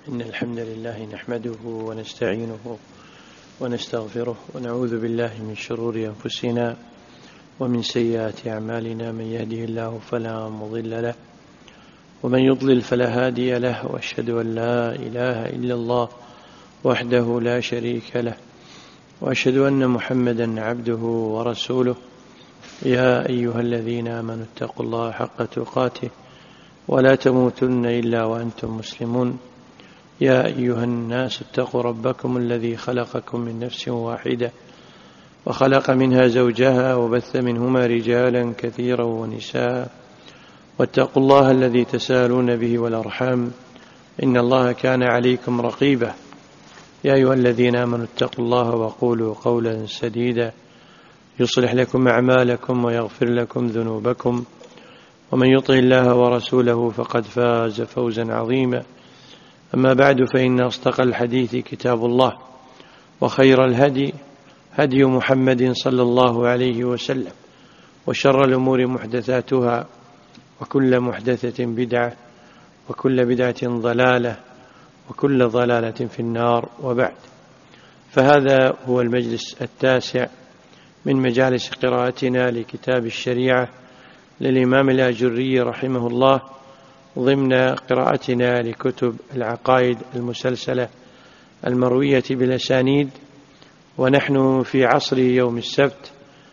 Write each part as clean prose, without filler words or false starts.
إن الحمد لله نحمده ونستعينه ونستغفره ونعوذ بالله من شرور أنفسنا ومن سيئات أعمالنا. من يهده الله فلا مضل له ومن يضلل فلا هادي له، وأشهد أن لا إله إلا الله وحده لا شريك له، وأشهد أن محمدا عبده ورسوله. يا أيها الذين آمنوا اتقوا الله حق تقاته ولا تموتن إلا وأنتم مسلمون. يا أيها الناس اتقوا ربكم الذي خلقكم من نفس واحدة وخلق منها زوجها وبث منهما رجالا كثيرا ونساء، واتقوا الله الذي تسالون به والأرحام إن الله كان عليكم رقيبا. يا أيها الذين آمنوا اتقوا الله وقولوا قولا سديدا يصلح لكم أعمالكم ويغفر لكم ذنوبكم، ومن يطع الله ورسوله فقد فاز فوزا عظيما. أما بعد، فإن أصدق الحديث كتاب الله، وخير الهدي هدي محمد صلى الله عليه وسلم، وشر الأمور محدثاتها، وكل محدثة بدعة، وكل بدعة ضلالة، وكل ضلالة في النار. وبعد، فهذا هو المجلس التاسع من مجالس قراءتنا لكتاب الشريعة للإمام الآجري رحمه الله، ضمن قراءتنا لكتب العقائد المسلسلة المروية بالأسانيد. ونحن في عصر يوم السبت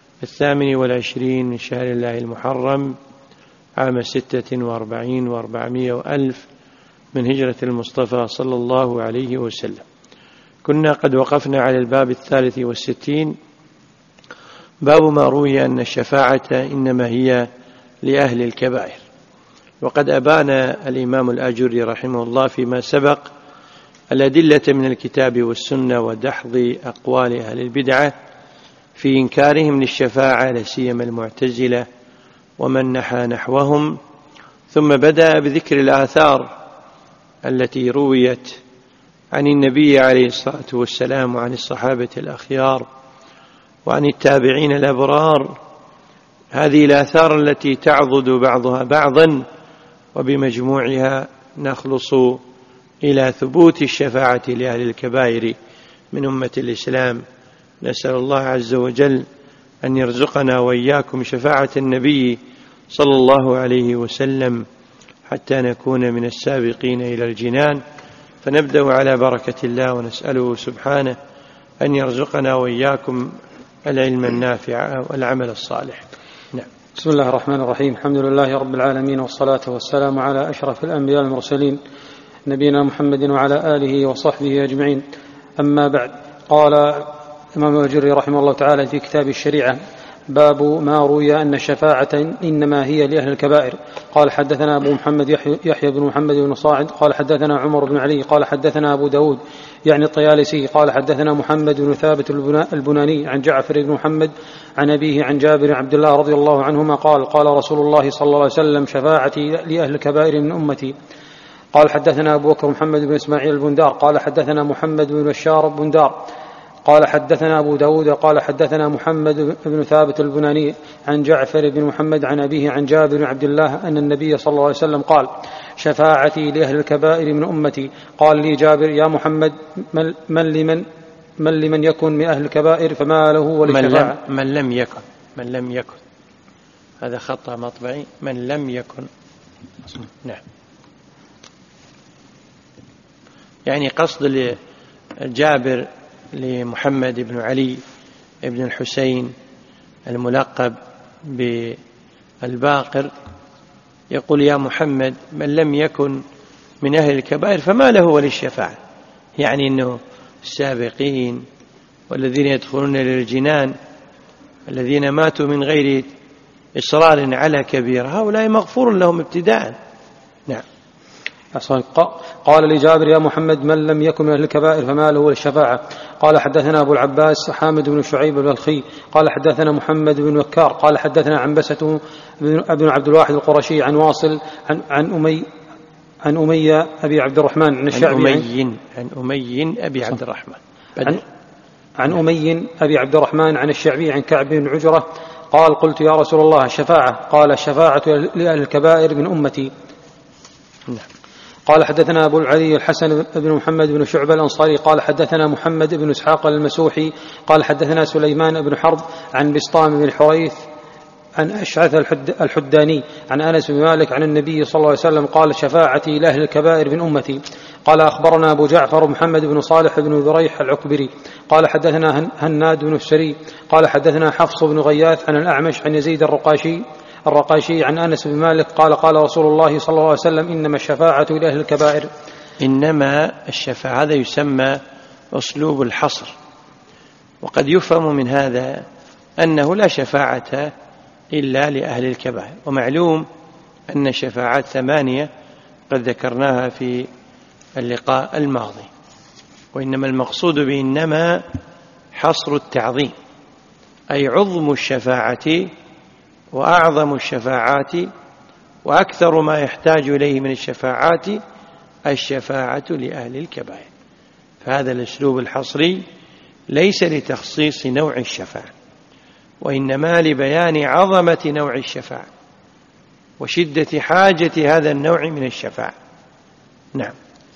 28 من شهر الله المحرم عام 46 و400 وألف من هجرة المصطفى صلى الله عليه وسلم. كنا قد وقفنا على الباب 63، باب ما روي أن الشفاعة إنما هي لأهل الكبائر. وقد أبان الإمام الآجري رحمه الله فيما سبق الأدلة من الكتاب والسنة ودحض أقوال أهل البدعة في إنكارهم للشفاعة، لسيما المعتزلة ومن نحى نحوهم. ثم بدأ بذكر الآثار التي رويت عن النبي عليه الصلاة والسلام وعن الصحابة الأخيار وعن التابعين الأبرار، هذه الآثار التي تعضد بعضها بعضا، وبمجموعها نخلص إلى ثبوت الشفاعة لأهل الكبائر من أمة الإسلام. نسأل الله عز وجل أن يرزقنا وإياكم شفاعة النبي صلى الله عليه وسلم حتى نكون من السابقين إلى الجنان. فنبدأ على بركة الله، ونسأله سبحانه أن يرزقنا وإياكم العلم النافع والعمل الصالح. نعم. بسم الله الرحمن الرحيم. الحمد لله رب العالمين، والصلاة والسلام على أشرف الأنبياء المرسلين نبينا محمد وعلى آله وصحبه أجمعين. أما بعد، قال الإمام الآجري رحمه الله تعالى في كتاب الشريعة: باب ما روي أن الشفاعة إنما هي لأهل الكبائر. قال حدثنا أبو محمد يحيى بن محمد بن صاعد قال حدثنا عمر بن علي قال حدثنا أبو داود يعني الطيالسي قال حدثنا محمد بن ثابت البناني عن جعفر بن محمد عن أبيه عن جابر عبد الله رضي الله عنهما قال: قال رسول الله صلى الله عليه وسلم: شفاعتي لأهل الكبائر من أمتي. قال حدثنا أبو بكر محمد بن إسماعيل البندار قال حدثنا محمد بن بشار بندار قال حدثنا أبو داود قال حدثنا محمد بن ثابت البناني عن جعفر بن محمد عن أبيه عن جابر بن عبد الله أن النبي صلى الله عليه وسلم قال: شفاعتي لأهل الكبائر من أمتي. قال لي جابر: يا محمد، من لمن يكن من أهل الكبائر فما له وللشفاعة. من لم يكن هذا خطأ مطبعي، من لم يكن. نعم، يعني قصد جابر لمحمد بن علي بن الحسين الملقب بالباقر، يقول: يا محمد، من لم يكن من أهل الكبائر فما له وللشفاعة. يعني أنه السابقين والذين يدخلون للجنان الذين ماتوا من غير إصرار على كبير، هؤلاء مغفور لهم ابتداء. نعم. قال لجابر: يا محمد، من لم يكن من أهل الكبائر فما له وللشفاعة. قال حدثنا أبو العباس حامد بن شعيب البلخي قال حدثنا محمد بن وكار قال حدثنا عنبسة بن عبد الواحد القرشي عن واصل عن أمية أبي عبد الرحمن عن الشعبي عن أمي أبي عبد الرحمن عن أمي أبي عبد الرحمن عن الشعبي عن كعب بن عجرة قال: قلت: يا رسول الله، الشفاعة؟ قال: الشفاعة لأهل الكبائر من أمتي. قال حدثنا أبو العلي الحسن بن محمد بن شعبة الأنصاري قال حدثنا محمد بن إسحاق المسوحي قال حدثنا سليمان بن حرب عن بسطام بن حريث عن أشعث الحداني عن أنس بن مالك عن النبي صلى الله عليه وسلم قال شفاعتي لأهل الكبائر من أمتي. قال أخبرنا أبو جعفر محمد بن صالح بن ذريح العكبري قال حدثنا هناد بن السري قال حدثنا حفص بن غياث عن الأعمش عن يزيد الرقاشي عن أنس بن مالك قال قال رسول الله صلى الله عليه وسلم إنما الشفاعة لأهل الكبائر. إنما الشفاعة هذا يسمى أسلوب الحصر، وقد يفهم من هذا أنه لا شفاعة إلا لأهل الكبائر، ومعلوم أن الشفاعات 8 قد ذكرناها في اللقاء الماضي، وإنما المقصود بإنما حصر التعظيم، أي عظم الشفاعة وأعظم الشفاعات وأكثر ما يحتاج إليه من الشفاعات الشفاعة لأهل الكبائر. فهذا الأسلوب الحصري ليس لتخصيص نوع الشفاعة، وإنما لبيان عظمة نوع الشفاعة وشدة حاجة هذا النوع من الشفاعة. نعم.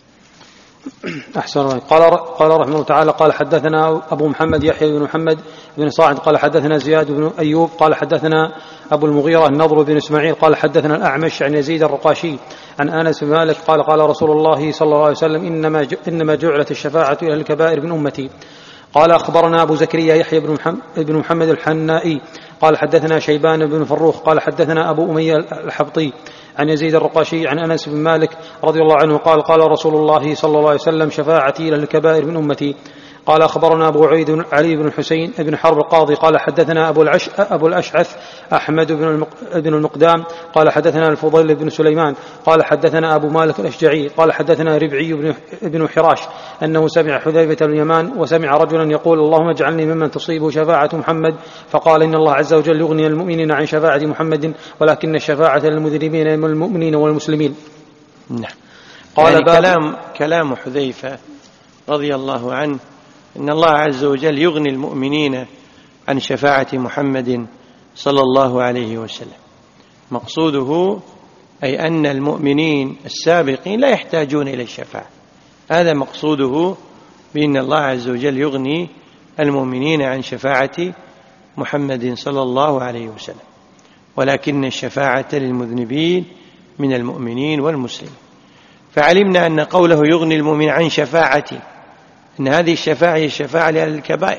أحسن الله. قال رحمه الله تعالى قال حدثنا أبو محمد يحيى بن محمد بن صاعد قال حدثنا زياد بن أيوب قال حدثنا أبو المغيرة النضر بن إسماعيل قال حدثنا الأعمش عن يزيد الرقاشي عن أنس بن مالك قال قال رسول الله صلى الله عليه وسلم إنما جعلت الشفاعة إلى الكبائر من أمتي. قال أخبرنا أبو زكريا يحيى بن محمد الحنائي قال حدثنا شيبان بن فروخ قال حدثنا أبو أمية الحبطي عن يزيد الرقاشي عن أنس بن مالك رضي الله عنه قال قال رسول الله صلى الله عليه وسلم شفاعتي إلى الكبائر من أمتي. قال أخبرنا أبو عيد علي بن حسين بن حرب القاضي قال حدثنا أبو الأشعث أحمد بن المقدام قال حدثنا الفضيل بن سليمان قال حدثنا أبو مالك الأشجعي قال حدثنا ربعي بن حراش أنه سمع حذيفة بن اليمان وسمع رجلا يقول اللهم اجعلني ممن تصيب شفاعة محمد، فقال إن الله عز وجل يغني المؤمنين عن شفاعة محمد ولكن الشفاعة للمذنبين من المؤمنين والمسلمين. نعم. قال يعني كلام حذيفة رضي الله عنه إن الله عز وجل يغني المؤمنين عن شفاعة محمد صلى الله عليه وسلم، مقصوده أي أن المؤمنين السابقين لا يحتاجون إلى الشفاعة، هذا مقصوده بأن الله عز وجل يغني المؤمنين عن شفاعة محمد صلى الله عليه وسلم، ولكن الشفاعة للمذنبين من المؤمنين والمسلمين. فعلمنا أن قوله يغني المؤمن عن شفاعته أن هذه الشفاعة هي الشفاعة لأهل الكبائر،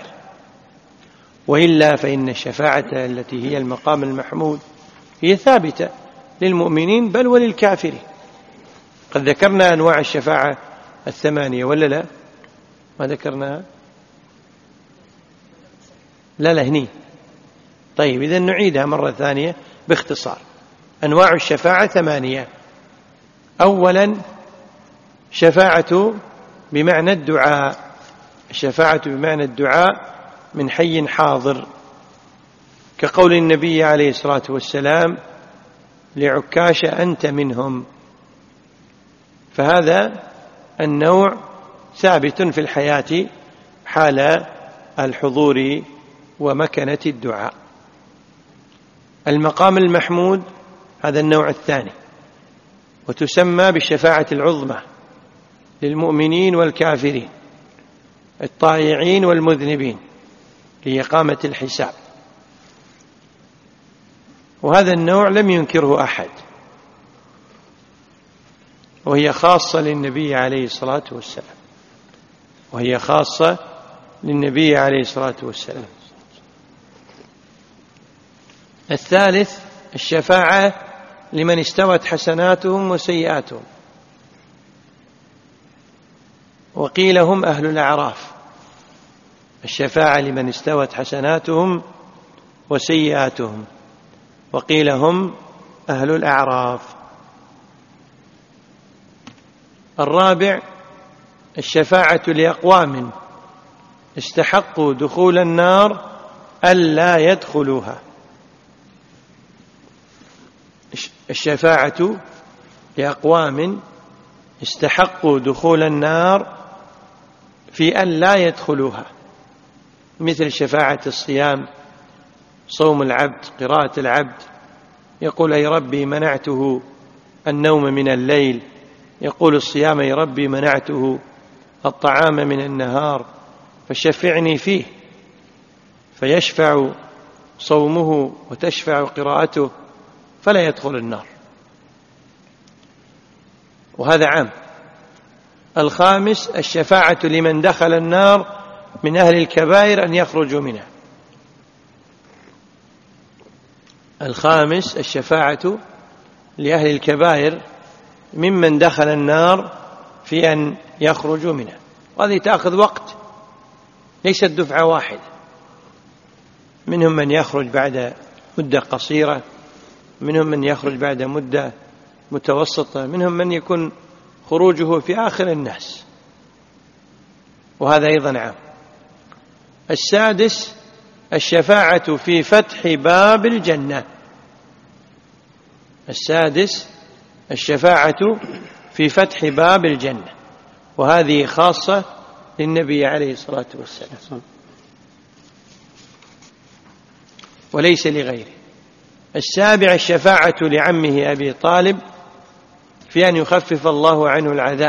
وإلا فإن الشفاعة التي هي المقام المحمود هي ثابتة للمؤمنين بل وللكافرين. قد ذكرنا أنواع الشفاعة 8 ولا لا؟ ما ذكرناها؟ لا هني. طيب إذن نعيدها مرة ثانية باختصار. أنواع الشفاعة 8. أولا شفاعة بمعنى الدعاء، الشفاعة بمعنى الدعاء من حي حاضر، كقول النبي عليه الصلاة والسلام لعكاش أنت منهم، فهذا النوع ثابت في الحياة حال الحضور ومكنة الدعاء. المقام المحمود هذا النوع الثاني، وتسمى بالشفاعة العظمى للمؤمنين والكافرين الطائعين والمذنبين لإقامة الحساب، وهذا النوع لم ينكره أحد، وهي خاصة للنبي عليه الصلاة والسلام، وهي خاصة للنبي عليه الصلاة والسلام. الثالث الشفاعة لمن استوت حسناتهم وسيئاتهم، وقيل هم أهل الأعراف. الشفاعة لمن استوت حسناتهم وسيئاتهم، وقيل هم أهل الأعراف. الرابع الشفاعة لأقوام استحقوا دخول النار ألا يدخلوها. الشفاعة لأقوام استحقوا دخول النار في أن لا يدخلوها، مثل شفاعة الصيام، صوم العبد، قراءة العبد، يقول أي ربي منعته النوم من الليل يقول الصيام يا ربي منعته الطعام من النهار فشفعني فيه، فيشفع صومه وتشفع قراءته فلا يدخل النار، وهذا عام. الخامس الشفاعة لمن دخل النار من أهل الكبائر أن يخرجوا منها. الخامس الشفاعة لأهل الكبائر ممن دخل النار في أن يخرجوا منها، وهذه تأخذ وقت، ليست دفعة واحدة. منهم من يخرج بعد مدة قصيرة، منهم من يخرج بعد مدة متوسطة، منهم من يكون خروجه في آخر الناس، وهذا أيضا عام. السادس الشفاعة في فتح باب الجنة. السادس الشفاعة في فتح باب الجنة، وهذه خاصة للنبي عليه الصلاة والسلام وليس لغيره. السابع الشفاعة لعمه أبي طالب في أن يخفف الله عنه العذاب.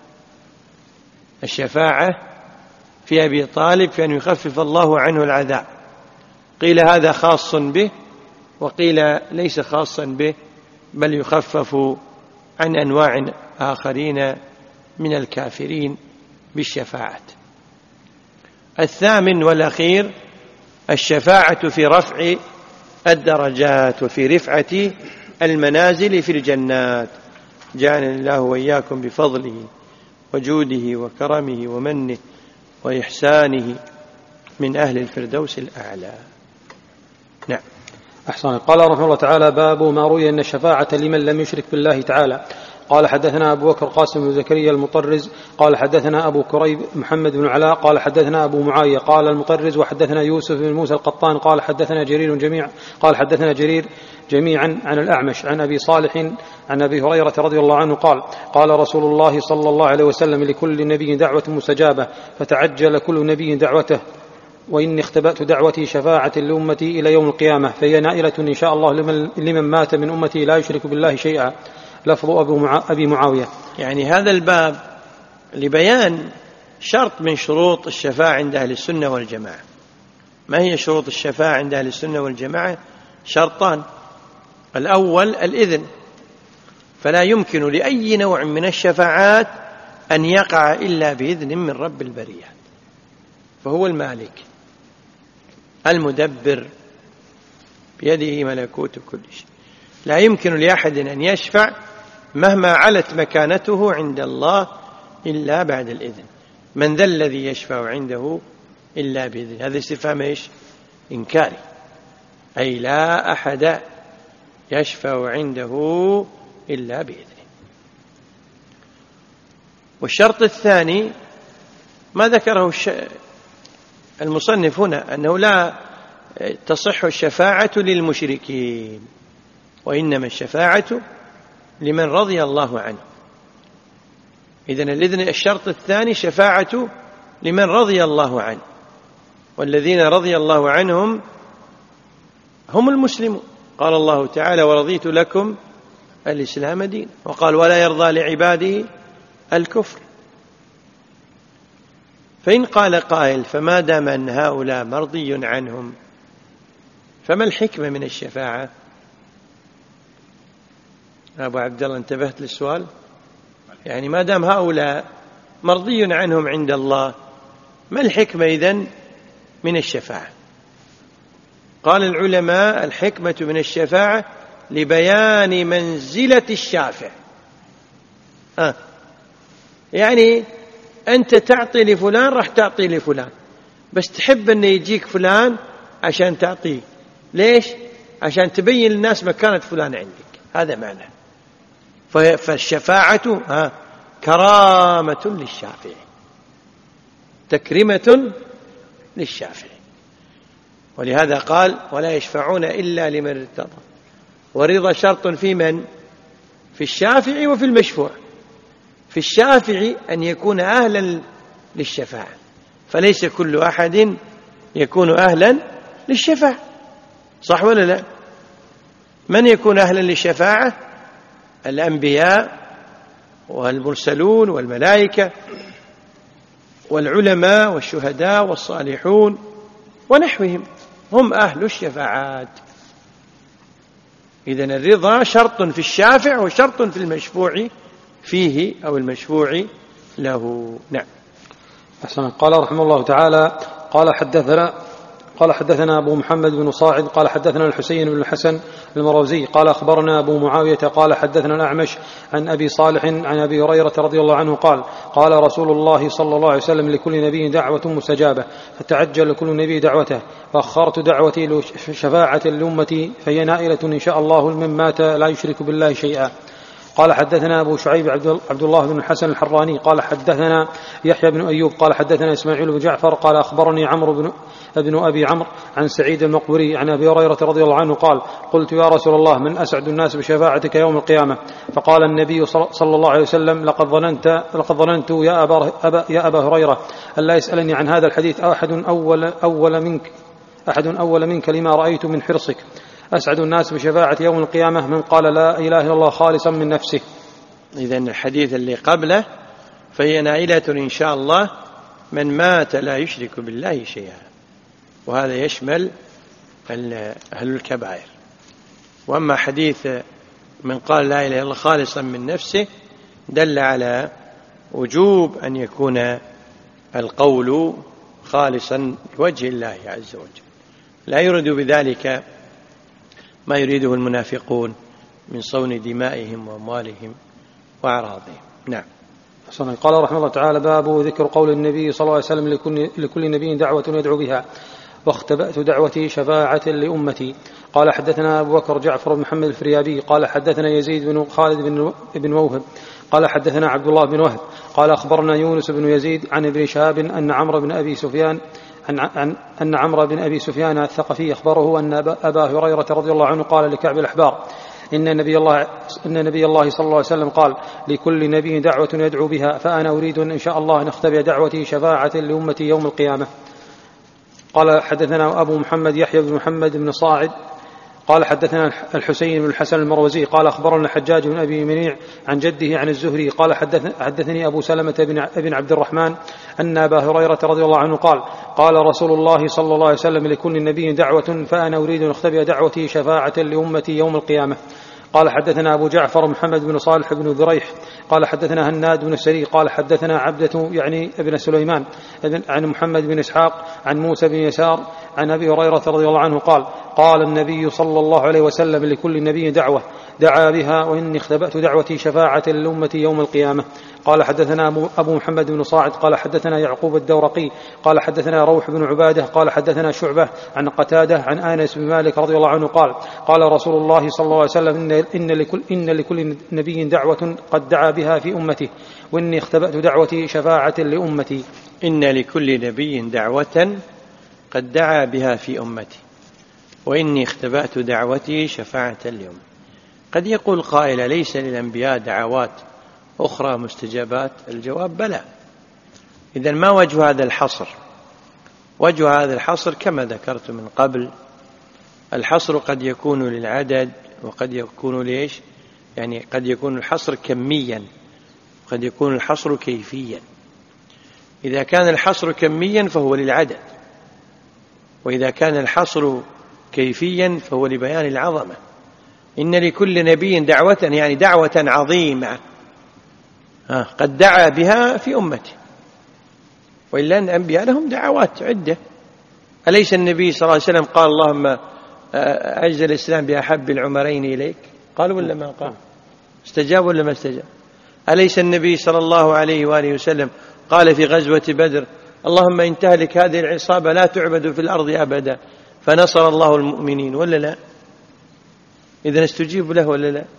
الشفاعة في أبي طالب في أن يخفف الله عنه العذاب، قيل هذا خاص به، وقيل ليس خاصا به، بل يخفف عن أنواع آخرين من الكافرين بالشفاعة. الثامن والأخير الشفاعة في رفع الدرجات وفي رفعة المنازل في الجنات. جعلنا الله وإياكم بفضله وجوده وكرمه ومنه وإحسانه من أهل الفردوس الأعلى. نعم. أحسن. قال رحمه الله تعالى: باب ما روي أن الشفاعة لمن لم يشرك بالله تعالى. قال حدثنا أبو بكر قاسم بن زكريا المطرز قال حدثنا أبو كريب محمد بن علاء قال حدثنا أبو معاوية قال المطرز وحدثنا يوسف بن موسى القطان قال حدثنا جرير جميعا عن الأعمش عن أبي صالح عن أبي هريرة رضي الله عنه قال: قال رسول الله صلى الله عليه وسلم: لكل نبي دعوة مستجابة، فتعجل كل نبي دعوته، وإني اختبأت دعوتي شفاعة لأمتي إلى يوم القيامة، فهي نائلة إن شاء الله لمن مات من أمتي لا يشرك بالله شيئا. لفظ أبي معاوية. يعني هذا الباب لبيان شرط من شروط الشفاعة عند أهل السنة والجماعة. ما هي شروط الشفاعة عند أهل السنة والجماعة؟ شرطان: الأول الإذن، فلا يمكن لأي نوع من الشفاعات أن يقع إلا بإذن من رب البريات، فهو المالك المدبر بيده ملكوت كل شيء. لا يمكن لأحد أن يشفع مهما علت مكانته عند الله إلا بعد الإذن. من ذا الذي يشفع عنده إلا بإذن؟ هذا استفهام إيش؟ إنكاري، أي لا أحد يشفع عنده إلا بإذنه. والشرط الثاني ما ذكره المصنف هنا، أنه لا تصح الشفاعة للمشركين، وإنما الشفاعة لمن رضي الله عنه. إذن الإذن الشرط الثاني شفاعة لمن رضي الله عنه، والذين رضي الله عنهم هم المسلمون. قال الله تعالى: ورضيت لكم الإسلام دين، وقال: ولا يرضى لعباده الكفر. فإن قال قائل: فما دام أن هؤلاء مرضي عنهم فما الحكمة من الشفاعة؟ أبو عبد الله انتبهت للسؤال؟ يعني ما دام هؤلاء مرضي عنهم عند الله، ما الحكمة إذن من الشفاعة؟ قال العلماء: الحكمة من الشفاعة لبيان منزلة الشافع. يعني أنت تعطي لفلان راح تعطي لفلان، بس تحب أن يجيك فلان عشان تعطيه. ليش؟ عشان تبين للناس مكانة فلان عندك. هذا معنى. فالشفاعة كرامة للشافع، تكريمة للشافع. ولهذا قال: ولا يشفعون إلا لمن ارتضى. ورضا شرط في من؟ في الشافع وفي المشفوع. في الشافع أن يكون أهلا للشفاعة، فليس كل أحد يكون أهلا للشفاعة، صح ولا لا؟ من يكون أهلا للشفاعة؟ الأنبياء والمرسلون والملائكة والعلماء والشهداء والصالحون ونحوهم، هم أهل الشفاعات. إذن الرضا شرط في الشافع وشرط في المشفوع فيه أو المشفوع له. نعم. أحسن. قال رحمه الله تعالى: قال حدثنا أبو محمد بن صاعد قال حدثنا الحسين بن الحسن المروزي قال أخبرنا أبو معاوية قال حدثنا الأعمش عن أبي صالح عن أبي هريرة رضي الله عنه قال: قال رسول الله صلى الله عليه وسلم: لكل نبي دعوة مستجابة، فتعجل كل نبي دعوته، فأخرت دعوتي لشفاعة لأمتي، فهي نائلة إن شاء الله لمن مات لا يشرك بالله شيئا. قال حدثنا أبو شعيب عبد الله بن الحسن الحراني قال حدثنا يحيى بن أيوب قال حدثنا إسماعيل بن جعفر قال أخبرني عمرو بن أبي عمرو عن سعيد المقبري عن أبي هريرة رضي الله عنه قال: قلت: يا رسول الله، من أسعد الناس بشفاعتك يوم القيامة؟ فقال النبي صلى الله عليه وسلم: لقد ظننت يا أبا هريرة ألا يسألني عن هذا الحديث أحد أول منك لما رأيت من حرصك. أسعد الناس بشفاعة يوم القيامة من قال لا إله إلا الله خالصا من نفسه. إذن الحديث اللي قبله: فهي نائلة إن شاء الله من مات لا يشرك بالله شيئا، وهذا يشمل أهل الكبائر. وأما حديث من قال لا إله إلا الله خالصا من نفسه دل على وجوب أن يكون القول خالصا لوجه الله عز وجل، لا يريد بذلك ما يريده المنافقون من صون دمائهم وأموالهم وأعراضهم. نعم. قال رحمه الله تعالى: باب ذكر قول النبي صلى الله عليه وسلم: لكل نبي دعوة يدعو بها، واختبأت دعوتي شفاعة لأمتي. قال حدثنا أبو بكر جعفر بن محمد الفريابي قال حدثنا يزيد بن خالد بن موهب قال حدثنا عبد الله بن وهب قال أخبرنا يونس بن يزيد عن ابن شهاب أن عمرو بن أبي سفيان الثقفي أخبره أن أبا هريرة رضي الله عنه قال لكعب الأحبار: إن نبي الله صلى الله عليه وسلم قال: لكل نبي دعوة يدعو بها، فأنا أريد إن شاء الله أن أختبئ دعوتي شفاعة لأمتي يوم القيامة. قال حدثنا أبو محمد يحيى بن محمد بن صاعد قال حدثنا الحسين بن الحسن المروزي قال أخبرنا حجاج بن أبي منيع عن جده عن الزهري قال حدثني أبو سلمة بن عبد الرحمن أن أبا هريرة رضي الله عنه قال: قال رسول الله صلى الله عليه وسلم: لكل نبي دعوة، فأنا أريد أن أختبئ دعوتي شفاعة لأمتي يوم القيامة. قال حدثنا أبو جعفر محمد بن صالح بن ذريح قال حدثنا هناد بن السري قال حدثنا عبدة يعني ابن سليمان عن محمد بن إسحاق عن موسى بن يسار عن أبي هريرة رضي الله عنه قال: قال النبي صلى الله عليه وسلم: لكل نبي دعوة دعا بها، وإني اختبأت دعوتي شفاعة للأمة يوم القيامة. قال حدثنا أبو محمد بن صاعد قال حدثنا يعقوب الدورقي قال حدثنا روح بن عبادة قال حدثنا شعبة عن قتادة عن أنس بن مالك رضي الله عنه قال: قال رسول الله صلى الله عليه وسلم: إن لكل نبي دعوة قد دعا بها في أمته، وإني اختبأت دعوتي شفاعة لأمتي. إن لكل نبي دعوة قد دعا بها في أمتي، وإني اختبأت دعوتي شفاعة لأمتي. قد يقول قائل: ليس للأنبياء دعوات أخرى مستجابات؟ الجواب: بلى. إذن ما وجه هذا الحصر؟ وجه هذا الحصر كما ذكرت من قبل: الحصر قد يكون للعدد، وقد يكون ليش؟ يعني قد يكون الحصر كميا، وقد يكون الحصر كيفيا. إذا كان الحصر كميا فهو للعدد، وإذا كان الحصر كيفيا فهو لبيان العظمة. إن لكل نبي دعوة يعني دعوة عظيمة قد دعا بها في أمته، وإلا أن الأنبياء لهم دعوات عدة. أليس النبي صلى الله عليه وسلم قال: اللهم أعز الإسلام بأحب العمرين إليك؟ قال ولا ما قال؟ استجاب ولا ما استجاب؟ أليس النبي صلى الله عليه وآله وسلم قال في غزوة بدر: اللهم إن تهلك هذه العصابة لا تعبد في الأرض أبدا، فنصر الله المؤمنين، ولا لا؟ إذن استجيب له ولا لا؟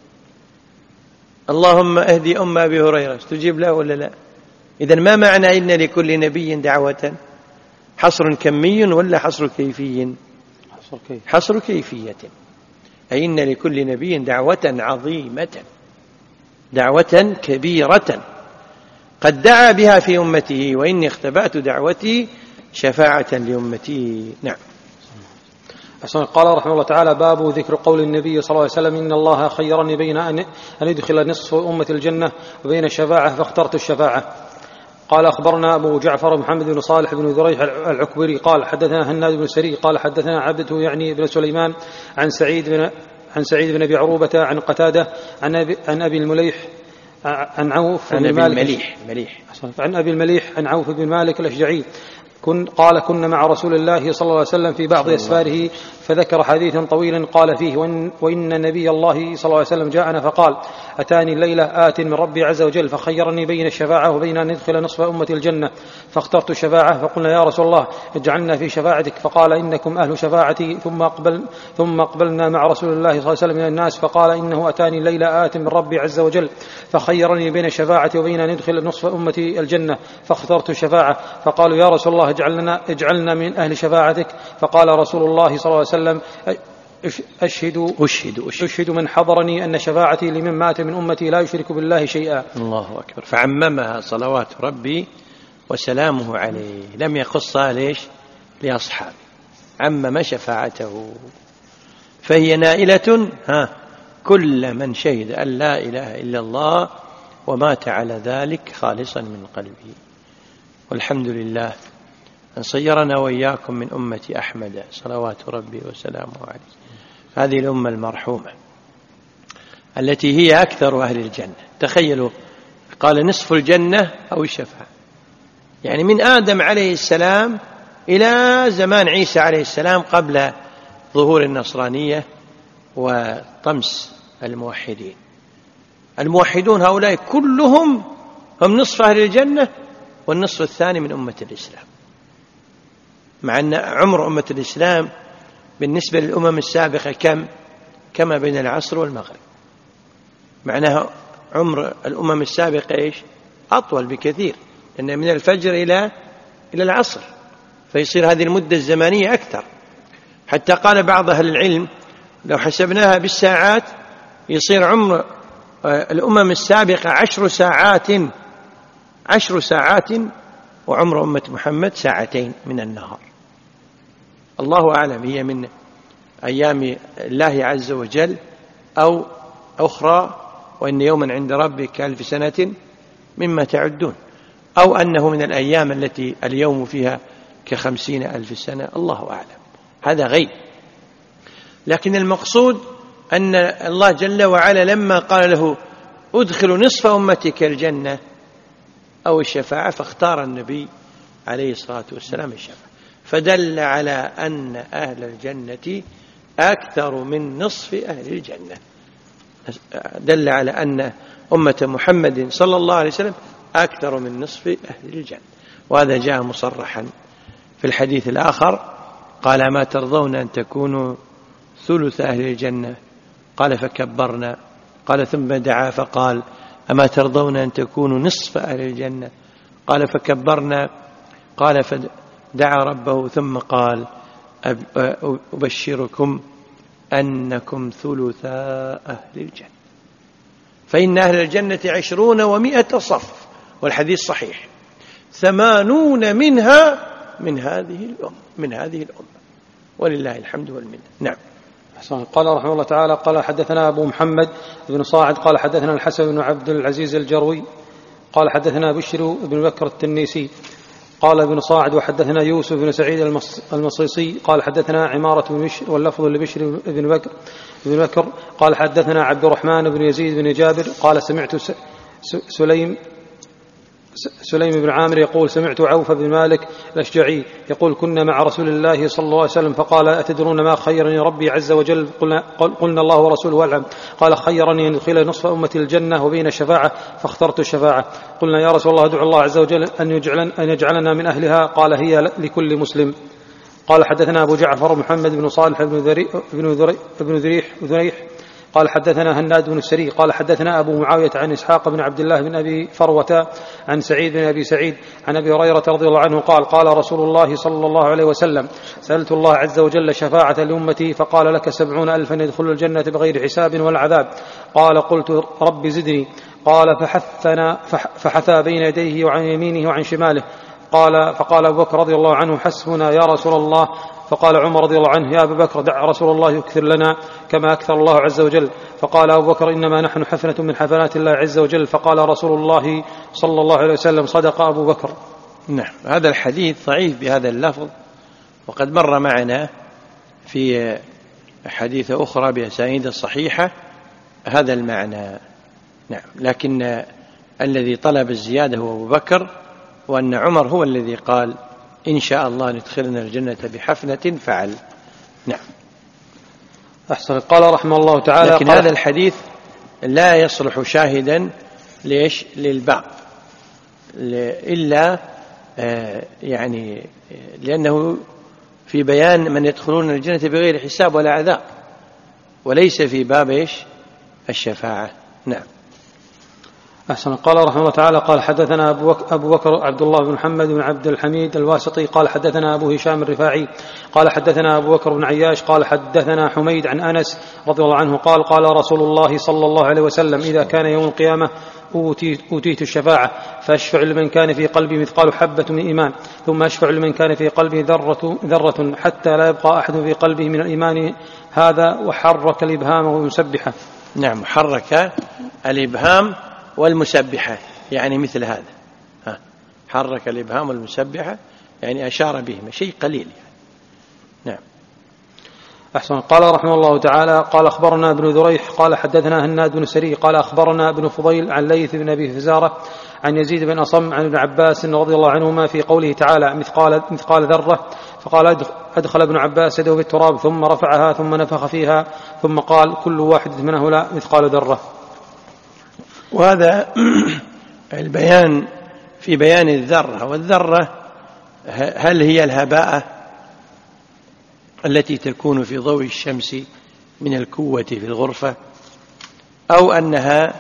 اللهم اهدي أم أبي هريرة، استجيب له ولا لا؟ إذن ما معنى إن لكل نبي دعوة؟ حصر كمي ولا حصر كيفي؟ حصر كيفية. أي إن لكل نبي دعوة عظيمة، دعوة كبيرة قد دعا بها في أمته، وإني اختبأت دعوتي شفاعة لأمتي. نعم. قال رحمه الله تعالى: باب ذكر قول النبي صلى الله عليه وسلم: إن الله خيرني بين أن يدخل نصف أمة الجنة وبين الشفاعة فاخترت الشفاعة. قال: أخبرنا أبو جعفر محمد بن صالح بن ذريح العكبري قال: حدثنا هناد بن سري قال: حدثنا عبده يعني بن سليمان عن سعيد بن أبي عروبة عن قتادة عن أبي المليح عن عوف بن مالك عن أبي المليح عن عوف بن مالك الأشجعي قال: كنا مع رسول الله صلى الله عليه وسلم في بعض أسفاره فذكر حديثا طويلا قال فيه: وإن نبي الله صلى الله عليه وسلم جاءنا فقال: أتاني الليلة آت من ربي عز وجل فخيرني بين الشفاعة وبين أن ندخل نصف أمة الجنة فاخترت الشفاعة. فقلنا: يا رسول الله اجعلنا في شفاعتك. فقال: إنكم أهل شفاعتي. ثم أقبلنا مع رسول الله صلى الله عليه وسلم من الناس فقال: إنه أتاني الليلة آت من ربي عز وجل فخيرني بين الشفاعة وبين أن ندخل نصف أمة الجنة فاخترت الشفاعة. فقالوا: يا رسول الله اجعلنا من أهل شفاعتك. فقال رسول الله صلى الله عليه وسلم: أشهد من حضرني أن شفاعتي لمن مات من أمتي لا يشرك بالله شيئا. الله أكبر. فعممها صلوات ربي وسلامه عليه، لم يخصها ليش؟ لأصحابه، عمم شفاعته، فهي نائلة كل من شهد أن لا إله إلا الله ومات على ذلك خالصا من قلبه. والحمد لله أن صيرنا وإياكم من أمة أحمد صلوات ربي وسلامه عليه، هذه الأمة المرحومة التي هي أكثر أهل الجنة. تخيلوا، قال نصف الجنة أو الشفاعة، يعني من آدم عليه السلام إلى زمان عيسى عليه السلام قبل ظهور النصرانية وطمس الموحدين. الموحدون هؤلاء كلهم هم نصف أهل الجنة، والنصف الثاني من أمة الإسلام، مع أن عمر أمة الإسلام بالنسبة للأمم السابقة كما بين العصر والمغرب. معناها عمر الأمم السابقة إيش؟ أطول بكثير، لأن من الفجر إلى العصر، فيصير هذه المدة الزمانية أكثر. حتى قال بعض أهل العلم: لو حسبناها بالساعات يصير عمر الأمم السابقة 10 ساعات، وعمر أمة محمد 2 ساعة من النهار. الله أعلم هي من أيام الله عز وجل أو أخرى، وإن يوما عند ربك 1000 سنة مما تعدون، أو أنه من الأيام التي اليوم فيها 50,000 سنة، الله أعلم، هذا غيب. لكن المقصود أن الله جل وعلا لما قال له: أدخل نصف أمتك الجنة أو الشفاعة، فاختار النبي عليه الصلاة والسلام الشفاعة، فدل على أن أهل الجنة أكثر من نصف أهل الجنة، دل على أن أمة محمد صلى الله عليه وسلم أكثر من نصف أهل الجنة. وهذا جاء مصرحا في الحديث الآخر، قال: ما ترضون أن تكونوا ثلث أهل الجنة؟ قال: فكبرنا. قال: ثم دعا فقال: أما ترضون أن تكونوا نصف أهل الجنة؟ قال: فكبرنا. قال: فدعا ربه ثم قال: أبشركم أنكم ثلثا أهل الجنة، فإن أهل الجنة 20 و100 صف، والحديث صحيح، 80 منها من هذه الأمة، ولله الحمد والمنة. نعم. قال رحمه الله تعالى: قال: حدثنا أبو محمد بن صاعد قال: حدثنا الحسن بن عبد العزيز الجروي قال: حدثنا بشر بن بكر التنيسي قال ابن صاعد: وحدثنا يوسف بن سعيد المصيصي قال: حدثنا عمارة بن بشر، واللفظ لبشر بن بكر قال: حدثنا عبد الرحمن بن يزيد بن جابر قال: سمعت سليم بن عامر يقول: سمعت عوف بن مالك الأشجعي يقول: كنا مع رسول الله صلى الله عليه وسلم فقال: أتدرون ما خيرني ربي عز وجل؟ قلنا: الله ورسوله أعلم. قال: خيرني أن يدخل نصف أمة الجنة وبين الشفاعة فاخترت الشفاعة. قلنا: يا رسول الله ادعو الله عز وجل أن يجعلنا من أهلها. قال: هي لكل مسلم. قال: حدثنا أبو جعفر محمد بن صالح بن ذريح قال: حدثنا هناد بن السري قال: حدثنا أبو معاوية عن إسحاق بن عبد الله بن أبي فروة عن سعيد بن أبي سعيد عن أبي هريرة رضي الله عنه قال: قال رسول الله صلى الله عليه وسلم: سألت الله عز وجل شفاعة لأمتي فقال: لك 70,000 يدخل الجنة بغير حساب ولا عذاب. قال: قلت: رب زدني. قال: فحثى بين يديه وعن يمينه وعن شماله. فقال أبو بكر رضي الله عنه حسبنا يا رسول الله. فقال عمر رضي الله عنه يا أبا بكر دع رسول الله يكثر لنا كما أكثر الله عز وجل. فقال أبو بكر إنما نحن حفنة من حفنات الله عز وجل. فقال رسول الله صلى الله عليه وسلم صدق أبو بكر. نعم. هذا الحديث ضعيف بهذا اللفظ، وقد مر معنا في حديث أخرى بأسانيد الصحيحة هذا المعنى. نعم. لكن الذي طلب الزيادة هو أبو بكر، وأن عمر هو الذي قال إن شاء الله ندخلنا الجنة بحفنة فعل. نعم. أحسن. قال رحمه الله تعالى لكن هذا الحديث لا يصلح شاهدا ليش للبعض إلا يعني لأنه في بيان من يدخلون الجنة بغير حساب ولا عذاب، وليس في باب الشفاعة. نعم. أحسن. قال رحمه الله تعالى قال حدثنا أبو بكر عبد الله بن محمد بن عبد الحميد الواسطي قال حدثنا أبو هشام الرفاعي قال حدثنا أبو بكر بن عياش قال حدثنا حميد عن أنس رضي الله عنه قال رسول الله صلى الله عليه وسلم إذا كان يوم القيامة أوتيت الشفاعة فأشفع لمن كان في قلبي مثقال حبة من إيمان، ثم أشفع لمن كان في قلبه ذرة حتى لا يبقى أحد في قلبه من الإيمان هذا، وحرك الإبهام والمسبحة. نعم. حرك الإبهام والمسبحة يعني مثل هذا، حرك الإبهام والمسبحة يعني أشار بهما شيء قليل يعني. نعم. أحسن. قال رحمه الله تعالى قال أخبرنا ابن ذريح قال حدثنا هناد بن سري قال أخبرنا ابن فضيل عن ليث بن أبي فزارة عن يزيد بن أصم عن ابن عباس رضي الله عنهما في قوله تعالى مثقال ذرة، فقال أدخل ابن عباس يده في التراب ثم رفعها ثم نفخ فيها ثم قال كل واحد من هؤلاء مثقال ذرة. وهذا البيان في بيان الذرة، والذرة هل هي الهباءة التي تكون في ضوء الشمس من الكوة في الغرفة، أو أنها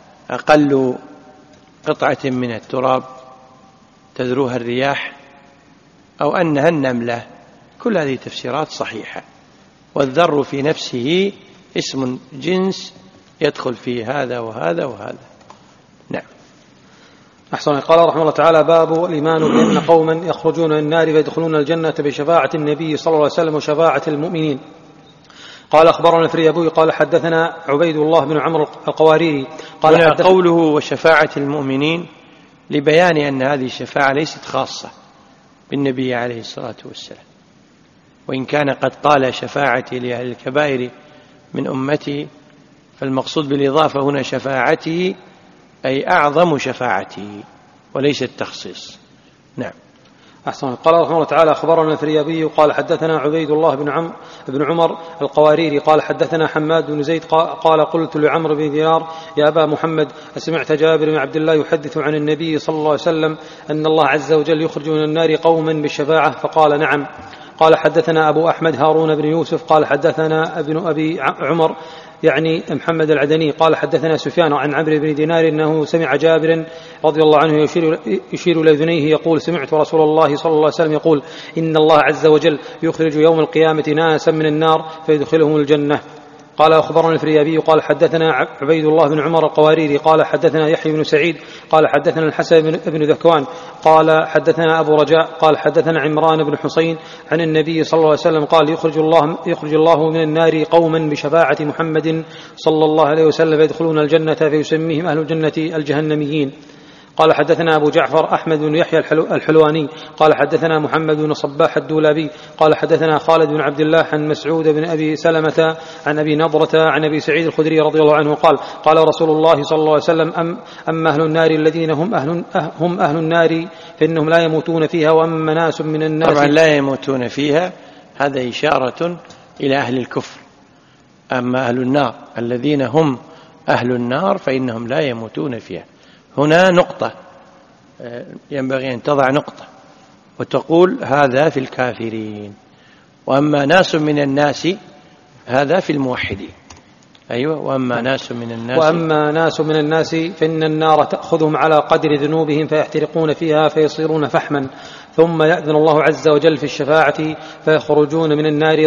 أقل قطعة من التراب تذروها الرياح، أو أنها النملة. كل هذه تفسيرات صحيحة، والذر في نفسه اسم جنس يدخل فيه هذا وهذا وهذا. نعم. أحسن. قال رحمه الله تعالى باب الإيمان بأن قوما يخرجون من النار فيدخلون الجنة بشفاعة النبي صلى الله عليه وسلم وشفاعة المؤمنين. قال أخبرنا الفريابي قال حدثنا عبيد الله بن عمرو القواريري قال قوله وشفاعة المؤمنين لبيان أن هذه الشفاعة ليست خاصة بالنبي عليه الصلاة والسلام، وإن كان قد قال شفاعتي لأهل الكبائر من أمتي، فالمقصود بالإضافة هنا شفاعته أي أعظم شفاعته وليس التخصيص. نعم. أحسن. قال رحمه الله تعالى أخبرنا الفريابي قال حدثنا عبيد الله بن عمر القواريري قال حدثنا حماد بن زيد قال قلت لعمرو بن دينار يا أبا محمد أسمعت جابر بن عبد الله يحدث عن النبي صلى الله عليه وسلم أن الله عز وجل يخرج من النار قوما بالشفاعة؟ فقال نعم. قال حدثنا أبو أحمد هارون بن يوسف قال حدثنا ابن أبي عمر يعني محمد العدني قال حدثنا سفيان عن عمرو بن دينار أنه سمع جابر رضي الله عنه يشير إلى أذنيه يقول سمعت رسول الله صلى الله عليه وسلم يقول إن الله عز وجل يخرج يوم القيامة ناسا من النار فيدخلهم الجنة. قال أخبرنا الفريابي قال حدثنا عبيد الله بن عمر القواريري قال حدثنا يحيى بن سعيد قال حدثنا الحسن بن ذكوان قال حدثنا أبو رجاء قال حدثنا عمران بن حسين عن النبي صلى الله عليه وسلم قال يخرج الله من النار قوما بشفاعة محمد صلى الله عليه وسلم يدخلون الجنة فيسميهم أهل الجنة الجهنميين. قال حدثنا أبو جعفر أحمد بن يحيى الحلواني قال حدثنا محمد بن صباح الدولابي قال حدثنا خالد بن عبد الله عن مسعود بن أبي سلمة عن أبي نضرة عن أبي سعيد الخدري رضي الله عنه قال رسول الله صلى الله عليه وسلم أما أهل النار الذين هم أهل النار فإنهم لا يموتون فيها، وأما ناس من الناس طبعا لا يموتون فيها، هذا إشارة إلى أهل الكفر. أما أهل النار الذين هم أهل النار فإنهم لا يموتون فيها. هنا نقطة ينبغي أن تضع نقطة وتقول هذا في الكافرين، وأما ناس من الناس هذا في الموحدين. أيوة. وأما ناس من الناس فإن النار تأخذهم على قدر ذنوبهم فيحترقون فيها فيصيرون فحما، ثم يأذن الله عز وجل في الشفاعة فيخرجون من النار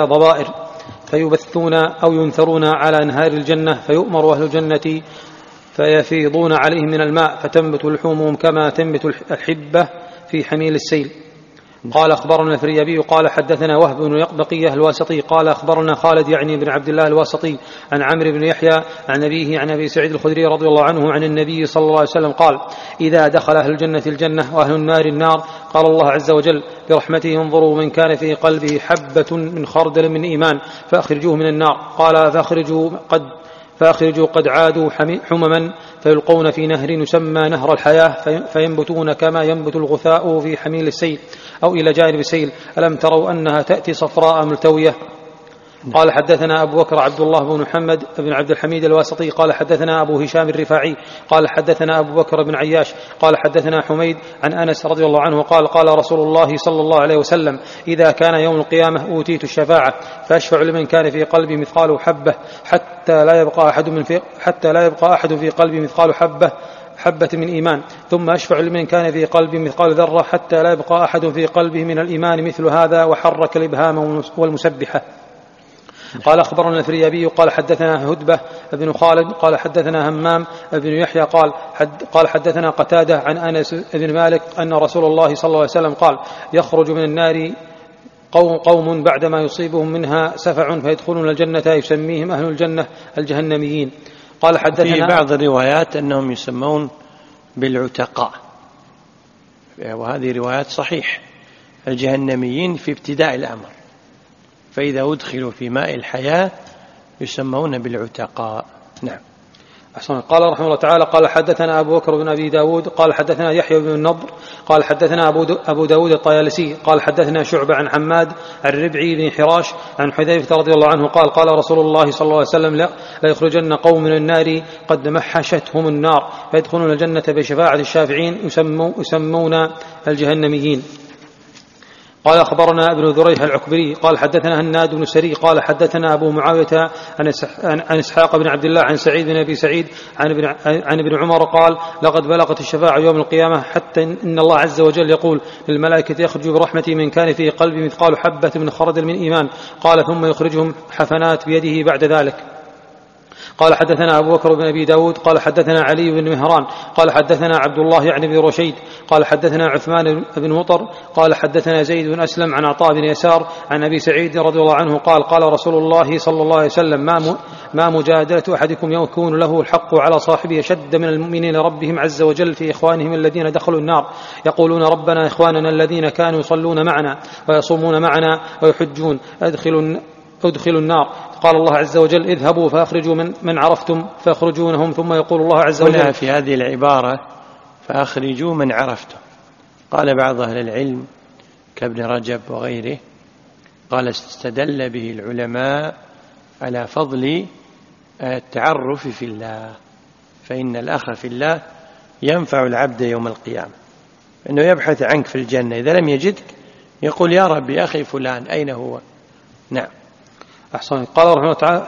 ضبائر فيبثون أو ينثرون على أنهار الجنة، فيؤمر أهل الجنة فيفيضون عليه من الماء فتنبت لحومهم كما تنبت الحبة في حميل السيل. قال أخبرنا الفريابي قال حدثنا وهب بن بقية الواسطي قال أخبرنا خالد يعني بن عبد الله الواسطي عن عمرو بن يحيى عن أبيه عن أبي سعيد الخدري رضي الله عنه عن النبي صلى الله عليه وسلم قال: إذا دخل أهل الجنة الجنة وأهل النار النار قال الله عز وجل برحمته: انظروا من كان في قلبه حبة من خردل من إيمان فأخرجوه من النار. قال: فأخرجوا قد عادوا حمما فيلقون في نهر يسمى نهر الحياة فينبتون كما ينبت الغثاء في حميل السيل أو إلى جانب السيل. ألم تروا أنها تأتي صفراء ملتوية؟ قال حدثنا أبو بكر عبد الله بن محمد بن عبد الحميد الواسطي قال حدثنا أبو هشام الرفاعي قال حدثنا أبو بكر بن عياش قال حدثنا حميد عن أنس رضي الله عنه قال: قال رسول الله صلى الله عليه وسلم: إذا كان يوم القيامة أوتيت الشفاعة فأشفع لمن كان في قلبي مثقال حبة حتى لا يبقى أحد في قلبي مثقال حبة من إيمان، ثم أشفع لمن كان في قلبي مثقال ذرة حتى لا يبقى أحد في قلبه من الإيمان مثل هذا، وحرك الإبهام والمسبحة. قال أخبرنا الفريابي قال حدثنا هدبة بن خالد قال حدثنا همام بن يحيى قال حدثنا قتادة عن أنس بن مالك أن رسول الله صلى الله عليه وسلم قال: يخرج من النار قوم بعدما يصيبهم منها سفع فيدخلون الجنة يسميهم أهل الجنة الجهنميين. قال حدثنا في بعض الروايات أنهم يسمون بالعتقاء، وهذه روايات صحيح. الجهنميين في ابتداء الأمر، فإذا أدخلوا في ماء الحياة يسمون بالعتقاء. نعم. أحسن. قال رحمه الله تعالى: قال حدثنا أبو بكر بن أبي داود قال حدثنا يحيى بن النضر قال حدثنا أبو داود الطيالسي قال حدثنا شعبة عن حماد عن ربعي بن حراش عن حذيفة رضي الله عنه قال: قال رسول الله صلى الله عليه وسلم: لا يخرجن قوم من النار قد محشتهم النار فيدخلون الجنة بشفاعة الشافعين يسمون الجهنميين. قال أخبرنا ابن ذريح العكبري قال حدثنا هناد بن سري قال حدثنا أبو معاوية عن إسحاق بن عبد الله عن سعيد بن أبي سعيد عن ابن عمر قال: لقد بلغت الشفاعة يوم القيامة حتى إن الله عز وجل يقول للملائكة: يخرج برحمتي من كان في قلبي مثقال حبة من خردل من إيمان. قال: ثم يخرجهم حفنات بيده بعد ذلك. قال حدثنا أبو بكر بن أبي داود قال حدثنا علي بن مهران قال حدثنا عبد الله يعني بن رشيد قال حدثنا عثمان بن مطر قال حدثنا زيد بن أسلم عن عطاء بن يسار عن أبي سعيد رضي الله عنه قال: قال رسول الله صلى الله عليه وسلم: ما مجادلة أحدكم يكون له الحق على صاحبه أشد من المؤمنين ربهم عز وجل في إخوانهم الذين دخلوا النار يقولون: ربنا إخواننا الذين كانوا يصلون معنا ويصومون معنا ويحجون ادخلوا النار. قال الله عز وجل: اذهبوا فأخرجوا من عرفتم فيخرجونهم. ثم يقول الله عز وجل هنا في هذه العبارة فأخرجوا من عرفتم، قال بعض أهل العلم كابن رجب وغيره قال: استدل به العلماء على فضل التعرف في الله، فإن الأخ في الله ينفع العبد يوم القيامة، إنه يبحث عنك في الجنة، إذا لم يجدك يقول: يا ربي أخي فلان أين هو؟ نعم. أحسن. قال رحمه الله تعالى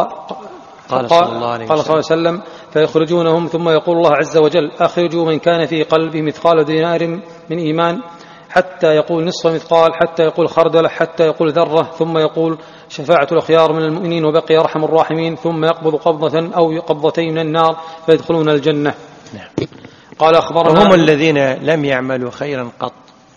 قال صلى الله عليه وسلم: فيخرجونهم ثم يقول الله عز وجل: أخرجوا من كان في قلبه مثقال دينار من إيمان حتى يقول نصف مثقال حتى يقول خردلة حتى يقول ذرة، ثم يقول شفاعة الأخيار من المؤمنين وبقي أرحم الراحمين، ثم يقبض قبضة أو قبضتين من النار فيدخلون الجنة. نعم. قال أخبرنا وهم الذين لم يعملوا خيرا قط،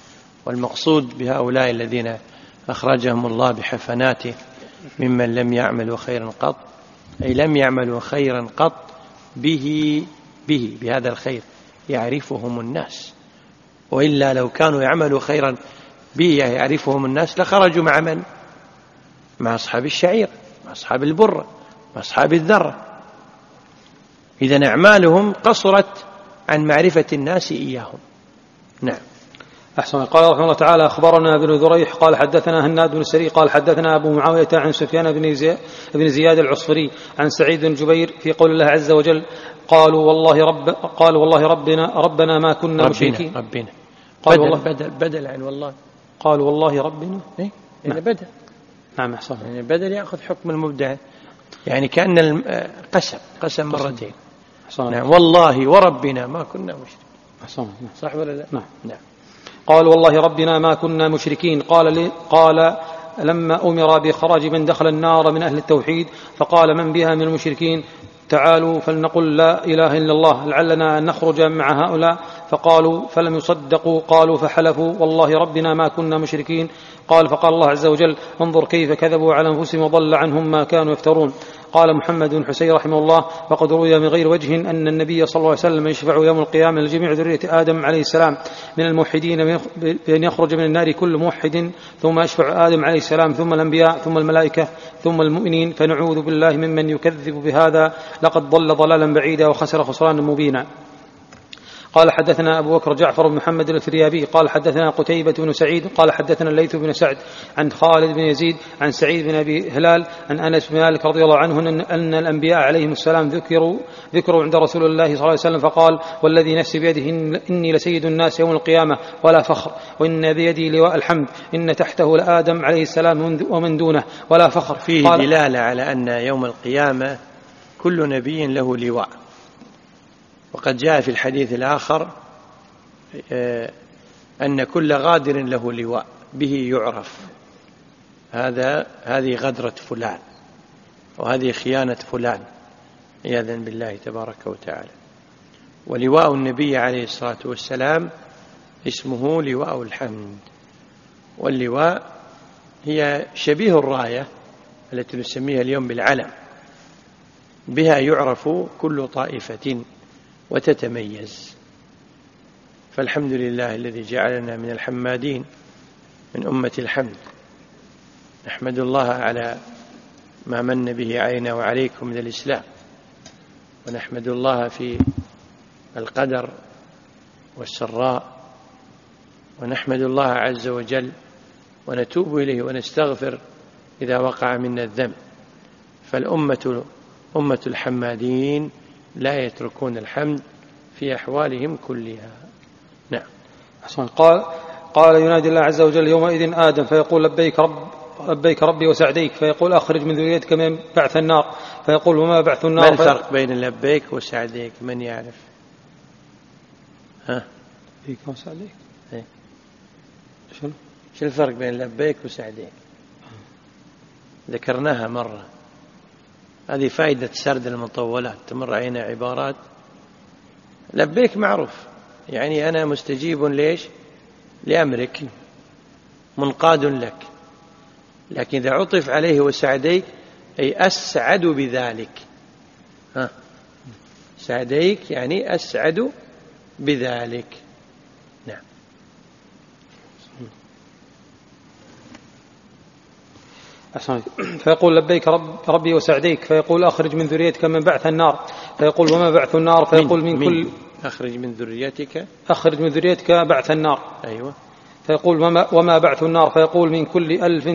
والمقصود بهؤلاء الذين أخرجهم الله بحفناته ممن لم يعملوا خيرا قط، أي لم يعملوا خيرا قط بهذا الخير يعرفهم الناس، وإلا لو كانوا يعملوا خيرا به يعرفهم الناس لخرجوا مع من؟ مع أصحاب الشعير، مع أصحاب البر، مع أصحاب الذرة. إذن أعمالهم قصرت عن معرفة الناس إياهم. نعم. أحسن. قال رحمه الله تعالى: أخبرنا ابن ذريح قال حدثنا هناد بن سري قال حدثنا أبو معاوية عن سفيان بن زياد العصفري عن سعيد بن جبير في قول الله عز وجل: قالوا والله ربنا ما كنا مشركين. ربنا بدل عن والله. قالوا والله ربنا يعني بدل. نعم. أحسن. يعني بدل يأخذ حكم المبدع، يعني كأن قسم مرتين. نعم. والله وربنا ما كنا مشركين. صح ولا لا؟ نعم. قال: والله ربنا ما كنا مشركين. قال لما أمر بإخراج من دخل النار من أهل التوحيد فقال: من بها من المشركين؟ تعالوا فلنقل لا إله إلا الله لعلنا أن نخرج مع هؤلاء. فقالوا فلم يصدقوا. قالوا فحلفوا والله ربنا ما كنا مشركين. قال فقال الله عز وجل انظر كيف كذبوا على أنفسهم وضل عنهم ما كانوا يفترون. قال محمد بن حسين رحمه الله وقد روي من غير وجه أن النبي صلى الله عليه وسلم يشفع يوم القيامة لجميع ذرية آدم عليه السلام من الموحدين بأن يخرج من النار كل موحد، ثم يشفع آدم عليه السلام، ثم الأنبياء، ثم الملائكة، ثم المؤمنين. فنعوذ بالله ممن يكذب بهذا، لقد ضل ضلالا بعيدا وخسر خسرانا مبينا. قال حدثنا أبو بكر جعفر بن محمد الفريابي قال حدثنا قتيبة بن سعيد قال حدثنا الليث بن سعد عن خالد بن يزيد عن سعيد بن أبي هلال عن أنس بن مالك رضي الله عنه أن الأنبياء عليهم السلام ذكروا عند رسول الله صلى الله عليه وسلم فقال والذي نفسي بيده إني لسيد الناس يوم القيامة ولا فخر، وإن بيدي لواء الحمد، إن تحته لآدم عليه السلام ومن دونه ولا فخر. فيه دلالة على أن يوم القيامة كل نبي له لواء، وقد جاء في الحديث الآخر أن كل غادر له لواء به يعرف هذه غدرة فلان وهذه خيانة فلان عياذا بالله تبارك وتعالى. ولواء النبي عليه الصلاة والسلام اسمه لواء الحمد، واللواء هي شبيه الراية التي نسميها اليوم بالعلم، بها يعرف كل طائفة وتتميز. فالحمد لله الذي جعلنا من الحمادين من أمة الحمد، نحمد الله على ما من به علينا وعليكم من الإسلام، ونحمد الله في القدر والسراء، ونحمد الله عز وجل ونتوب إليه ونستغفر إذا وقع منا الذنب. فالأمة أمة الحمادين لا يتركون الحمد في أحوالهم كلها. نعم. قال ينادي الله عز وجل يومئذ آدم فيقول لبيك ربي وسعديك، فيقول أخرج من ذريتك من بعث النار، فيقول وما بعث النار؟ ما الفرق بين لبيك وسعديك؟ من يعرف؟ لبيك وسعديك شو الفرق بين لبيك وسعديك؟ ذكرناها مرة، هذه فائدة سرد المطولات. تمر علينا عبارات. لبيك معروف، يعني أنا مستجيب ليش؟ لأمرك، منقاد لك. لكن إذا عطف عليه وسعديك أي أسعد بذلك. سعديك يعني أسعد بذلك. نعم. فيقول لبيك ربي وسعديك، فيقول أخرج من ذريتك من بعث النار، فيقول وما بعث النار؟ فيقول من كل أخرج من ذريتك بعث النار. أيوة. فيقول وما بعث النار؟ فيقول من كل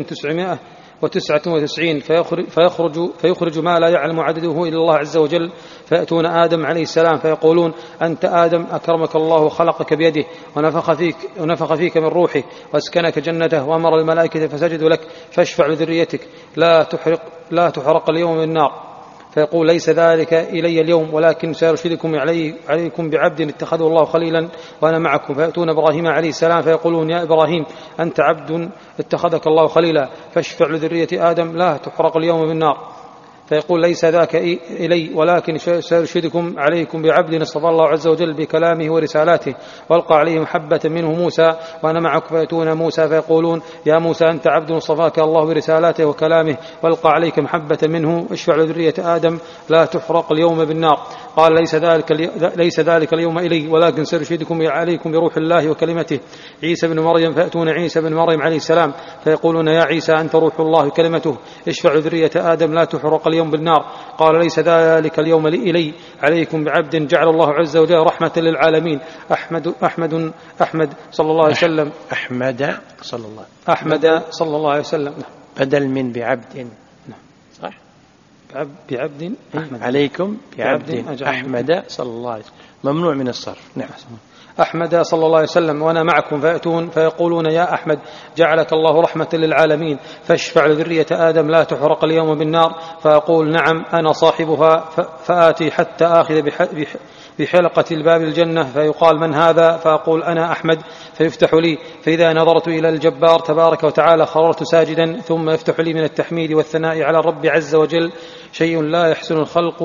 1999. فيخرج ما لا يعلم عدده إلا الله عز وجل، فيأتون آدم عليه السلام فيقولون أنت آدم أكرمك الله وخلقك بيده ونفخ فيك من روحه واسكنك جنته وأمر الملائكة فسجدوا لك، فاشفع لذريتك لا تحرق اليوم من النار. فيقول ليس ذلك إلي اليوم، ولكن سيرشدكم عليكم بعبد اتخذه الله خليلا وأنا معكم. فيأتون إبراهيم عليه السلام فيقولون يا إبراهيم أنت عبد اتخذك الله خليلا، فاشفع لذرية آدم لا تحرق اليوم بالنار. فيقول ليس ذاك إلي، ولكن سيرشدكم عليكم بعبد اصطفى الله عز وجل بكلامه ورسالاته والقى عليه محبة منه موسى وأنا معك. فيأتون موسى فيقولون يا موسى أنت عبد اصطفاك الله برسالاته وكلامه والقى عليك محبة منه، اشفع لذرية آدم لا تحرق اليوم بالنار. قال ليس ذلك اليوم إلي، ولكن سيرشدكم عليكم بروح الله وكلمته عيسى بن مريم. فيأتون عيسى بن مريم عليه السلام فيقولون يا عيسى أنت روح الله وكلمته، اشفع لذرية آدم لا تحرق اليوم بالنار. قال ليس ذلك اليوم إلي، عليكم بعبد جعل الله عز وجل رحمة للعالمين أحمد صلى الله عليه وسلم. أحمد صلى الله عليه وسلم بدل من بعبد. صح؟ بعبد عليكم بعبد أحمد صلى الله عليه وسلم، ممنوع من الصرف. نعم. أحمد صلى الله عليه وسلم وأنا معكم. فيأتون فيقولون يا أحمد جعلك الله رحمة للعالمين، فاشفع لذرية آدم لا تحرق اليوم بالنار. فأقول نعم أنا صاحبها. فآتي حتى آخذ بحلقة الباب الجنة، فيقال من هذا؟ فأقول أنا أحمد. فيفتح لي، فإذا نظرت إلى الجبار تبارك وتعالى خررت ساجدا، ثم يفتح لي من التحميد والثناء على الرب عز وجل شيء لا يحسن الخلق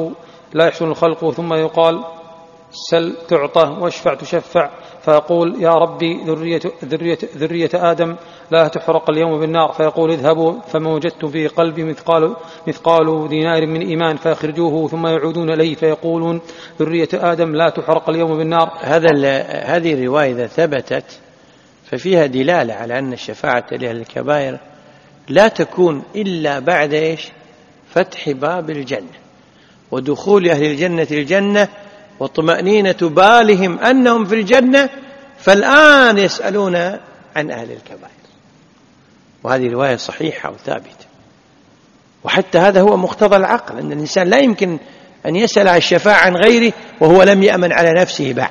لا يحسن الخلق ثم يقال سل تعطى واشفع تشفع فيقول يا ربي ذرية آدم لا تحرق اليوم بالنار فيقول اذهبوا فما وجدتم في قلبي مثقال دينار من إيمان فأخرجوه ثم يعودون إليه فيقولون ذرية آدم لا تحرق اليوم بالنار. هذه الرواية إذا ثبتت ففيها دلالة على أن الشفاعة لأهل الكبائر لا تكون إلا بعد فتح باب الجنة ودخول أهل الجنة الجنة وطمأنينة بالهم أنهم في الجنة فالآن يسألون عن أهل الكبائر. وهذه رواية صحيحة وثابتة، وحتى هذا هو مقتضى العقل، أن الإنسان لا يمكن أن يسأل عن الشفاعة عن غيره وهو لم يأمن على نفسه بعد.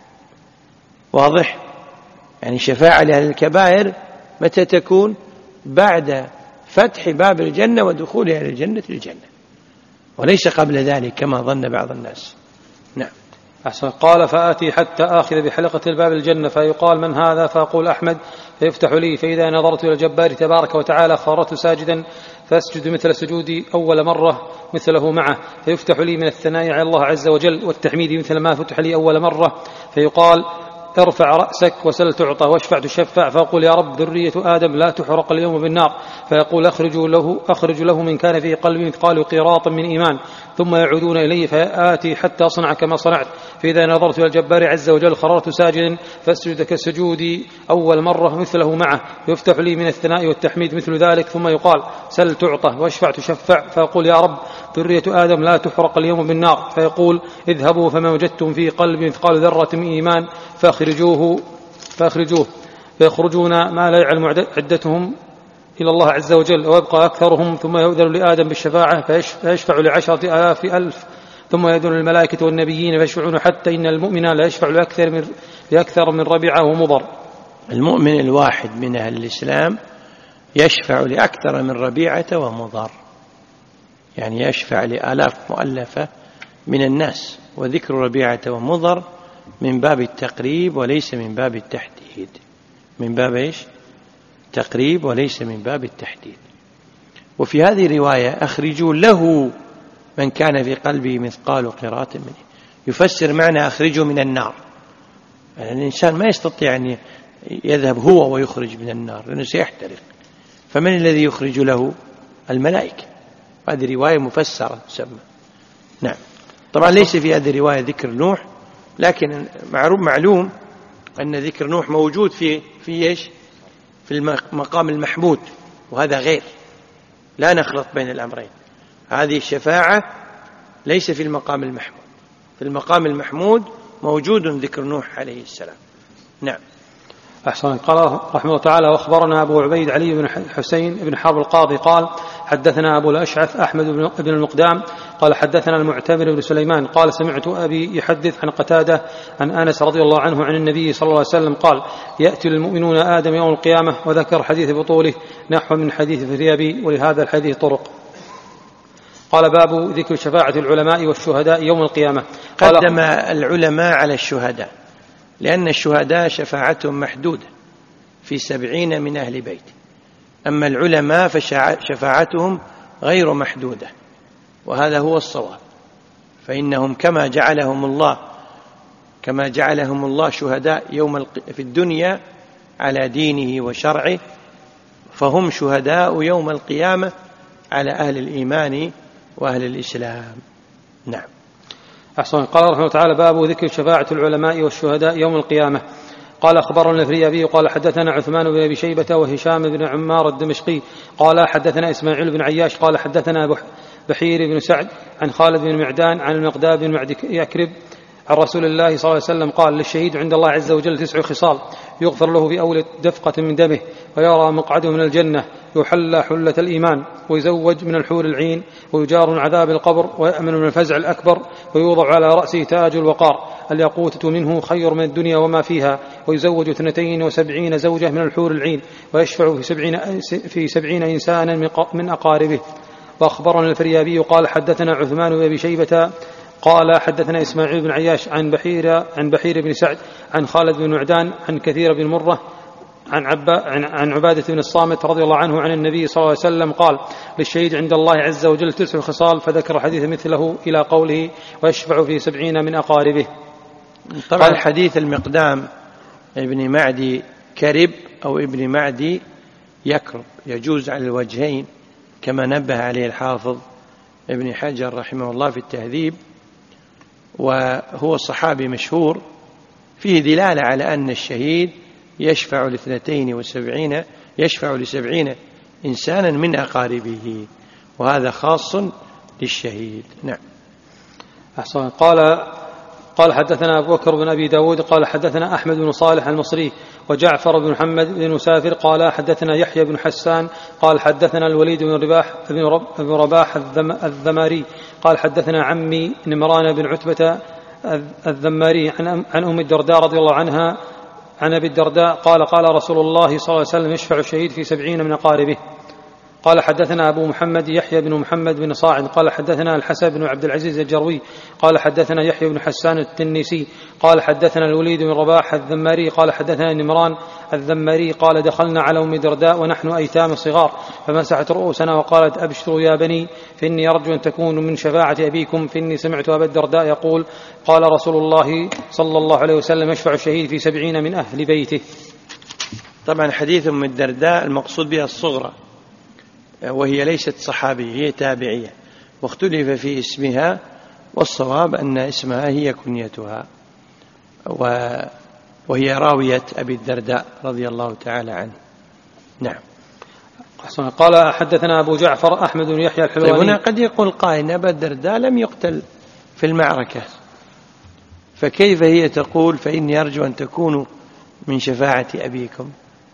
واضح؟ يعني شفاعة لأهل الكبائر متى تكون؟ بعد فتح باب الجنة ودخول أهل الجنة الجنة، وليس قبل ذلك كما ظن بعض الناس. نعم. أحسن. قال فآتي حتى آخذ بحلقة الباب الجنة فيقال من هذا؟ فأقول أحمد فيفتح لي، فإذا نظرت إلى الجبار تبارك وتعالى خررت ساجدا فأسجد مثل سجودي أول مرة مثله معه، فيفتح لي من الثناء على الله عز وجل والتحميد مثل ما فتح لي أول مرة، فيقال ارفع رأسك وسل تعطى واشفع تشفع، فأقول يا رب ذرية آدم لا تحرق اليوم بالنار، فيقول أخرج له من كان في قلبي مثقال قيراط من إيمان، ثم يعودون إلي فآتي حتى أصنع كما صنعت، فإذا نظرت إلى الجبار عز وجل خررت ساجدا فأسجد كسجودي أول مرة مثله معه، يفتح لي من الثناء والتحميد مثل ذلك، ثم يقال سل تعطى واشفع تشفع، فأقول يا رب ذرية آدم لا تحرق اليوم بالنار، فيقول اذهبوا فما وجدتم في قلبي مثقال ذرة من إيمان فأخرجوه فيخرجون ما لا يعلم عدتهم إلى الله عز وجل، ويبقى أكثرهم، ثم يؤذن لآدم بالشفاعة فيشفع ل10,000 ألف، ثم يؤذن الملائكة والنبيين فيشفعون، حتى إن المؤمن لا يشفع لأكثر من ربيعة ومضر. المؤمن الواحد من أهل الإسلام يشفع لأكثر من ربيعة ومضر، يعني يشفع لآلاف مؤلفة من الناس، وذكر ربيعة ومضر من باب التقريب وليس من باب التحديد. من باب تقريب وليس من باب التحديد. وفي هذه الرواية أخرجوا له من كان في قلبه مثقال قيراط منه، يفسر معنى أخرجوا من النار، يعني الإنسان ما يستطيع أن يذهب هو ويخرج من النار لأنه سيحترق، فمن الذي يخرج له؟ الملائكة. هذه رواية مفسرة تسمى. نعم. طبعا ليس في هذه الرواية ذكر نوح، لكن معلوم أن ذكر نوح موجود في المقام المحمود، وهذا غير، لا نخلط بين الأمرين. هذه الشفاعة ليس في المقام المحمود، في المقام المحمود موجود ذكر نوح عليه السلام. نعم. أحسن. قال رحمه الله تعالى وأخبرنا أبو عبيد علي بن حسين بن حرب القاضي قال حدثنا أبو الأشعث أحمد بن المقدام قال حدثنا المعتمر بن سليمان قال سمعت أبي يحدث عن قتادة عن أنس رضي الله عنه عن النبي صلى الله عليه وسلم قال يأتي المؤمنون آدم يوم القيامة، وذكر حديث بطوله نحو من حديث الفريابي، ولهذا الحديث طرق. قال باب ذكر شفاعة العلماء والشهداء يوم القيامة. قدم العلماء على الشهداء لأن الشهداء شفاعتهم محدودة في 70 من أهل بيت، أما العلماء فشفاعتهم غير محدودة، وهذا هو الصواب، فإنهم كما جعلهم الله شهداء في الدنيا على دينه وشرعه، فهم شهداء يوم القيامة على أهل الإيمان وأهل الإسلام. نعم. أحسن. قال رحمه الله تعالى باب ذكر شفاعة العلماء والشهداء يوم القيامة. قال أخبرنا الفريابي قال حدثنا عثمان بن أبي شيبة وهشام بن عمار الدمشقي قال حدثنا إسماعيل بن عياش قال حدثنا بحير بن سعد عن خالد بن معدان عن المقداد بن معد يكرب عن رسول الله صلى الله عليه وسلم قال للشهيد عند الله عز وجل 9 خصال يغفر له بأول دفقة من دمه، ويرى مقعده من الجنة، يحلى حلة الإيمان، ويزوج من الحور العين، ويجار من عذاب القبر، ويأمن من الفزع الأكبر، ويوضع على رأسه تاج الوقار، الياقوتة منه خير من الدنيا وما فيها، ويزوج 72 زوجة من الحور العين، ويشفع في 70 إنسانا من أقاربه. وأخبرنا الفريابي قال حدثنا عثمان بن أبي شيبة قال حدثنا إسماعيل بن عياش عن بحير بن سعد عن خالد بن معدان عن كثير بن مرة عن عبادة بن الصامت رضي الله عنه عن النبي صلى الله عليه وسلم قال: للشهيد عند الله عز وجل 9 خصال، فذكر حديث مثله إلى قوله: ويشفع في 70 من أقاربه. طبعا حديث المقدام ابن معدي كرب أو ابن معدي يكرب يجوز على الوجهين، كما نبه عليه الحافظ ابن حجر رحمه الله في التهذيب، وهو صحابي مشهور، فيه دلالة على أن الشهيد يشفع ل70 إنسانا من أقاربه، وهذا خاص للشهيد. نعم. أحسن. قال حدثنا أبو بكر بن أبي داود قال حدثنا أحمد بن صالح المصري وجعفر بن محمد بن مسافر قال حدثنا يحيى بن حسان قال حدثنا الوليد بن رباح الذماري قال حدثنا عمي نمران بن عتبة الذماري عن أم الدرداء رضي الله عنها عن أبي الدرداء قال: قال رسول الله صلى الله عليه وسلم: يشفع الشهيد في 70 من أقاربه. قال حدثنا أبو محمد يحيى بن محمد بن صاعد قال حدثنا الحسن بن عبد العزيز الجروي قال حدثنا يحيى بن حسان التنيسي قال حدثنا الوليد بن رباح الذماري قال حدثنا نمران الذماري قال: دخلنا على أم الدرداء ونحن أيتام صغار، فمسحت رؤوسنا وقالت: أبشروا يا بني، فإني أرجو أن تكونوا من شفاعة أبيكم، فإني سمعت أبا الدرداء يقول: قال رسول الله صلى الله عليه وسلم: يشفع الشهيد في 70 من أهل بيته. طبعا حديث أم الدرداء المقصود بها الصغرى، وهي ليست صحابية، هي تابعية، واختلف في اسمها، والصواب أن اسمها هي كنيتها، وهي راوية أبي الدرداء رضي الله تعالى عنه. نعم. قال حدثنا أبو جعفر أحمد بن يحيى الحلواني. طيب هنا قد يقول قائل: أبا الدرداء لم يقتل في المعركة، فكيف هي تقول: فإني أرجو أن تكونوا من شفاعة أبيكم؟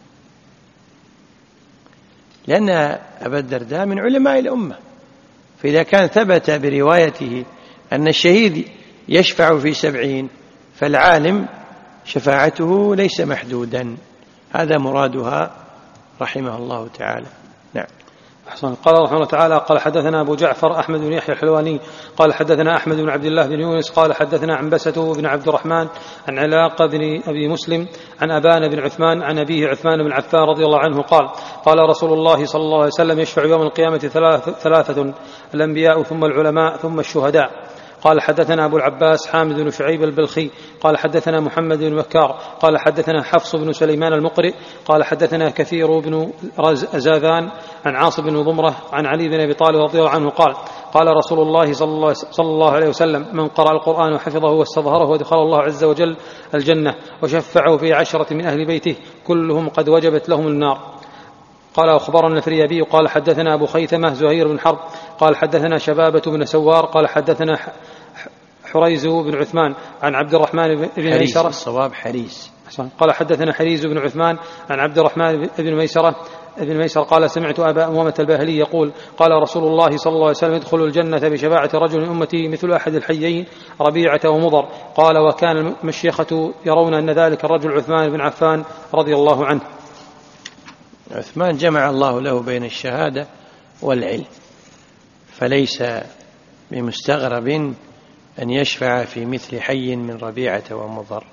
لأن أبا الدرداء من علماء الأمة، فإذا كان ثبت بروايته أن الشهيد يشفع في 70، فالعالم شفاعته ليس محدودا، هذا مرادها رحمه الله تعالى. نعم. أحسن. قال رحمه الله تعالى: قال حدثنا أبو جعفر أحمد بن يحيى الحلواني قال حدثنا أحمد بن عبد الله بن يونس قال حدثنا عنبسة بن عبد الرحمن عن علاقة بن أبي مسلم عن أبان بن عثمان عن أبيه عثمان بن عفان رضي الله عنه قال: قال رسول الله صلى الله عليه وسلم: يشفع يوم القيامة 3: الأنبياء ثم العلماء ثم الشهداء. قال حدثنا أبو العباس حامد بن شعيب البلخي قال حدثنا محمد بن مكار قال حدثنا حفص بن سليمان المقرئ قال حدثنا كثير بن زاذان عن عاصم بن ضمرة عن علي بن أبي طالب رضي الله عنه قال: قال رسول الله صلى الله عليه وسلم: من قرأ القرآن وحفظه واستظهره ودخل الله عز وجل الجنة، وشفعه في 10 من أهل بيته كلهم قد وجبت لهم النار. قال: أخبرنا الفريابي قال حدثنا أبو خيثمة زهير بن حرب قال حدثنا شبابة بن سوار قال حدثنا حريز بن عثمان عن عبد الرحمن بن ميسرة. الصواب حريز. قال حدثنا حريز بن عثمان عن عبد الرحمن بن ميسرة قال: سمعت أبا أمامة الباهلي يقول: قال رسول الله صلى الله عليه وسلم: ادخلوا الجنة بشفاعة رجل من أمتي مثل أحد الحيين ربيعة ومضر. قال: وكان المشيخة يرون أن ذلك الرجل عثمان بن عفان رضي الله عنه. عثمان جمع الله له بين الشهادة والعلم، فليس بمستغرب أن يشفع في مثل حي من ربيعة ومضر.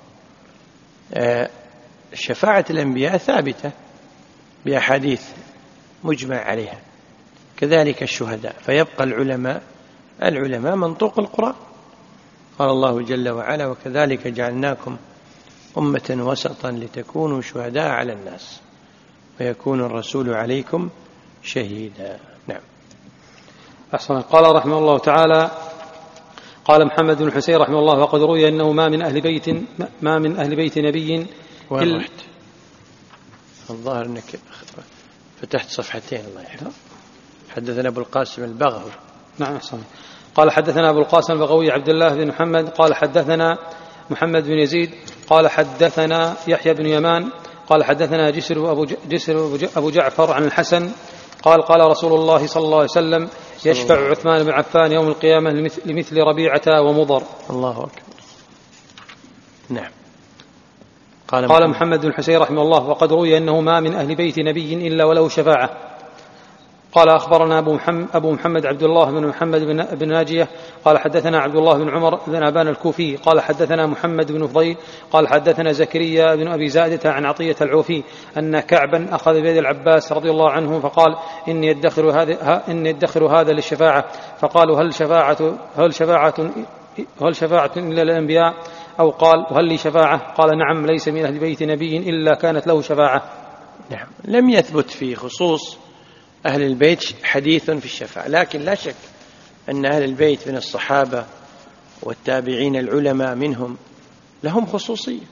شفاعة الأنبياء ثابتة بأحاديث مجمع عليها، كذلك الشهداء، فيبقى العلماء منطوق القرآن. قال الله جل وعلا: وكذلك جعلناكم أمة وسطا لتكونوا شهداء على الناس ويكون الرسول عليكم شهيدا. نعم. أحسن. قال رحمه الله تعالى: قال محمد بن حسين رحمه الله: وقد روي أنه ما من أهل بيت نبي إلا الظاهر أنك فتحت صفحتين. الله يحفظك. حدثنا أبو القاسم البغوي. نعم. أحسن. قال حدثنا أبو القاسم البغوي عبد الله بن محمد قال حدثنا محمد بن يزيد قال حدثنا يحيى بن يمان قال حدثنا جسر أبو جعفر عن الحسن قال: قال رسول الله صلى الله عليه وسلم: يشفع عثمان بن عفان يوم القيامة لمثل ربيعة ومضر. الله أكبر. نعم. قال محمد بن حسين رحمه الله: وقد روي أنه ما من أهل بيت نبي إلا وله شفاعة. قال أخبرنا أبو محمد عبد الله بن محمد بن ناجية قال حدثنا عبد الله بن عمر بن أبان الكوفي قال حدثنا محمد بن فضيل قال حدثنا زكريا بن أبي زائدة عن عطية العوفي أن كعبا أخذ بيد العباس رضي الله عنه فقال إني أدخر هذا للشفاعة. فقالوا هل شفاعة إلا للأنبياء؟ أو قال وهل لي شفاعة؟ قال نعم ليس من أهل بيت نبي إلا كانت له شفاعة. نعم، لم يثبت في خصوص أهل البيت حديث في الشفاعة، لكن لا شك أن أهل البيت من الصحابة والتابعين العلماء منهم لهم خصوصية،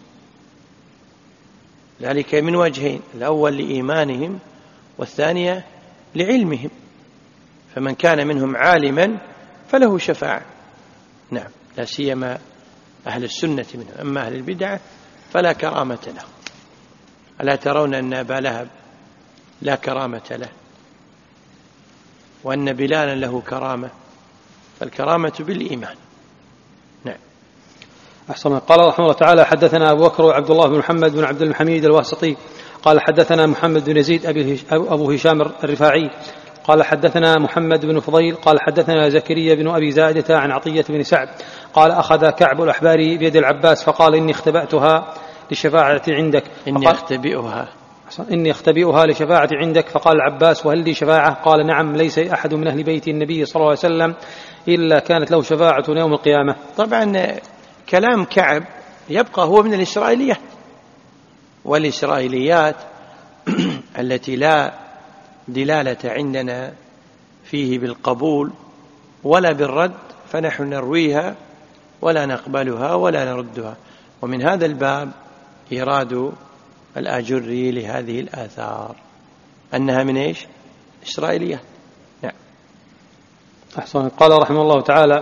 ذلك من وجهين: الأول لإيمانهم، والثانية لعلمهم، فمن كان منهم عالما فله شفاعة. نعم، لا سيما أهل السنة منهم، أما أهل البدعة فلا كرامة له. ألا ترون أن أبا لهب لا كرامة له، وأن بلالا له كرامة؟ فالكرامة بالإيمان. نعم. أحسن. قال رحمه الله تعالى حدثنا أبو بكر وعبد الله بن محمد بن عبد الحميد الواسطي قال حدثنا محمد بن يزيد أبو هشام الرفاعي قال حدثنا محمد بن فضيل قال حدثنا زكريا بن أبي زائدة عن عطية بن سعد قال أخذ كعب الأحبار بيد العباس فقال إني اختبأتها للشفاعة عندك. إني أختبئها لشفاعة عندك. فقال العباس وهل لي شفاعة؟ قال نعم ليس أحد من أهل بيت النبي صلى الله عليه وسلم إلا كانت له شفاعة يوم القيامة. طبعا كلام كعب يبقى هو من الإسرائيليات، والإسرائيليات التي لا دلالة عندنا فيه بالقبول ولا بالرد فنحن نرويها ولا نقبلها ولا نردها. ومن هذا الباب إيراد الآجري لهذه الآثار أنها من إيش؟ إسرائيلية. نعم. أحسن. قال رحمه الله تعالى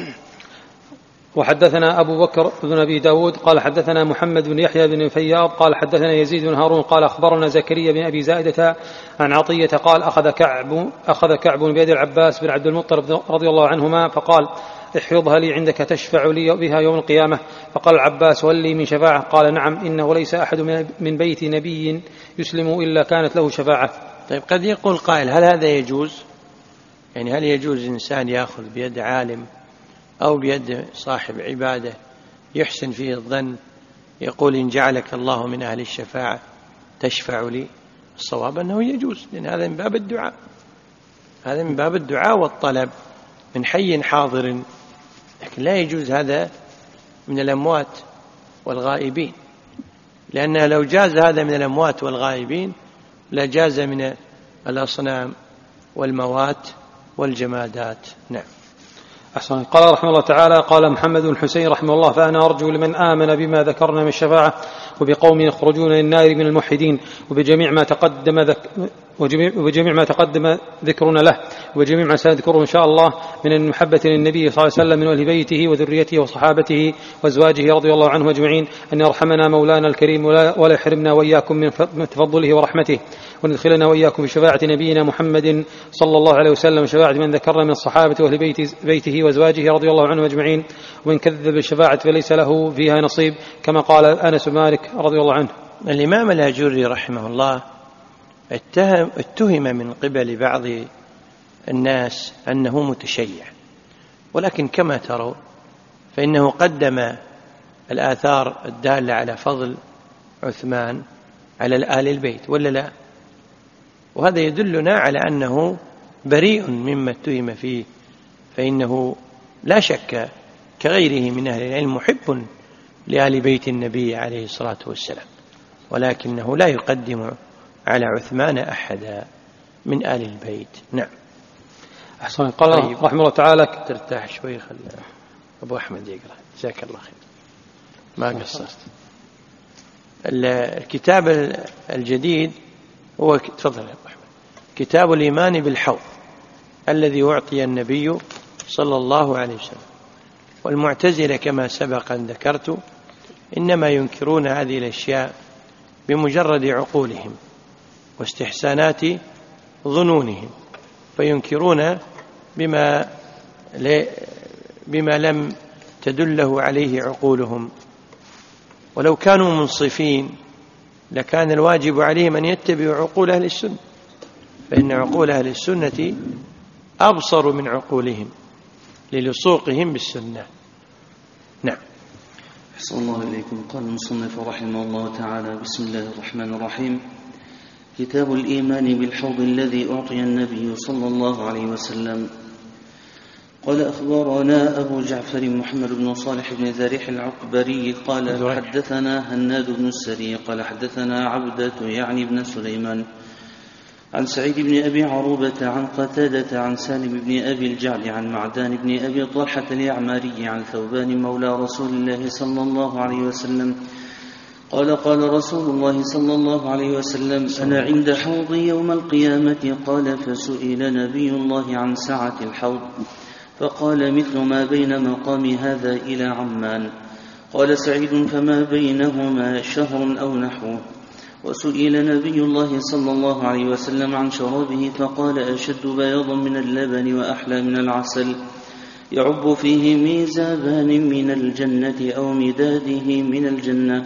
وحدثنا أبو بكر بن أبي داود قال حدثنا محمد بن يحيى بن فياض قال حدثنا يزيد بن هارون قال أخبرنا زكريا بن أبي زائدة عن عطية قال أخذ كعب بيد العباس بن عبد المطلب رضي الله عنهما فقال احفظها لي عندك تشفع لي بها يوم القيامة. فقال العباس وهل لي من شفاعة؟ قال نعم إنه ليس أحد من بيت نبي يسلم إلا كانت له شفاعة. طيب، قد يقول قائل هل هذا يجوز؟ يعني هل يجوز إنسان يأخذ بيد عالم أو بيد صاحب عبادة يحسن فيه الظن يقول إن جعلك الله من أهل الشفاعة تشفع لي؟ الصواب أنه يجوز، لأن هذا من باب الدعاء، هذا من باب الدعاء والطلب من حي حاضر، لكن لا يجوز هذا من الأموات والغائبين، لأنه لو جاز هذا من الأموات والغائبين لجاز من الأصنام والموات والجمادات. نعم. أحسن. قال رحمه الله تعالى قال محمد بن حسين رحمه الله فأنا أرجو لمن آمن بما ذكرنا من الشفاعة وبقوم يخرجون للنار من الموحدين وبجميع ما تقدم ذكرنا له وجميع ما سنذكره إن شاء الله من المحبة للنبي صلى الله عليه وسلم من أهل بيته وذريته وصحابته وأزواجه رضي الله عنه أجمعين، أن يرحمنا مولانا الكريم ولا يحرمنا وإياكم من تفضله ورحمته، وندخلنا وإياكم بشفاعة نبينا محمد صلى الله عليه وسلم وشفاعة من ذكرنا من الصحابة وأهل بيته وأزواجه رضي الله عنه أجمعين، ومن كذب الشفاعة فليس له فيها نصيب، كما قال أنس مالك رضي الله عنه. الإمام الآجري رحمه الله اتهم من قبل بعض الناس أنه متشيع، ولكن كما ترون فإنه قدم الآثار الدالة على فضل عثمان على آل البيت، ولا لا؟ وهذا يدلنا على أنه بريء مما اتهم فيه، فإنه لا شك كغيره من أهل العلم محب لآل بيت النبي عليه الصلاة والسلام، ولكنه لا يقدم على عثمان أحدا من آل البيت. نعم. أحسن. قال رحمه الله تعالى ترتاح شوي، خلي أبو أحمد يقرأ، جزاك الله خير، ما قصرت. الكتاب الجديد هو تفضل يا أبو أحمد، كتاب الإيمان بالحوض الذي أعطي النبي صلى الله عليه وسلم. والمعتزلة كما سبق أن ذكرت إنما ينكرون هذه الأشياء بمجرد عقولهم واستحسانات ظنونهم، فينكرون بما لم تدله عليه عقولهم. ولو كانوا منصفين لكان الواجب عليهم أن يتبعوا عقول أهل السنة، فإن عقول أهل السنة أبصر من عقولهم للصوقهم بالسنة. نعم. أحسن الله إليكم. قال المصنف رحمه الله تعالى: بسم الله الرحمن الرحيم. كتاب الإيمان بالحوض الذي أعطي النبي صلى الله عليه وسلم. قال: أخبرنا أبو جعفر محمد بن صالح بن ذريح العقبري قال: حدثنا هناد بن السري قال: حدثنا عبدة يعني بن سليمان عن سعيد بن أبي عروبة عن قتادة عن سالم بن أبي الجعد عن معدان بن أبي طلحة اليعماري عن ثوبان مولى رسول الله صلى الله عليه وسلم قال: قال رسول الله صلى الله عليه وسلم: أنا عند حوضي يوم القيامة. قال: فسئل نبي الله عن سعة الحوض فقال: مثل ما بين مقام هذا إلى عمان. قال سعيد: فما بينهما شهر أو نحوه. وسئل نبي الله صلى الله عليه وسلم عن شرابه فقال: أشد بياضا من اللبن وأحلى من العسل، يعب فيه ميزابان من الجنة أو مداده من الجنة،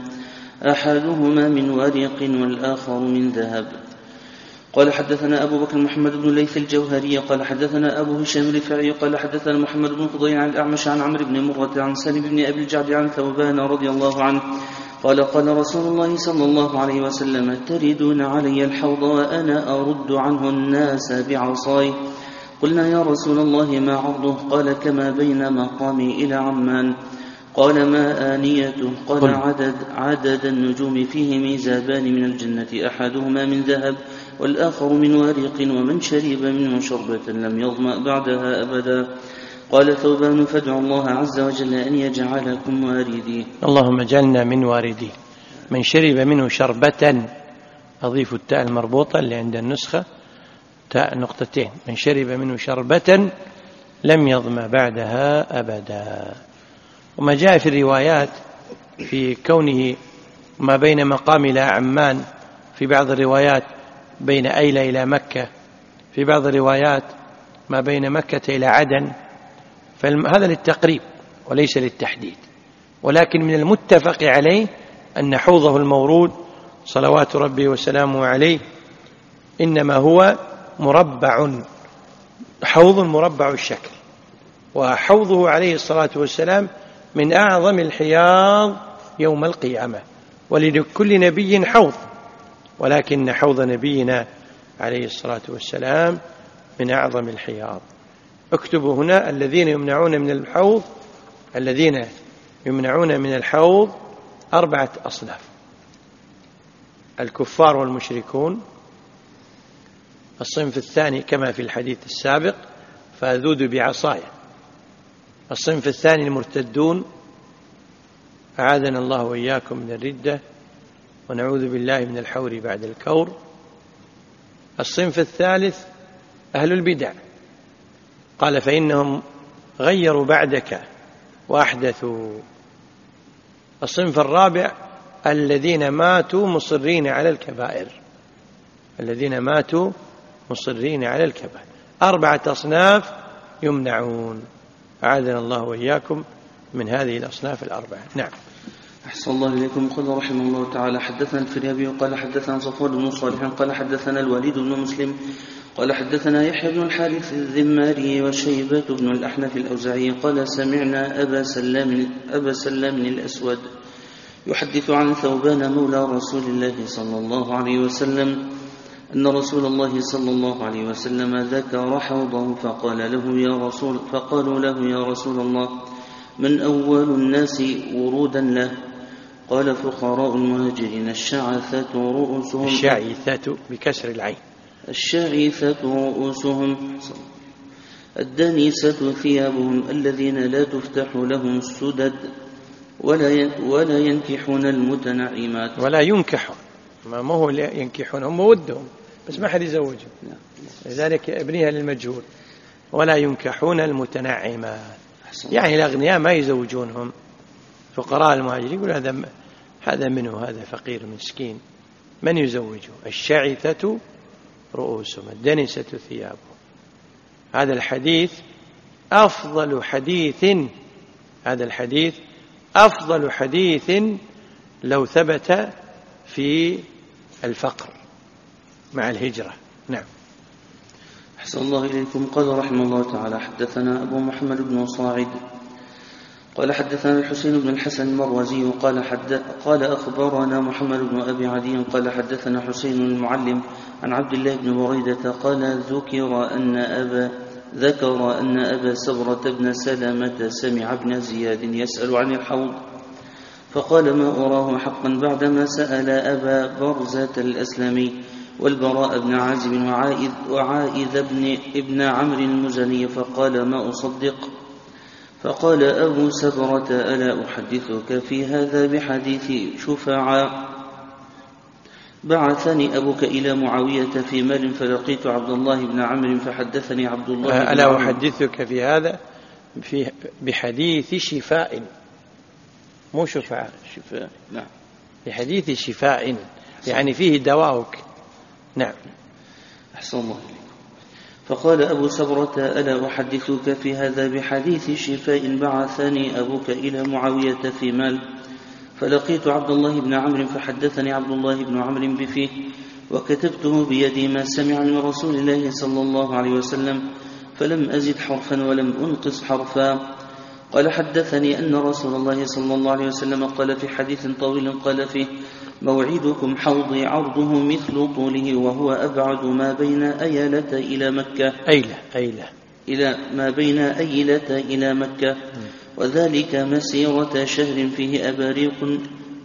أحدهما من ورق والآخر من ذهب. قال: حدثنا أبو بكر محمد بن ليث الجوهري قال: حدثنا أبو هشام الرفاعي قال: حدثنا محمد بن فضيل عن الأعمش عن عمرو بن مرة عن سالم بن أبي الجعد عن ثوبان رضي الله عنه قال: قال رسول الله صلى الله عليه وسلم: تردون علي الحوض وأنا أرد عنه الناس بعصاي. قلنا: يا رسول الله ما عرضه؟ قال: كما بين مقامي إلى عمان. قال: ما آنيته؟ قال: عدد النجوم فيه ميزابان من الجنة، أحدهما من ذهب والآخر من ورق، ومن شرب منه شربة لم يظمأ بعدها أبدا. قال ثوبان: فادعوا الله عز وجل أن يجعلكم واردي. اللهم اجعلنا من واردي. من شرب منه شربة، أضيف التاء المربوطة اللي عند النسخة تاء نقطتين، من شرب منه شربة لم يظمأ بعدها أبدا. وما جاء في الروايات في كونه ما بين مقام إلى عمان، في بعض الروايات بين أيلة إلى مكة، في بعض الروايات ما بين مكة إلى عدن، فهذا للتقريب وليس للتحديد. ولكن من المتفق عليه أن حوضه المورود صلوات ربي وسلامه عليه إنما هو مربع، حوض مربع الشكل، وحوضه عليه الصلاة والسلام من أعظم الحياض يوم القيامة. ولكل نبي حوض، ولكن حوض نبينا عليه الصلاة والسلام من أعظم الحياض. اكتبوا هنا: الذين يمنعون من الحوض، الذين يمنعون من الحوض 4 أصناف: الكفار والمشركون. الصنف الثاني كما في الحديث السابق: فأذود بعصاي. الصنف الثاني المرتدون، أعاذنا الله وإياكم من الردة ونعوذ بالله من الحور بعد الكور. الصنف الثالث أهل البدع، قال: فإنهم غيروا بعدك وأحدثوا. الصنف الرابع الذين ماتوا مصرين على الكبائر، الذين ماتوا مصرين على الكبائر. 4 أصناف يمنعون، أعاذنا الله وإياكم من هذه الأصناف 4. نعم. أحسن الله إليكم. قال رحمه الله تعالى: حدثنا الفريابي قال: حدثنا صفوان بن صالح قال: حدثنا الوليد بن مسلم قال: حدثنا يحيى بن الحارث الذماري وشيبة بن الأحنف الأوزاعي قال: سمعنا أبا سلام الأسود يحدث عن ثوبان مولى رسول الله صلى الله عليه وسلم أن رسول الله صلى الله عليه وسلم ذكر حوضه فقالوا له: يا رسول الله، من أول الناس ورودا له؟ قال: فقراء المهاجرين الشعثة رؤوسهم، الشعثة بكسر العين، الشعثة رؤوسهم، الدنيسة ثيابهم، الذين لا تفتح لهم السدد ولا ينكحون المتنعمات. ولا ينكحون، ما هو ينكحون، هم ودهم بس ما حد يزوجهم، لذلك ابنيها للمجهول. ولا ينكحون المتنعمات، يعني الأغنياء ما يزوجونهم. فقراء المهاجرين يقول هذا منه، هذا فقير مسكين، من يزوجه؟ الشعثة رؤوسهم، الدنسة ثيابهم. هذا الحديث أفضل حديث، هذا الحديث أفضل حديث لو ثبت في الفقر مع الهجرة. نعم. أحسن الله إليكم. قال رحمه الله تعالى: حدثنا أبو محمد بن صاعد قال حدثنا الحسين بن الحسن المروزي قال أخبرنا محمد بن أبي عدي قال حدثنا حسين المعلم عن عبد الله بن بريدة قال ذكر أن أبا سبرة بن سلمة سمع ابن زياد يسأل عن الحوض، فقال: ما أراه حقا، بعدما سأل أبا برزة الأسلمي والبراء بن عازب وعائذ ابن عمرو المزني، فقال: ما أصدق. فقال أبو سبرة: ألا أحدثك في هذا بحديث شفعاء؟ بعثني أبوك إلى معاوية في مال، فلقيت عبد الله بن عمرو فحدثني عبد الله بن عمرو. ألا أحدثك في هذا بحديث شفاء، مو شفاء، شفاء، نعم، بحديث شفاء يعني فيه دواؤك. نعم. أحسن الله إليكم. فقال أبو سبرة: ألا أحدثك في هذا بحديث شفاء؟ بعثني أبوك إلى معاوية في مال، فلقيت عبد الله بن عمرو فحدثني عبد الله بن عمرو بفيه، وكتبته بيدي ما سمع من رسول الله صلى الله عليه وسلم، فلم أزد حرفا ولم أنقص حرفا. قال: حدثني أن رسول الله صلى الله عليه وسلم قال في حديث طويل قال فيه: موعدكم حوضي عرضه مثل طوله، وهو أبعد ما بين أيلة إلى مكة، إلى ما بين أيلة إلى مكة، وذلك مسيرة شهر فيه أباريق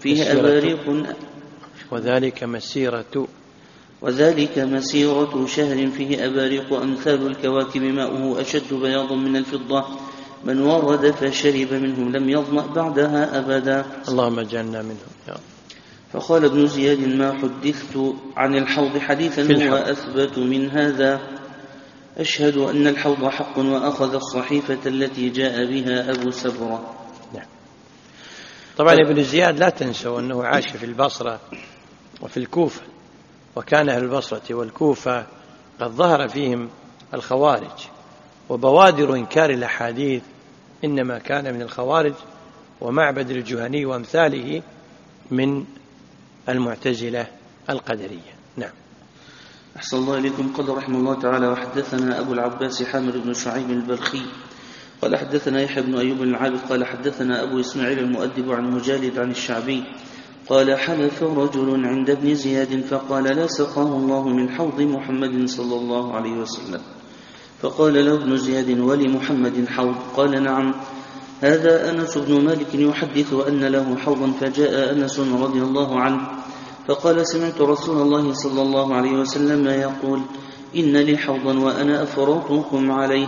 وذلك مسيرة شهر فيه أباريق أمثال الكواكب، ماؤه أشد بياضا من الفضة، من ورد فشرب منهم لم يظمأ بعدها أبدا. اللهم اجعلنا منهم. فقال ابن زياد: ما حدثت عن الحوض حديثا هو أثبت من هذا، أشهد أن الحوض حق. وأخذ الصحيفة التي جاء بها أبو سبرة. نعم. طبعا ابن زياد لا تنسوا أنه عاش في البصرة وفي الكوفة، وكان أهل البصرة والكوفة قد ظهر فيهم الخوارج، وبوادر إنكار الأحاديث إنما كان من الخوارج ومعبد الجهني وأمثاله من المعتزلة القدرية. نعم. أحسن الله إليكم. قال رحمه الله تعالى: وحدثنا أبو العباس حامد بن شعيب البلخي قال حدثنا يحيى بن أيوب العابد قال حدثنا أبو إسماعيل المؤدب عن مجالد عن الشعبي قال: حلف رجل عند ابن زياد فقال: لا سقاه الله من حوض محمد صلى الله عليه وسلم. فقال له ابن زياد: ولمحمد حوض؟ قال: نعم، هذا أنس بن مالك يحدث أن له حوضا. فجاء أنس رضي الله عنه فقال: سمعت رسول الله صلى الله عليه وسلم يقول: إن لي حوضا وأنا أفرطكم عليه.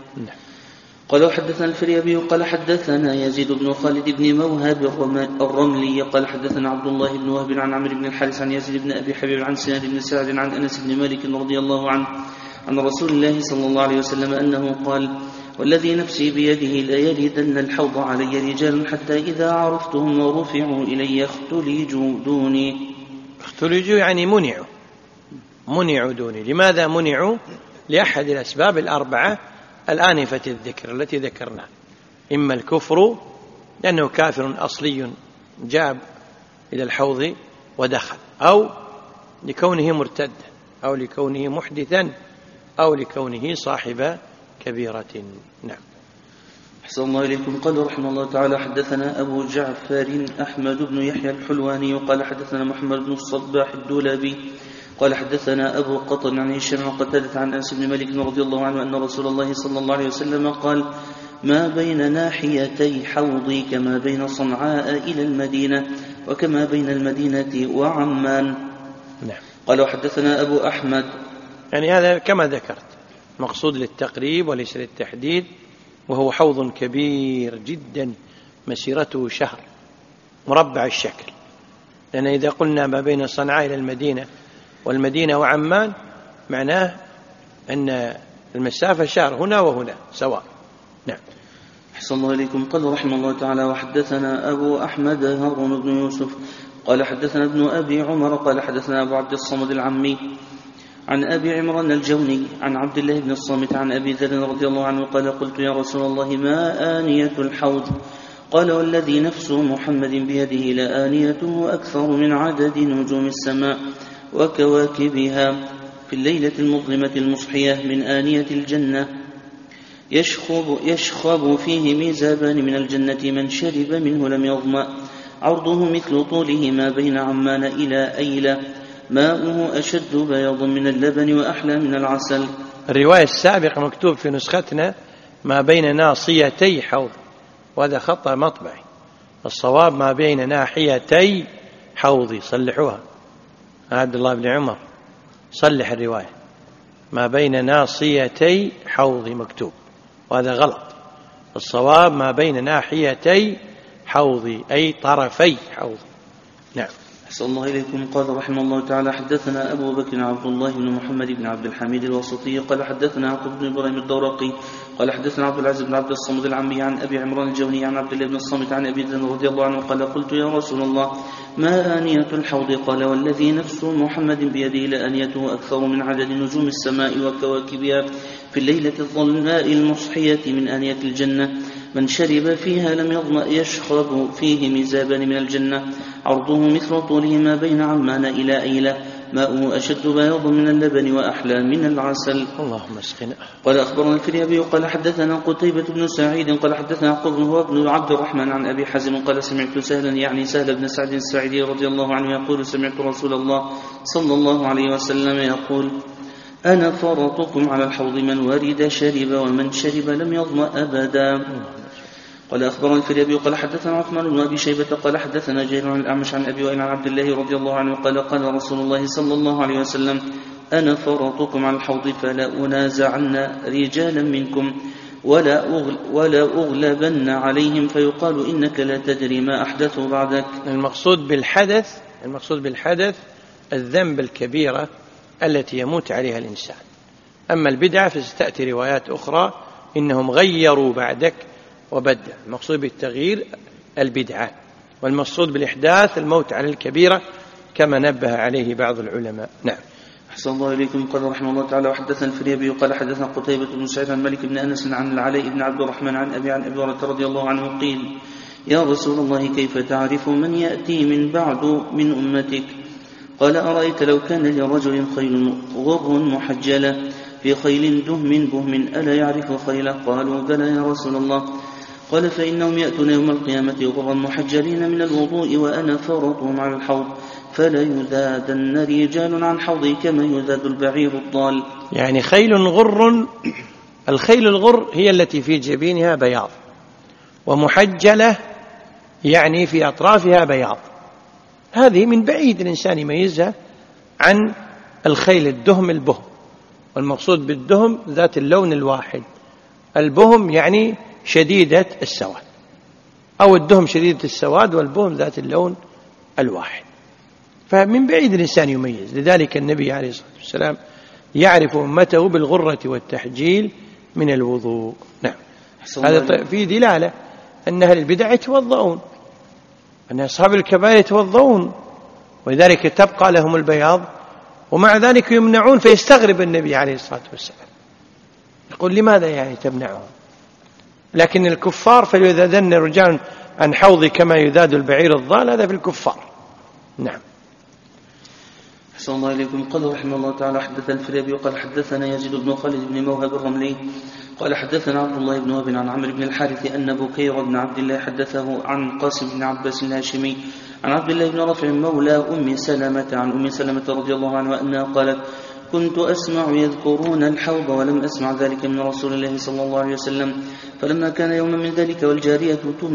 قال: وحدثنا الفريابي قال حدثنا يزيد بن خالد بن موهب الرملي قال حدثنا عبد الله بن وهب عن عمرو بن الحارث عن يزيد بن أبي حبيب عن سناد بن سعد عن أنس بن مالك رضي الله عنه عن رسول الله صلى الله عليه وسلم أنه قال: والذي نفسي بيده لا يلدن الحوض علي رجال حتى إذا عرفتهم ورفعوا إلي اختلجوا دوني. اختلجوا يعني منعوا دوني. لماذا منعوا؟ لأحد الأسباب الأربعة الآنفة الذكر التي ذكرنا: إما الكفر لأنه كافر أصلي جاب إلى الحوض ودخل، أو لكونه مرتد، أو لكونه محدثا، أو لكونه صاحب كبيرة. نعم. أحسن الله إليكم. قال رحمه الله تعالى: حدثنا أبو جعفر أحمد بن يحيى الحلواني قال حدثنا محمد بن الصباح الدولابي قال حدثنا أبو قطن عن هشام قتادة عن أنس بن مالك رضي الله عنه أن رسول الله صلى الله عليه وسلم قال: ما بين ناحيتي حوضي كما بين صنعاء إلى المدينة وكما بين المدينة وعمان. نعم. قال: وحدثنا أبو أحمد، يعني هذا كما ذكرت مقصود للتقريب وليس للتحديد، وهو حوض كبير جدا مسيرته شهر مربع الشكل، لأن إذا قلنا ما بين صنعاء إلى المدينة والمدينة وعمان معناه أن المسافة شهر هنا وهنا سواء. نعم. أحسن الله إليكم. قال رحمه الله تعالى: وحدثنا أبو أحمد هارون بن يوسف قال حدثنا ابن أبي عمر قال حدثنا أبو عبد الصمد العمي عن أبي عمران الجوني عن عبد الله بن الصامت عن أبي ذر رضي الله عنه قال: قلت يا رسول الله ما آنية الحوض؟ قال: والذي نفس محمد بيده لآنيته أكثر من عدد نجوم السماء وكواكبها. في الليلة المظلمة المصحية من آنية الجنة يشخب فيه ميزابان من الجنة من شرب منه لم يظمأ عرضه مثل طوله ما بين عمان إلى أيلة ماؤه أشد بياض من اللبن وأحلى من العسل. الرواية السابقة مكتوب في نسختنا ما بين ناصيتي حوض، وهذا خطأ مطبعي، الصواب ما بين ناحيتي حوضي. صلحوها عبد الله بن عمر، صلح الرواية، ما بين ناصيتي حوضي مكتوب، وهذا غلط. الصواب ما بين ناحيتي حوضي أي طرفي حوضي. نعم. أحسن الله إليكم. قال رحمه الله تعالى: حدثنا أبو بكر عبد الله بن محمد بن عبد الحميد الواسطي قال حدثنا يعقوب بن إبراهيم الدورقي قال حدثنا عبد العزيز بن عبد الصمد العمي عن أبي عمران الجوني عن عبد الله بن الصامت عن أبي ذر رضي الله عنه قال: قلت يا رسول الله ما آنية الحوض؟ قال: والذي نفس محمد بيده لآنيته أكثر من عدد نجوم السماء وكواكبها في الليلة الظلماء المصحية من آنية الجنة من شرب فيها لم يظمأ يشخب فيه ميزابان من الجنة عرضه مثل طوله ما بين عمان إلى أيلة ماؤه أشد بياض من اللبن وأحلى من العسل. اللهم اسقنا. قال أخبرنا الفريابي قال حدثنا قتيبة بن سعيد قال حدثنا يعقوب هو ابن عبد الرحمن عن أبي حازم قال سمعت سهلا يعني سهل بن سعد الساعدي رضي الله عنه يقول: سمعت رسول الله صلى الله عليه وسلم يقول: أنا فرطكم على الحوض من ورد شرب ومن شرب لم يظمأ أبدا. قال أخبرنا الفريابي قال حدثنا عثمان بن أبي شيبة قال حدثنا جرير عن الأعمش عن أبي وائل عن عبد الله رضي الله عنه قال: قال رسول الله صلى الله عليه وسلم: أنا فرطكم على الحوض فلا أنازعن رجالا منكم ولا أغلبن عليهم فيقال إنك لا تدري ما أحدثوا بعدك. المقصود بالحدث الذنب الكبيرة التي يموت عليها الإنسان. أما البدعة فستأتي روايات أخرى إنهم غيروا بعدك وبدع. المقصود بالتغيير البدعة، والمقصود بالإحداث الموت على الكبيرة كما نبه عليه بعض العلماء. نعم. أحسن الله إليكم. قال رحمه الله تعالى: وحدثنا الفريابي قال حدثنا قتيبة بن سعيد عن مالك بن أنس عن العلاء بن عبد الرحمن عن أبي هريرة رضي الله عنه قيل: يا رسول الله كيف تعرف من يأتي من بعد من أمتك؟ قال: أرأيت لو كان لرجل خيل غر محجلة في خيل دهم بهم ألا يعرف خيله؟ قالوا: بلى يا رسول الله. قال: فإنهم يأتون يوم القيامة غرا محجلين من الوضوء وأنا فرطهم على الحوض فلا يذادن رجال عن حوضي كما يذاد البعير الضال. يعني خيل غر، الخيل الغر هي التي في جبينها بياض، ومحجلة يعني في أطرافها بياض. هذه من بعيد الإنسان يميزها عن الخيل الدهم البهم، والمقصود بالدهم ذات اللون الواحد، البهم يعني شديدة السواد، أو الدهم شديدة السواد والبهم ذات اللون الواحد. فمن بعيد الإنسان يميز. لذلك النبي عليه الصلاة والسلام يعرف أمته بالغرة والتحجيل من الوضوء. نعم. هذا في دلالة أن أهل البدع يتوضؤون، أن أصحاب الكبائر يتوضؤون، ولذلك تبقى لهم البياض، ومع ذلك يمنعون. فيستغرب النبي عليه الصلاة والسلام يقول: لماذا يعني تمنعهم؟ لكن الكفار فليذادن رجال عن حوضي كما يذاد البعير الضال، هذا في الكفار. نعم. أحسن الله إليكم. قال رحمه الله تعالى: حدثنا الفريابي قال حدثنا يزيد بن خالد بن موهب الرملي قال حدثنا عبد الله بن وهب عن عمرو بن الحارث أن بكير بن عبد الله حدثه عن قاسم بن عباس الهاشمي عن عبد الله بن رافع مولى أم سلمة عن أم سلمة رضي الله عنها أنها قالت: كنت أسمع يذكرون الحوض ولم أسمع ذلك من رسول الله صلى الله عليه وسلم، فلما كان يوما من ذلك والجارية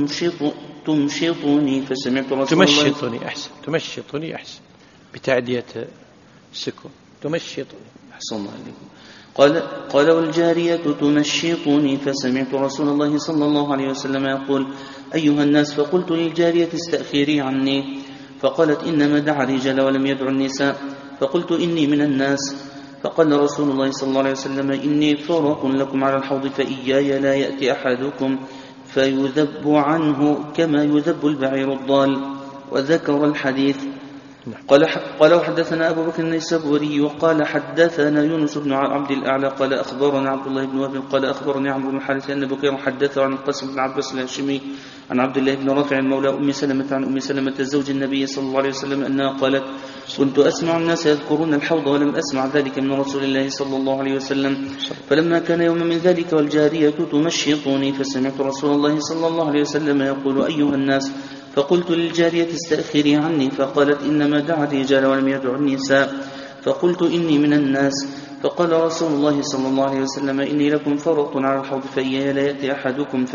تمشطني فسمعت رسول الله تمشطني أحسن بتعدية السكون، تمشطني. أحسن الله عليكم. قال والجارية تمشطني فسمعت رسول الله صلى الله عليه وسلم يقول: أيها الناس، فقلت للجارية: استأخري عني، فقالت: إنما دعا الرجال ولم يدع النساء، فقلت: إني من الناس. فقال رسول الله صلى الله عليه وسلم: إني فرط لكم على الحوض فإياي لا يأتي أحدكم فيذب عنه كما يذب البعير الضال. وذكر الحديث. قال وحدثنا أبو بكر النيسابوري وقال حدثنا يونس بن عبد الأعلى قال أخبرنا عبد الله بن وهب قال أخبرني عمرو بن الحارث أن بكير حدثه عن القاسم بن عباس الهاشمي عن عبد الله بن رافع مولى أم سلمة عن أم سلمة زوج النبي صلى الله عليه وسلم أنها قالت كنت أسمع الناس يذكرون الحوض ولم أسمع ذلك من رسول الله صلى الله عليه وسلم، فلما كان يوم من ذلك والجارية تمشطني فسمعت رسول الله صلى الله عليه وسلم يقول أيها الناس، فقلت للجارية استأخري عني، فقالت إنما دعا الرجال ولم يدع النساء، فقلت إني من الناس، فقال رسول الله صلى الله عليه وسلم إني لكم فرط على الحوض فإياي لا يأتي أحدكم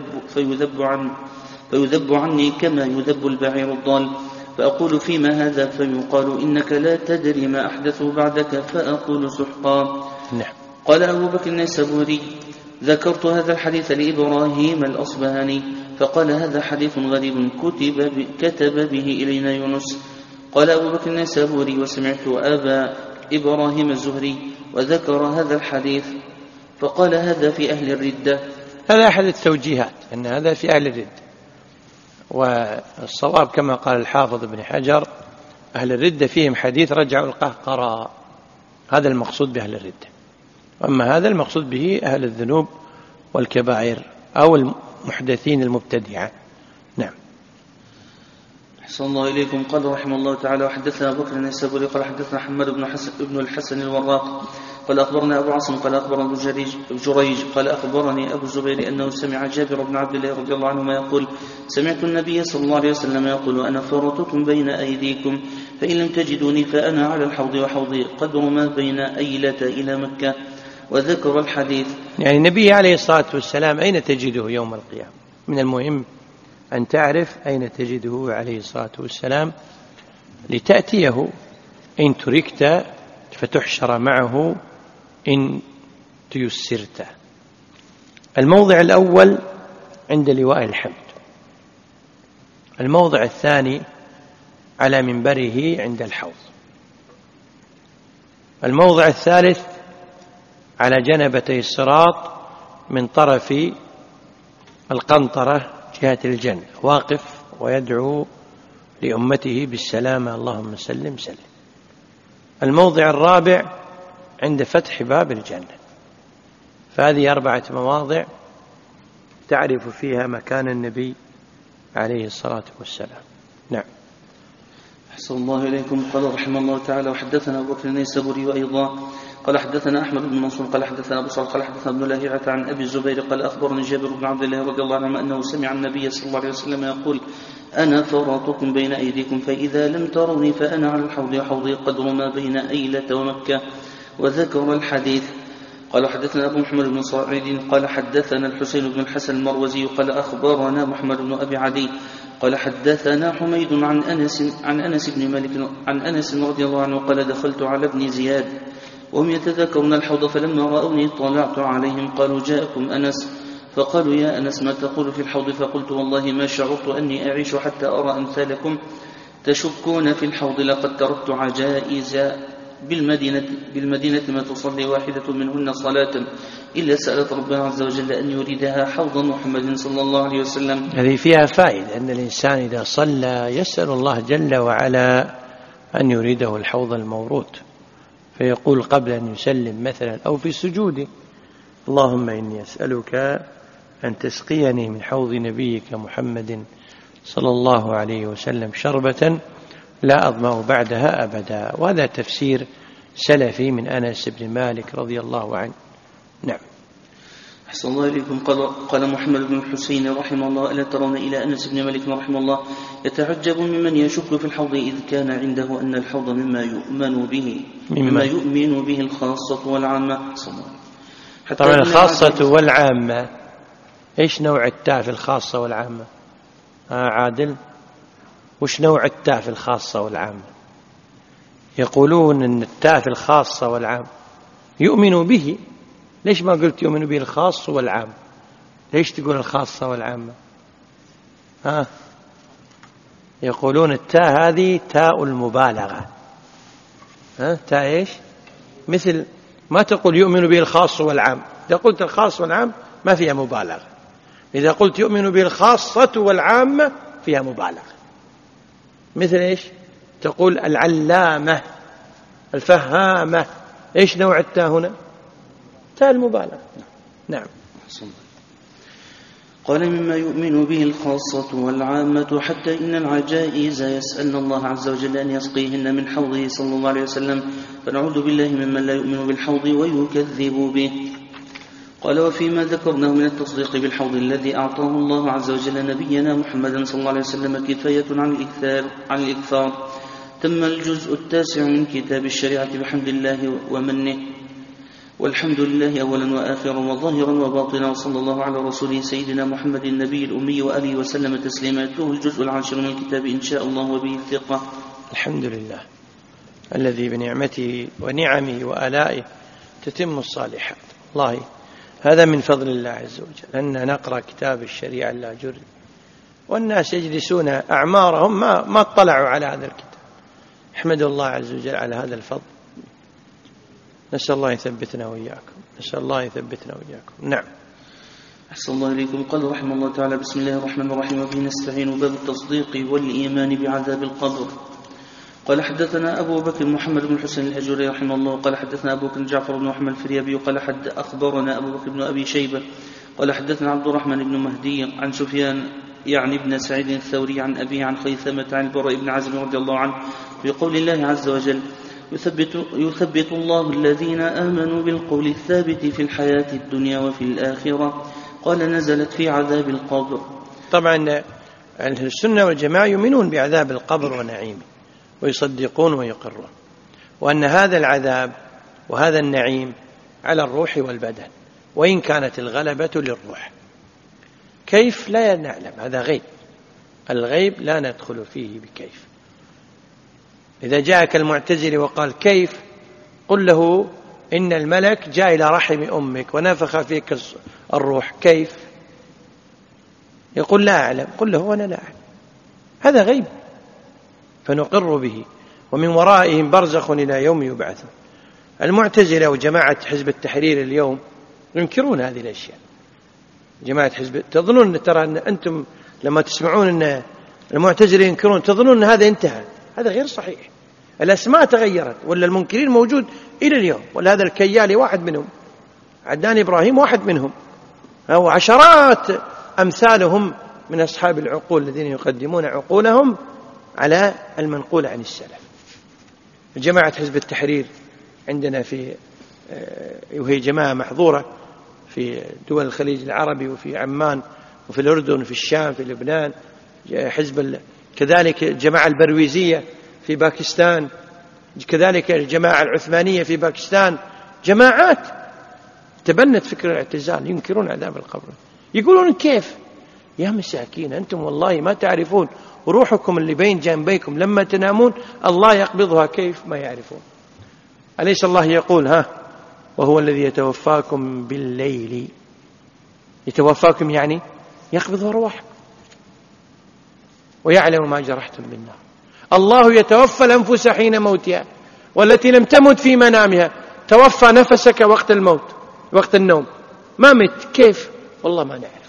فيذب عني كما يذب البعير الضال، فأقول فيما هذا فيقال إنك لا تدري ما أحدثه بعدك، فأقول سحقا. قال أبو بكر النيسابوري ذكرت هذا الحديث لإبراهيم الأصبهاني فقال هذا حديث غريب كتب به إلينا يونس. قال أبو بكر النيسابوري وسمعت أبا إبراهيم الزهري وذكر هذا الحديث فقال هذا في أهل الردة. هذا أحد التوجيهات أن هذا في أهل الردة، والصواب كما قال الحافظ ابن حجر أهل الردة فيهم حديث رجعوا القهقراء، هذا المقصود بأهل الردة، وأما هذا المقصود به أهل الذنوب والكبائر أو المحدثين المبتدعة. نعم. أحسن الله إليكم. قال رحمه الله تعالى وحدثنا أبو بكر النيسابوري قال حدثنا حماد بن الحسن الوراق قال أخبرنا أبو عاصم قال أخبرنا جريج قال أخبرني أبو الزبير أنه سمع جابر بن عبد الله رضي الله عنهما يقول سمعت النبي صلى الله عليه وسلم يقول أنا فرطكم بين أيديكم فإن لم تجدوني فأنا على الحوض وحوضي قدر ما بين أيلة إلى مكة، وذكر الحديث. يعني النبي عليه الصلاة والسلام أين تجده يوم القيامة؟ من المهم أن تعرف أين تجده عليه الصلاة والسلام لتأتيه إن تركت فتحشر معه إن تيسرت. الموضع الأول عند لواء الحمد، الموضع الثاني على منبره عند الحوض، الموضع الثالث على جنبتي الصراط من طرف القنطرة جهة الجنة واقف ويدعو لأمته بالسلامة اللهم سلم سلم. الموضع الرابع عند فتح باب الجنة. فهذه 4 مواضع تعرف فيها مكان النبي عليه الصلاة والسلام. نعم. أحسن الله إليكم. قال رحمه الله تعالى وحدثنا أبو بكر النيسابوري وأيضا قال حدثنا أحمد بن منصور قال حدثنا أبو صالح قال حدثنا ابن لاهيعة عن أبي الزبير قال أخبرني جابر بن عبد الله رضي الله عنه أنه سمع النبي صلى الله عليه وسلم يقول أنا فرطكم بين أيديكم فإذا لم تروني فأنا على الحوض وحوضي قدر ما بين أيلة ومكة، وذكر الحديث. قال حدثنا أبو محمد بن صاعد قال حدثنا الحسين بن الحسن المروزي قال أخبرنا محمد بن أبي عدي قال حدثنا حميد عن أنس بن مالك عن أنس رضي الله عنه قال دخلت على ابن زياد وهم يتذكرون الحوض فلما رأوني طلعت عليهم قالوا جاءكم أنس، فقالوا يا أنس ما تقول في الحوض؟ فقلت والله ما شعرت أني أعيش حتى أرى أمثالكم تشكون في الحوض، لقد تركت عجائز بالمدينة ما تصلي واحدة منهن صلاة إلا سألت ربنا عز وجل أن يريدها حوض محمد صلى الله عليه وسلم. هذه فيها فائدة أن الإنسان إذا صلى يسأل الله جل وعلا أن يريده الحوض المورود، فيقول قبل أن يسلم مثلا أو في سجوده اللهم إني أسألك أن تسقيني من حوض نبيك محمد صلى الله عليه وسلم شربة لا أظمأ بعدها أبدا. وهذا تفسير سلفي من أنس بن مالك رضي الله عنه. نعم. أحسن الله إليكم. قال محمد بن الحسين رحمه الله ألا ترون إلى أنس بن مالك رحمه الله يتعجب ممن يشك في الحوض إذ كان عنده أن الحوض مما يؤمن به الخاصة والعامة. طبعا الخاصة والعامة إيش نوع التاء في الخاصة والعامة؟ عادل وش نوع التاء في الخاصة والعامة؟ يقولون أن التاء في الخاصة والعامة يؤمن به. ليش ما قلت يؤمن به الخاص والعام؟ ليش تقول الخاصة والعامة؟ يقولون التاء هذه تاء المبالغة. تاء إيش؟ مثل ما تقول يؤمن به الخاص والعام، إذا قلت الخاص والعام ما فيها مبالغة، إذا قلت يؤمن به الخاصة والعامة فيها مبالغة. مثل إيش؟ تقول العلامة الفهامة. إيش نوع التاء هنا؟ تاء المبالغة. نعم. قال مما يؤمن به الخاصة والعامة حتى إن العجائز يسألن الله عز وجل أن يسقيهن من حوضه صلى الله عليه وسلم، فنعوذ بالله ممن لا يؤمن بالحوض ويكذب به. قال وفيما ذكرناه من التصديق بالحوض الذي أعطاه الله عز وجل نبينا محمدا صلى الله عليه وسلم كفاية عن الإكثار. تم الجزء 9 من كتاب الشريعة بحمد الله ومنه، والحمد لله أولا وآخرا وظاهرا وباطنا، وصلى الله على رسوله سيدنا محمد النبي الأمي وآله وسلم تسليما. يتلوه الجزء 10 من الكتاب إن شاء الله وبه الثقة. الحمد لله الذي بنعمته ونعمه وآلائه تتم الصالحات. الله هذا من فضل الله عز وجل أن نقرأ كتاب الشريعة لا جري، والناس يجلسون أعمارهم ما اطلعوا على هذا الكتاب. احمد الله عز وجل على هذا الفضل. نسأل الله يثبتنا وإياكم، نسأل الله يثبتنا وإياكم. نعم. أحسن الله إليكم. قال رحمه الله تعالى بسم الله الرحمن الرحيم وبه نستعين. باب التصديق والإيمان بعذاب القبر. قال حدثنا أبو بكر محمد بن حسين الأجوري رحمه الله قال حدثنا أبو بكر جعفر بن محمد الفريابي قال أخبرنا أبو بكر بن أبي شيبة قال حدثنا عبد الرحمن بن مهدي عن سفيان يعني ابن سعيد الثوري عن أبيه عن خيثمة عن البراء بن عازب رضي الله عنه بقول الله عز وجل يثبت الله الذين آمنوا بالقول الثابت في الحياة الدنيا وفي الآخرة. قال نزلت في عذاب القبر. طبعا أهل السنة والجماعة يؤمنون بعذاب القبر ونعيمه ويصدقون ويقرون، وأن هذا العذاب وهذا النعيم على الروح والبدن، وإن كانت الغلبة للروح. كيف لا نعلم، هذا غيب، الغيب لا ندخل فيه بكيف. إذا جاءك المعتزلي وقال كيف، قل له إن الملك جاء إلى رحم أمك ونفخ فيك الروح، كيف؟ يقول لا أعلم، قل له أنا لا أعلم، هذا غيب فنقر به. ومن ورائهم برزخ إلى يوم يبعثون. المعتزلة وجماعة حزب التحرير اليوم ينكرون هذه الأشياء. جماعة حزب تظنون ترى أن أنتم لما تسمعون أن المعتزلة ينكرون تظنون أن هذا انتهى، هذا غير صحيح. الأسماء تغيرت، ولا المنكرين موجود إلى اليوم، ولا هذا الكيالي واحد منهم، عدنان إبراهيم واحد منهم، أو عشرات أمثالهم من أصحاب العقول الذين يقدمون عقولهم على المنقول عن السلف. جماعة حزب التحرير عندنا وهي جماعة محظورة في دول الخليج العربي وفي عمان وفي الأردن وفي الشام في لبنان، كذلك الجماعة البرويزية في باكستان، كذلك الجماعة العثمانية في باكستان، جماعات تبنت فكر الاعتزال، ينكرون عذاب القبر. يقولون كيف؟ يا مساكين أنتم والله ما تعرفون روحكم اللي بين جنبيكم لما تنامون الله يقبضها كيف ما يعرفون. أليس الله يقول وهو الذي يتوفاكم بالليل، يتوفاكم يعني يقبض أرواحكم ويعلم ما جرحتم بالنار. الله يتوفى الأنفس حين موتها والتي لم تمت في منامها. توفى نفسك وقت الموت، وقت النوم، ما مت، كيف؟ والله ما نعرف.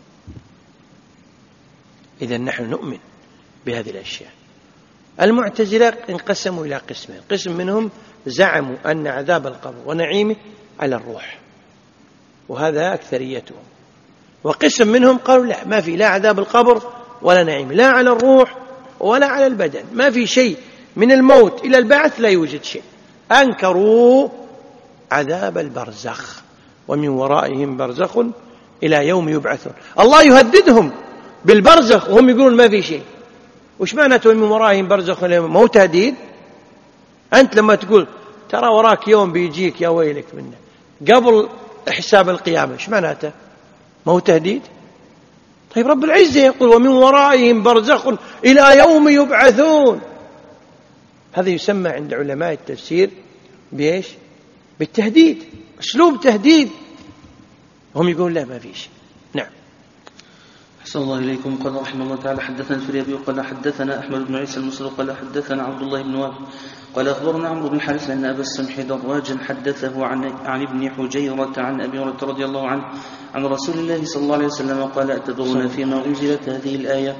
إذن نحن نؤمن بهذه الأشياء. المعتزلة انقسموا إلى قسمين، قسم منهم زعموا أن عذاب القبر ونعيمه على الروح، وهذا أكثريتهم، وقسم منهم قالوا لا، ما في لا عذاب القبر ولا نعيم، لا على الروح ولا على البدن، ما في شيء من الموت إلى البعث، لا يوجد شيء. أنكروا عذاب البرزخ، ومن ورائهم برزخ إلى يوم يبعثون. الله يهددهم بالبرزخ وهم يقولون ما في شيء. وش معنى من ورائهم برزخ؟ مو تهديد؟ أنت لما تقول ترى وراك يوم بيجيك يا ويلك منه قبل حساب القيامة، ايش معناته؟ مو تهديد؟ طيب رب العزة يقول ومن ورائهم برزخ إلى يوم يبعثون. هذا يسمى عند علماء التفسير بإيش؟ بالتهديد، أسلوب تهديد. هم يقولون لا ما في شيء. نعم. أحسن الله إليكم. قال رحمه الله تعالى حدثنا الفريابي قال حدثنا أحمد بن عيسى المصري قال حدثنا عبد الله بن وهب قال أخبرنا عمرو بن الحارث أن أبا السمح دراجا حدثه عن ابن حجيرة عن أبي هريرة رضي الله عنه عن رسول الله صلى الله عليه وسلم قال أتدرون فيما أنزلت هذه الآية؟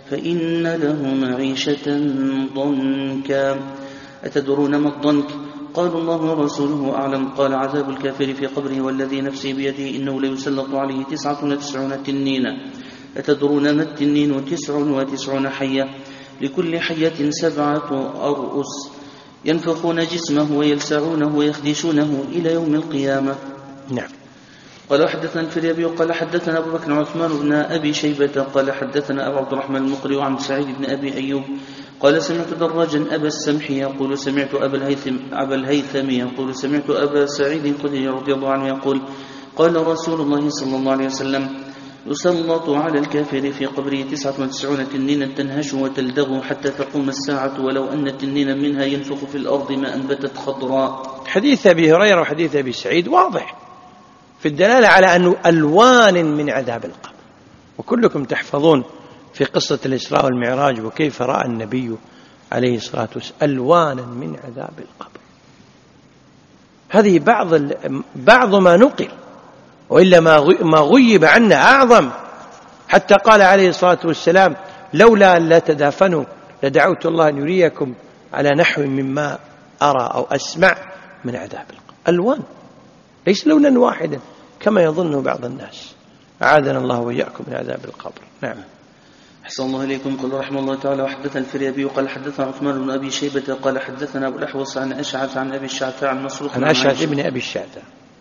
فإن له معيشة ضنكا. أتدرون ما الضنك؟ قالوا الله ورسوله أعلم. قال عذاب الكافر في قبره والذي نفسي بيده إنه ليسلط عليه 99 تنينا. أتدرون ما التنين؟ 99 حية، لكل حية 7 أرؤس، ينفخون جسمه ويلسعونه ويخدشونه إلى يوم القيامة. نعم. قال حدثنا الفريابي قال حدثنا أبو بكر عثمان بن أبي شيبة قال حدثنا أبو عبد الرحمن المقري عن سعيد بن أبي أيوب قال سمعت دراجا أبا السمح يقول سمعت أبا الهيثم يقول سمعت أبا سعيد الخدري رضي الله عنه يقول قال رسول الله صلى الله عليه وسلم يسلط على الكافر في قبره 99 تنينا تنهش وتلدغ حتى تقوم الساعة ولو أن تنينا منها ينفخ في الأرض ما أنبتت خضراء. حديث أبي هريرة وحديث أبي سعيد واضح في الدلالة على أنه ألوان من عذاب القبر، وكلكم تحفظون في قصة الإسراء والمعراج وكيف رأى النبي عليه الصلاة والسلام ألوانا من عذاب القبر. هذه بعض ما نقل، وإلا ما غيب عنا أعظم. حتى قال عليه الصلاة والسلام لولا أن لا تدافنوا لدعوت الله أن يريكم على نحو مما أرى أو أسمع من عذاب القبر. ألوان ليس لونا واحدا كما يظنه بعض الناس. أعاذنا الله وإياكم من عذاب القبر. نعم. أحسن الله إليكم. قال رحمه الله تعالى وحدثنا الفريابي قال حدثنا عثمان بن أبي شيبة قال حدثنا أبو الأحوص عن أشعث عن أبي الشعثاء عن مسروق عن أشعث ابن أبي الشعثاء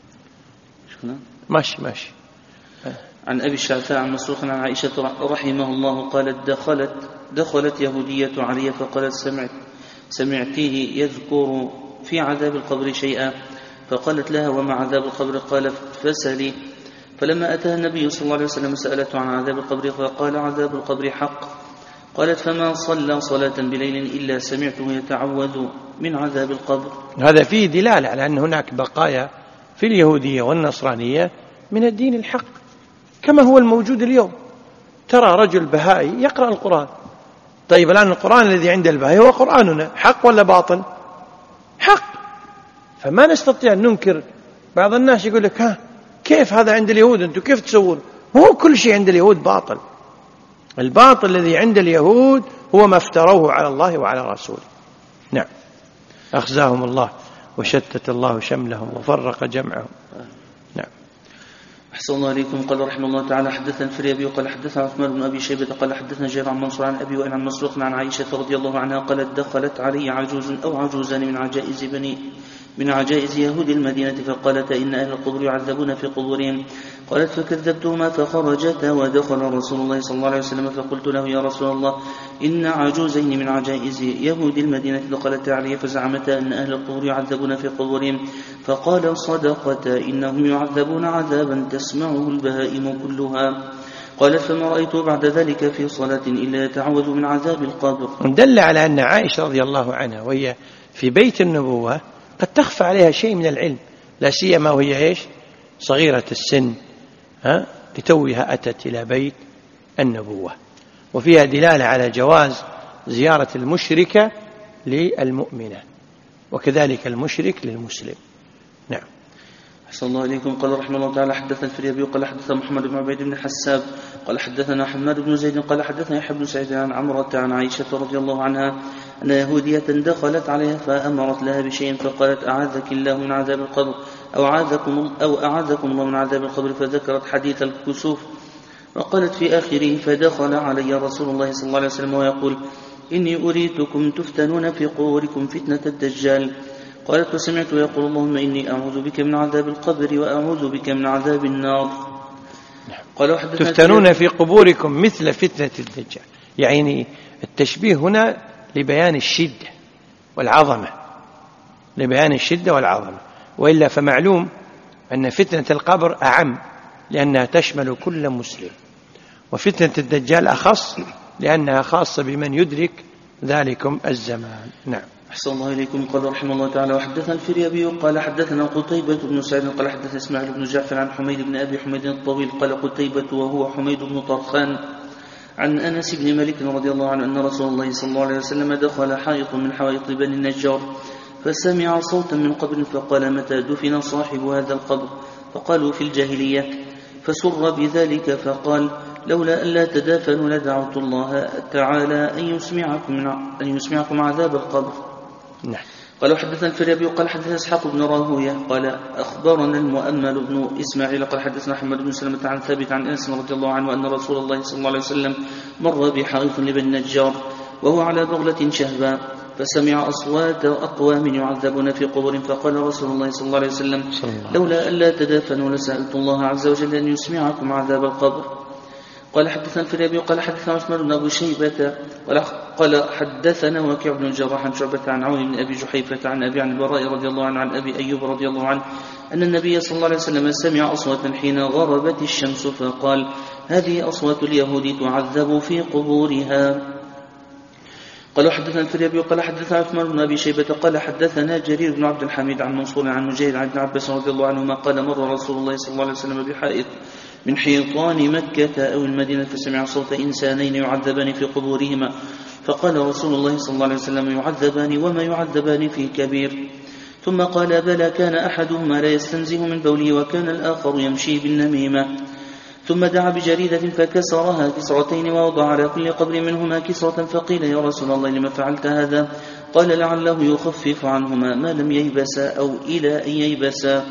ماشي عن أبي الشعثاء عن مسروق عن عائشة رحمه الله قالت دخلت يهودية علي فقالت سمعتيه يذكر في عذاب القبر شيئا، فقالت لها وما عذاب القبر؟ قالت فسلي. فلما أتى النبي صلى الله عليه وسلم سألته عن عذاب القبر فقال عذاب القبر حق. قالت فما صلى صلاة بليل إلا سمعته يتعوذ من عذاب القبر. هذا فيه دلالة على أن هناك بقايا في اليهودية والنصرانية من الدين الحق كما هو الموجود اليوم. ترى رجل بهائي يقرأ القرآن. طيب الآن القرآن الذي عند البهائي هو قرآننا، حق ولا باطل؟ حق. فما نستطيع أن ننكر. بعض الناس يقول لك كيف هذا عند اليهود أنتم كيف تسوون؟ هو كل شيء عند اليهود باطل. الباطل الذي عند اليهود هو ما افتروه على الله وعلى رسوله. نعم. أخزاهم الله وشتت الله شملهم وفرق جمعهم. نعم. أحسن الله عليكم. قال رحمه الله تعالى حدثنا الفريابي قال حدثنا عثمان بن أبي شيبة قال حدثنا جابر عن منصور عن أبي وائل عن مسروق عن عائشة رضي الله عنها قالت دخلت علي عجوز أو عجوزان من عجائز يهود المدينة فقالتا إن أهل القبور يعذبون في قبورهم. قالت فكذبتهما فخرجتا ودخل رسول الله صلى الله عليه وسلم فقلت له يا رسول الله إن عجوزين من عجائز يهود المدينة دخلتا علي فزعمتا أن أهل القبور يعذبون في قبورهم. فقال صدقتا إنهم يعذبون عذابا تسمعه البهائم كلها. قالت فما رأيت بعد ذلك في صلاة إلا يتعوذ من عذاب القبر. دل على أن عائشة رضي الله عنها وهي في بيت النبوة قد تخفى عليها شيء من العلم، لا سيما وهي صغيرة السن، لتوها أتت إلى بيت النبوة. وفيها دلالة على جواز زيارة المشركة للمؤمنة وكذلك المشرك للمسلم. نعم. أحسن الله إليكم. قال رحمه الله تعالى حدثنا الفريابي قال حدثنا محمد بن عبيد بن حساب قال حدثنا حماد بن زيد قال حدثنا يحيى بن سعيد عن عمرة عن عائشة رضي الله عنها أن يهودية دخلت عليها فأمرت لها بشيء فقالت أعاذك الله من عذاب القبر أو أعاذكم الله من عذاب القبر، فذكرت حديث الكسوف وقالت في آخره فدخل علي رسول الله صلى الله عليه وسلم ويقول إني أريتكم تفتنون في قبوركم فتنة الدجال. قالت وسمعت يقول اللهم إني أعوذ بك من عذاب القبر وأعوذ بك من عذاب النار. قال تفتنون في قبوركم مثل فتنة الدجال، يعني التشبيه هنا لبيان الشدة والعظمة، وإلا فمعلوم أن فتنة القبر أعم لأنها تشمل كل مسلم، وفتنة الدجال أخص لأنها خاصة بمن يدرك ذلكم الزمان. نعم. أحسن الله إليكم. قال رحمه الله تعالى وحدثنا الفريابي قال حدثنا قتيبة بن سعيد قال حدثنا إسماعيل بن جعفر عن حميد بن أبي حميد الطويل قال قتيبة وهو حميد بن طرخان عن أنس بن مالك رضي الله عنه أن رسول الله صلى الله عليه وسلم دخل حائط من حوائط بني النجار فسمع صوتا من قبر فقال متى دفن صاحب هذا القبر؟ فقالوا في الجاهلية، فسر بذلك فقال لولا ألا تدافنوا لدعوت الله تعالى أن يسمعكم عذاب القبر. نعم. قال حدثنا الفريابي قال حدثنا إسحاق بن راهوية قال أخبرنا المؤمل بن إسماعيل قال حدثنا أحمد بن سلمة عن ثابت عن أنس رضي الله عنه أن رسول الله صلى الله عليه وسلم مر بحائط لبني النجار وهو على بغلة شهباء فسمع أصوات أقوام يعذبون في قبور فقال رسول الله صلى الله عليه وسلم لولا ألا تدافنوا لسألت الله عز وجل أن يسمعكم عذاب القبر. قال حدثنا الفريابي قال حدثنا عثمان بن أبي شيبة قال حدثنا وكيع بن الجراح عن شعبة عن عون بن أبي جحيفة عن أبي عن البراء رضي الله عنه عن أبي أيوب رضي الله عنه أن النبي صلى الله عليه وسلم سمع أصواتا حين غربت الشمس فقال هذه أصوات اليهود تعذب في قبورها. قال حدثنا الفريابي قال حدثنا عثمان بن أبي شيبة قال حدثنا جرير بن عبد الحميد عن منصور عن مجاهد عن ابن عباس رضي الله عنهما قال مر رسول الله صلى الله عليه وسلم بحائط من حيطان مكة أو المدينة فسمع صوت إنسانين يعذبان في قبورهما فقال رسول الله صلى الله عليه وسلم يعذبان وما يعذبان في كبير. ثم قال بلى كان أحدهما لا يستنزه من بوله وكان الآخر يمشي بالنميمة. ثم دعا بجريدة فكسرها كسرتين ووضع على كل قبر منهما كسرة فقيل يا رسول الله لما فعلت هذا؟ قال لعله يخفف عنهما ما لم ييبسا أو إلى أن ييبسا.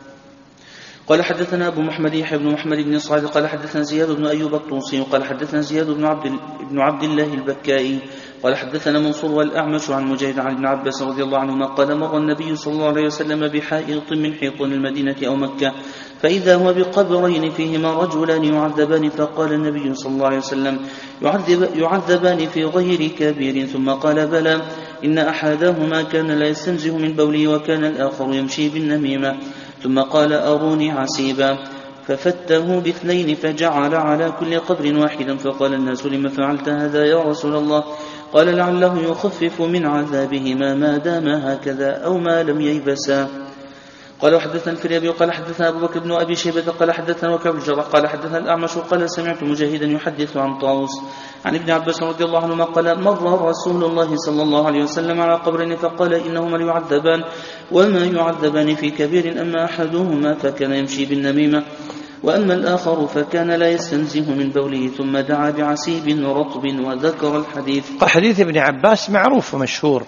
قال حدثنا أبو محمد يحيى بن محمد بن صعيد قال حدثنا زياد بن أيوب الطوسي قال حدثنا زياد بن عبد الله البكائي قال حدثنا منصور والأعمش عن مجاهد عن ابن عباس رضي الله عنهما قال مر النبي صلى الله عليه وسلم بحائط من حيطان المدينة أو مكة فإذا هو بقبرين فيهما رجلان يعذبان فقال النبي صلى الله عليه وسلم يعذبان في غير كبير ثم قال بلى إن أحدهما كان لا يستنزه من بوله وكان الآخر يمشي بالنميمة. ثم قال أروني عسيبا ففته باثنين فجعل على كل قبر واحدا فقال الناس لما فعلت هذا يا رسول الله؟ قال لعله يخفف من عذابهما ما دام هكذا أو ما لم ييبسا. قال حدثنا الفريابي قال حدثنا أبو بكر بن أبي شيبة قال حدثنا وكيع بن الجراح قال حدثنا الأعمش قال سمعت مجاهدا يحدث عن طاووس عن ابن عباس رضي الله عنهما قال مر رسول الله صلى الله عليه وسلم على قبرين فقال إنهما ليعذبان وما يعذبان في كبير أما أحدهما فكان يمشي بالنميمة وأما الآخر فكان لا يستنزه من بوله ثم دعا بعسيب رطب وذكر الحديث. حديث ابن عباس معروف ومشهور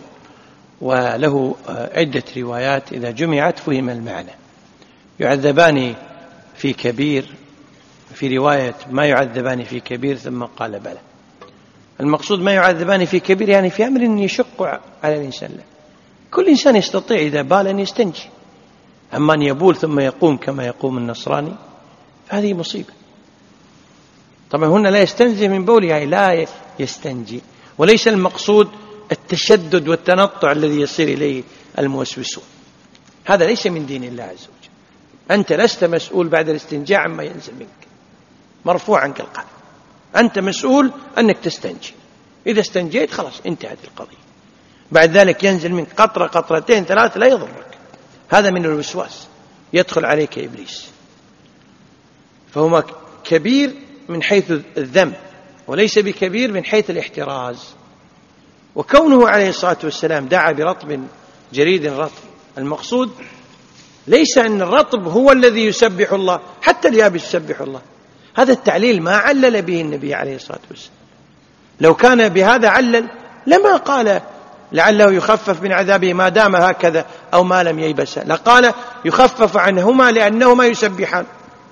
وله عدة روايات إذا جمعت فهم المعنى. يعذبان في كبير في رواية ما يعذبان في كبير ثم قال بلى. المقصود ما يعذبان في كبير يعني في أمر يشق على الإنسان. كل إنسان يستطيع إذا بال أن يستنجي، أما أن يبول ثم يقوم كما يقوم النصراني فهذه مصيبة. طبعا هنا لا يستنزه من بوله يعني لا يستنجي، وليس المقصود التشدد والتنطع الذي يصير إليه الموسوسون، هذا ليس من دين الله عز وجل. أنت لست مسؤول بعد الاستنجاء عما ينزل منك، مرفوع عنك القلم، أنت مسؤول أنك تستنجي، إذا استنجيت خلاص انتهت القضية، بعد ذلك ينزل منك قطرة قطرتين ثلاث لا يضرك، هذا من الوسواس يدخل عليك إبليس. فهما كبير من حيث الذنب وليس بكبير من حيث الاحتراز. وكونه عليه الصلاة والسلام دعا برطب جريد رطب، المقصود ليس أن الرطب هو الذي يسبح الله، حتى اليابس يسبح الله، هذا التعليل ما علل به النبي عليه الصلاة والسلام. لو كان بهذا علل لما قال لعله يخفف من عذابه ما دام هكذا أو ما لم ييبس، لقال يخفف عنهما لأنهما يسبحان.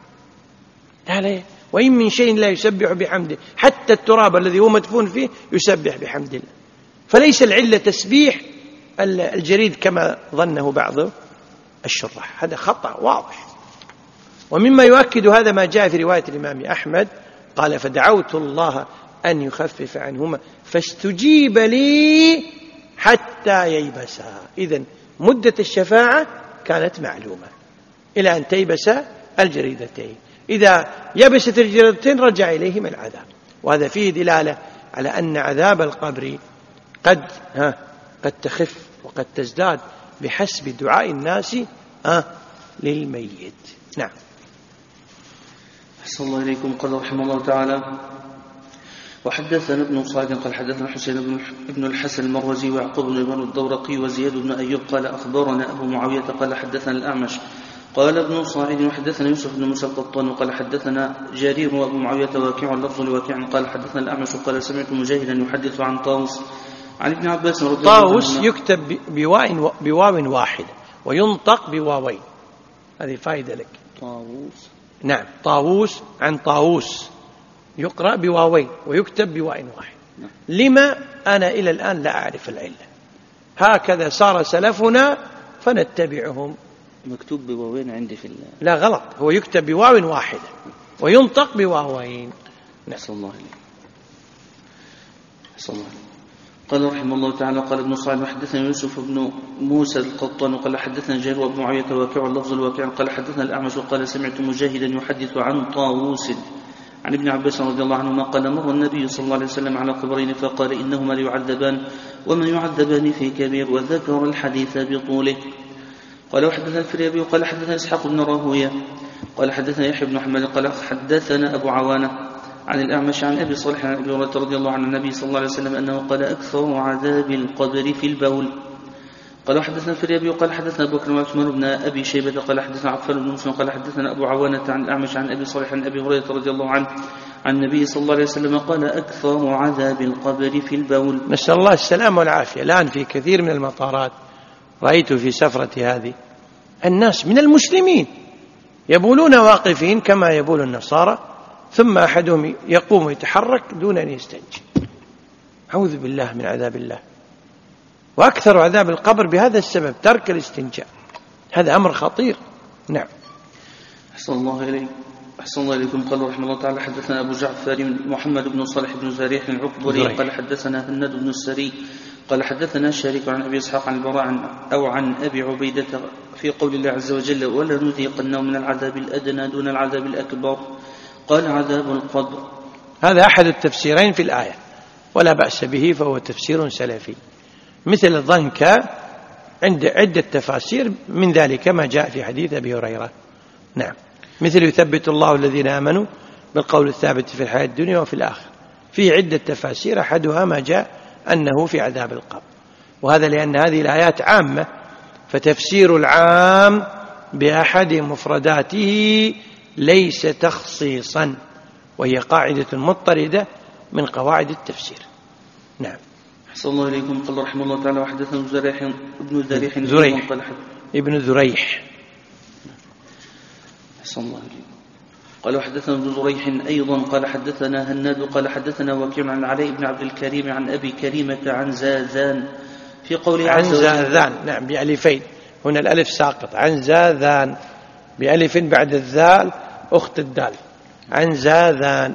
لا، وإن من شيء لا يسبح بحمده، حتى التراب الذي هو مدفون فيه يسبح بحمد الله. فليس العلة تسبيح الجريد كما ظنه بعض الشراح، هذا خطأ واضح. ومما يؤكد هذا ما جاء في رواية الإمام أحمد قال فدعوت الله أن يخفف عنهما فاستجيب لي حتى ييبسا. إذن مدة الشفاعة كانت معلومة إلى أن تيبس الجريدتين، إذا يبست الجريدتين رجع إليهم العذاب. وهذا فيه دلالة على أن عذاب القبر قد تخف وقد تزداد بحسب دعاء الناس للميت. نعم. أحسن الله إليكم. قال رحمه الله تعالى وحدثنا ابن صعيد قال حدثنا حسين بن الحسن المروزي ويعقوب بن الدورقي وزياد بن أيوب قال أخبرنا أبو معاوية قال حدثنا الأعمش قال ابن صاعد وحدثنا يوسف بن موسى القطان قال حدثنا جرير وابو معاويه واكيع اللفظ لواكيع قال حدثنا الاعمش قال سمعت مجاهدا يحدث عن طاووس عن ابن عباس رضي الله عنه. طاووس يكتب بواو واحده وينطق بواوين، هذه فائده لك. طاووس، نعم، طاووس عن طاووس يقرأ بواوين ويكتب بواو واحد. لما؟ أنا إلى الآن لا أعرف العلة، هكذا صار سلفنا فنتبعهم. مكتوب بواوين عندي في لا غلط، هو يكتب بواو واحدة وينطق بواوين. نسأل الله عليه. قال رحمه الله تعالى قال ابن صاعد حدثنا يوسف بن موسى القطان قال حدثنا جرير وابن معاوية واكيع اللفظ الواكيع قال حدثنا الأعمش قال سمعت مجاهدا يحدث عن طاووس عن ابن عباس رضي الله عنهما قال مر النبي صلى الله عليه وسلم على قبرين فقال إنهما ليعذبان وما يعذبان في كبير، وذكر الحديث بطوله. قال وحدثنا الفريابي قال حدثنا إسحاق بن راهويه قال حدثنا يحيى بن حماد قال حدثنا أبو عوانة عن الأعمش عن أبي صالح عن أبي هريرة رضي الله عنه النبي صلى الله عليه وسلم أنه قال أكثر عذاب القبر في البول. قال وحدثنا الفريابي قال حدثنا أبو بكر وعثمان بن أبي شيبة قال حدثنا عفان بن مسلم قال حدثنا أبو عوانة عن الأعمش عن أبي صالح عن أبي هريرة رضي الله عنه عن النبي صلى الله عليه وسلم قال أكثر عذاب القبر في البول. نسأل الله السلامة والعافية. الآن في كثير من المطارات رأيت في سفرتي هذه الناس من المسلمين يبولون واقفين كما يبول النصارى، ثم أحدهم يقوم ويتحرك دون أن يستنجي. أعوذ بالله من عذاب الله. وأكثر عذاب القبر بهذا السبب، ترك الاستنجاء، هذا أمر خطير. نعم. أحسن الله إليكم. قال رحمه الله تعالى حدثنا أبو جعفر محمد بن صالح بن زريح العكبري قال حدثنا هناد بن السري قال حدثنا شريك عن أبي إسحاق عن البراء عن أبي عبيدة في قول الله عز وجل ولا نذيقنهم من العذاب الأدنى دون العذاب الأكبر. قال عذاب القبر. هذا أحد التفسيرين في الآية ولا بأس به، فهو تفسير سلفي مثل الضنك عند عدة تفاسير، من ذلك ما جاء في حديث أبي هريرة. نعم، مثل يثبت الله الذين آمنوا بالقول الثابت في الحياة الدنيا وفي الآخرة، في عدة تفاسير أحدها ما جاء أنه في عذاب القبر، وهذا لأن هذه الآيات عامة، فتفسير العام بأحد مفرداته ليس تخصيصا، وهي قاعدة مضطردة من قواعد التفسير. نعم. أحسن الله إليكم. قال رحمه الله تعالى وحدثنا ابن ابن ذريح. أحسن الله إليكم. قال وحدثنا ابن ذريح أيضا قال حدثنا هناد قال حدثنا وكيع عن علي بن عبد الكريم عن أبي كريمة عن زاذان في قوله عن زاذان. نعم، بألفين، هنا الألف ساقط، عن زاذان بألف بعد الذال أخت الدال، عن زاذان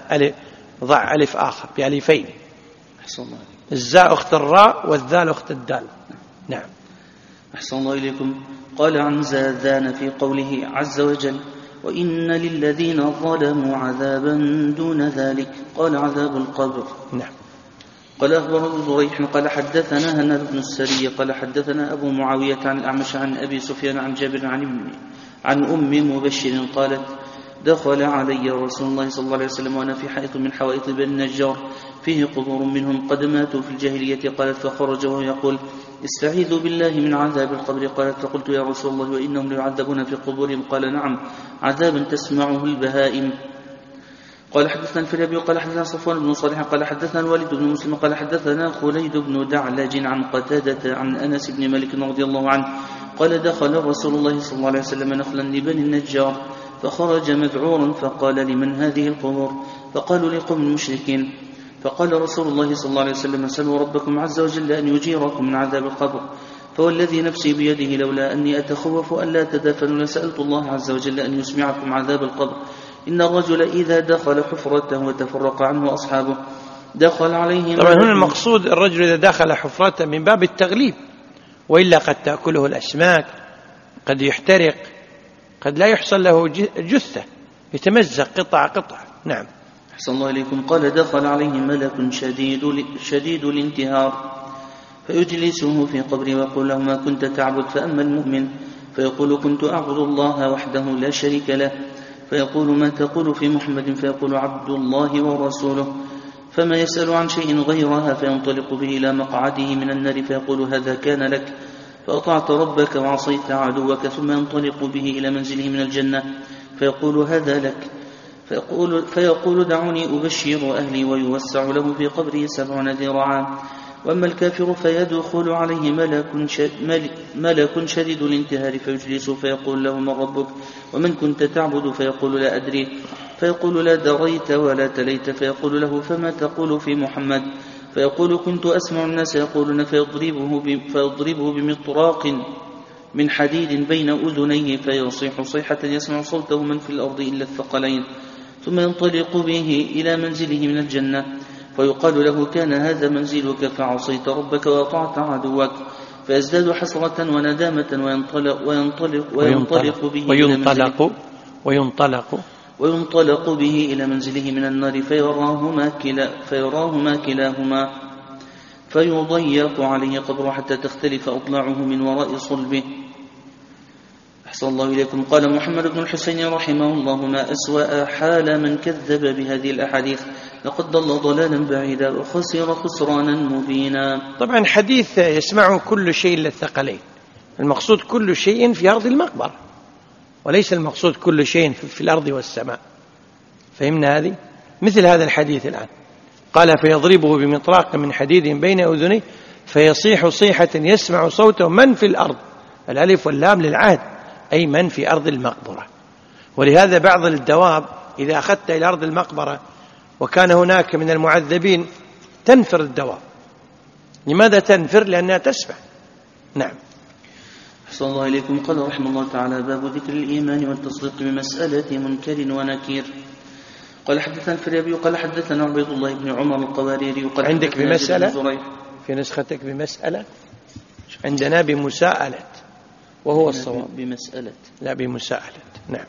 ضع ألف آخر بألفين، أحسن الله. الزاء أخت الراء والذال أخت الدال. نعم. أحسن الله إليكم. قال عن زاذان في قوله عز وجل وإن للذين ظلموا عذابا دون ذلك، قال عذاب القبر. نعم. قال أخبر ابن ذريح قال حدثنا هناد بن السري قال حدثنا أبو معاوية عن الأعمش عن أبي سفيان عن جابر عن أم مبشر قالت دخل علي رسول الله صلى الله عليه وسلم وأنا في حائط من حوائط بني النجار فيه قبور منهم قد ماتوا في الجاهلية. قالت فخرج وهو يقول استعيذوا بالله من عذاب القبر. قالت فقلت يا رسول الله وإنهم ليعذبون في قبورهم؟ قال نعم، عذابا تسمعه البهائم. قال حدثنا الفريابي قال حدثنا صفوان بن صالح قال حدثنا الوليد بن مسلم قال حدثنا خليد بن دعلج عن قتادة عن أنس بن مالك رضي الله عنه قال دخل رسول الله صلى الله عليه وسلم نخلا لبني النجار فخرج مذعورا فقال لمن هذه القبور؟ فقالوا لقوم المشركين. فقال رسول الله صلى الله عليه وسلم سلوا ربكم عز وجل أن يجيركم من عذاب القبر، فوالذي نفسي بيده لولا أني أتخوف أن لا تدافنوا لسألت الله عز وجل أن يسمعكم عذاب القبر. إن الرجل إذا دخل حفرته وتفرق عنه أصحابه دخل عليهم. طبعا هنا المقصود الرجل إذا دخل حفرته من باب التغليب، وإلا قد تأكله الأسماك، قد يحترق، قد لا يحصل له جثة، يتمزق قطع. نعم. أحسن الله إليكم. قال دخل عليه ملك شديد الانتهار فيجلسه في قبره ويقول له ما كنت تعبد؟ فأما المؤمن فيقول كنت أعبد الله وحده لا شريك له. فيقول ما تقول في محمد؟ فيقول عبد الله ورسوله. فما يسأل عن شيء غيرها فينطلق به إلى مقعده من النار فيقول هذا كان لك. فأطعت ربك وعصيت عدوك، ثم ينطلق به إلى منزله من الجنة فيقول هذا لك، فيقول دعوني أبشر أهلي، ويوسع له في قبره 70 ذراعا. وأما الكافر فيدخل عليه ملك شديد الانتهار فيجلسه فيقول له من ربك ومن كنت تعبد؟ فيقول لا أدري، فيقول لا دريت ولا تليت، فيقول له فما تقول في محمد؟ فيقول كنت أسمع الناس يقولون، فيضربه بمطراق من حديد بين أذنيه فيصيح صيحة يسمع صوته من في الأرض إلا الثقلين، ثم ينطلق به إلى منزله من الجنة فيقال له كان هذا منزلك فعصيت ربك وأطعت عدوك، فيزداد حسرة وندامة وينطلق به إلى منزله من النار فيراهما كلاهما فيضيق عليه قبره حتى تختلف أضلاعه من وراء صلبه. أحسن الله إليكم. قال محمد بن الحسين رحمه الله ما أسوأ حال من كذب بهذه الأحاديث، لقد ضل ضلالا بعيدا وخسر خسرانا مبينا. طبعا حديث يسمعه كل شيء إلا الثقلين، المقصود كل شيء في أرض المقبرة، وليس المقصود كل شيء في الأرض والسماء. فهمنا هذه؟ مثل هذا الحديث الآن قال فيضربه بمطراق من حديد بين أذنيه فيصيح صيحة يسمع صوته من في الأرض، الألف واللام للعهد، أي من في أرض المقبرة. ولهذا بعض الدواب إذا أخذت إلى أرض المقبرة وكان هناك من المعذبين تنفر الدواب. لماذا تنفر؟ لأنها تسمع. نعم. أحسن الله إليكم. قال رحمه الله تعالى باب ذكر الإيمان والتصديق بمسألة منكر ونكير. قال حدثنا الفريابي قال حدثنا عبيد الله بن عمر القواريري. عندك بمسألة في نسختك بمسألة، عندنا بمساءلة وهو الصواب. بمسألة لا بمساءلة. نعم.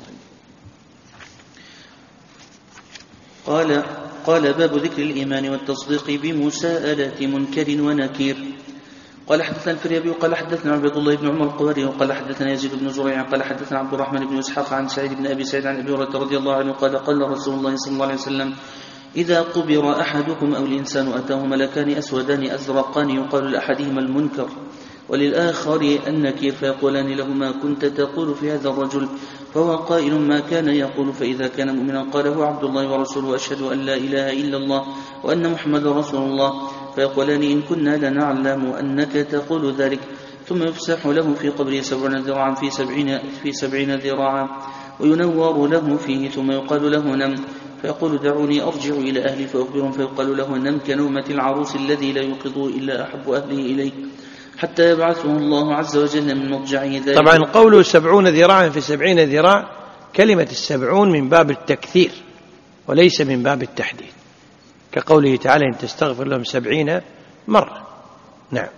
قال باب ذكر الإيمان والتصديق بمساءلة منكر ونكير. قال حدثنا الفريابي قال حدثنا عبيد الله بن عمر القواري قال حدثنا يزيد بن زريع قال حدثنا عبد الرحمن بن إسحاق عن سعيد بن أبي سعيد عن أبي هريرة رضي الله عنه قال قال رسول الله صلى الله عليه وسلم إذا قبر أحدكم أو الإنسان أتاه ملكان أسودان أزرقان يقال لأحدهما المنكر وللآخر النكير فيقولان له ما كنت تقول في هذا الرجل؟ فهو قائل ما كان يقول، فإذا كان مؤمنا قال هو عبد الله ورسوله أشهد أن لا إله إلا الله وأن محمد رسول الله. فيقولان إن كنا لنعلم أنك تقول ذلك. ثم يفسح له في قبره 70 ذراعا في 70 ذراعا وينور له فيه، ثم يقال له نم، فيقول دعوني أرجع إلى أهلي فأخبرهم، فيقال له نم كنومة العروس الذي لا يوقظه إلا أحب أهله إليه حتى يبعثه الله عز وجل من مضجعه ذلك. طبعا قوله 70 ذراعا في 70 ذراع، كلمة 70 من باب التكثير وليس من باب التحديد، كقوله تعالى إن تستغفر لهم 70 مرة. نعم.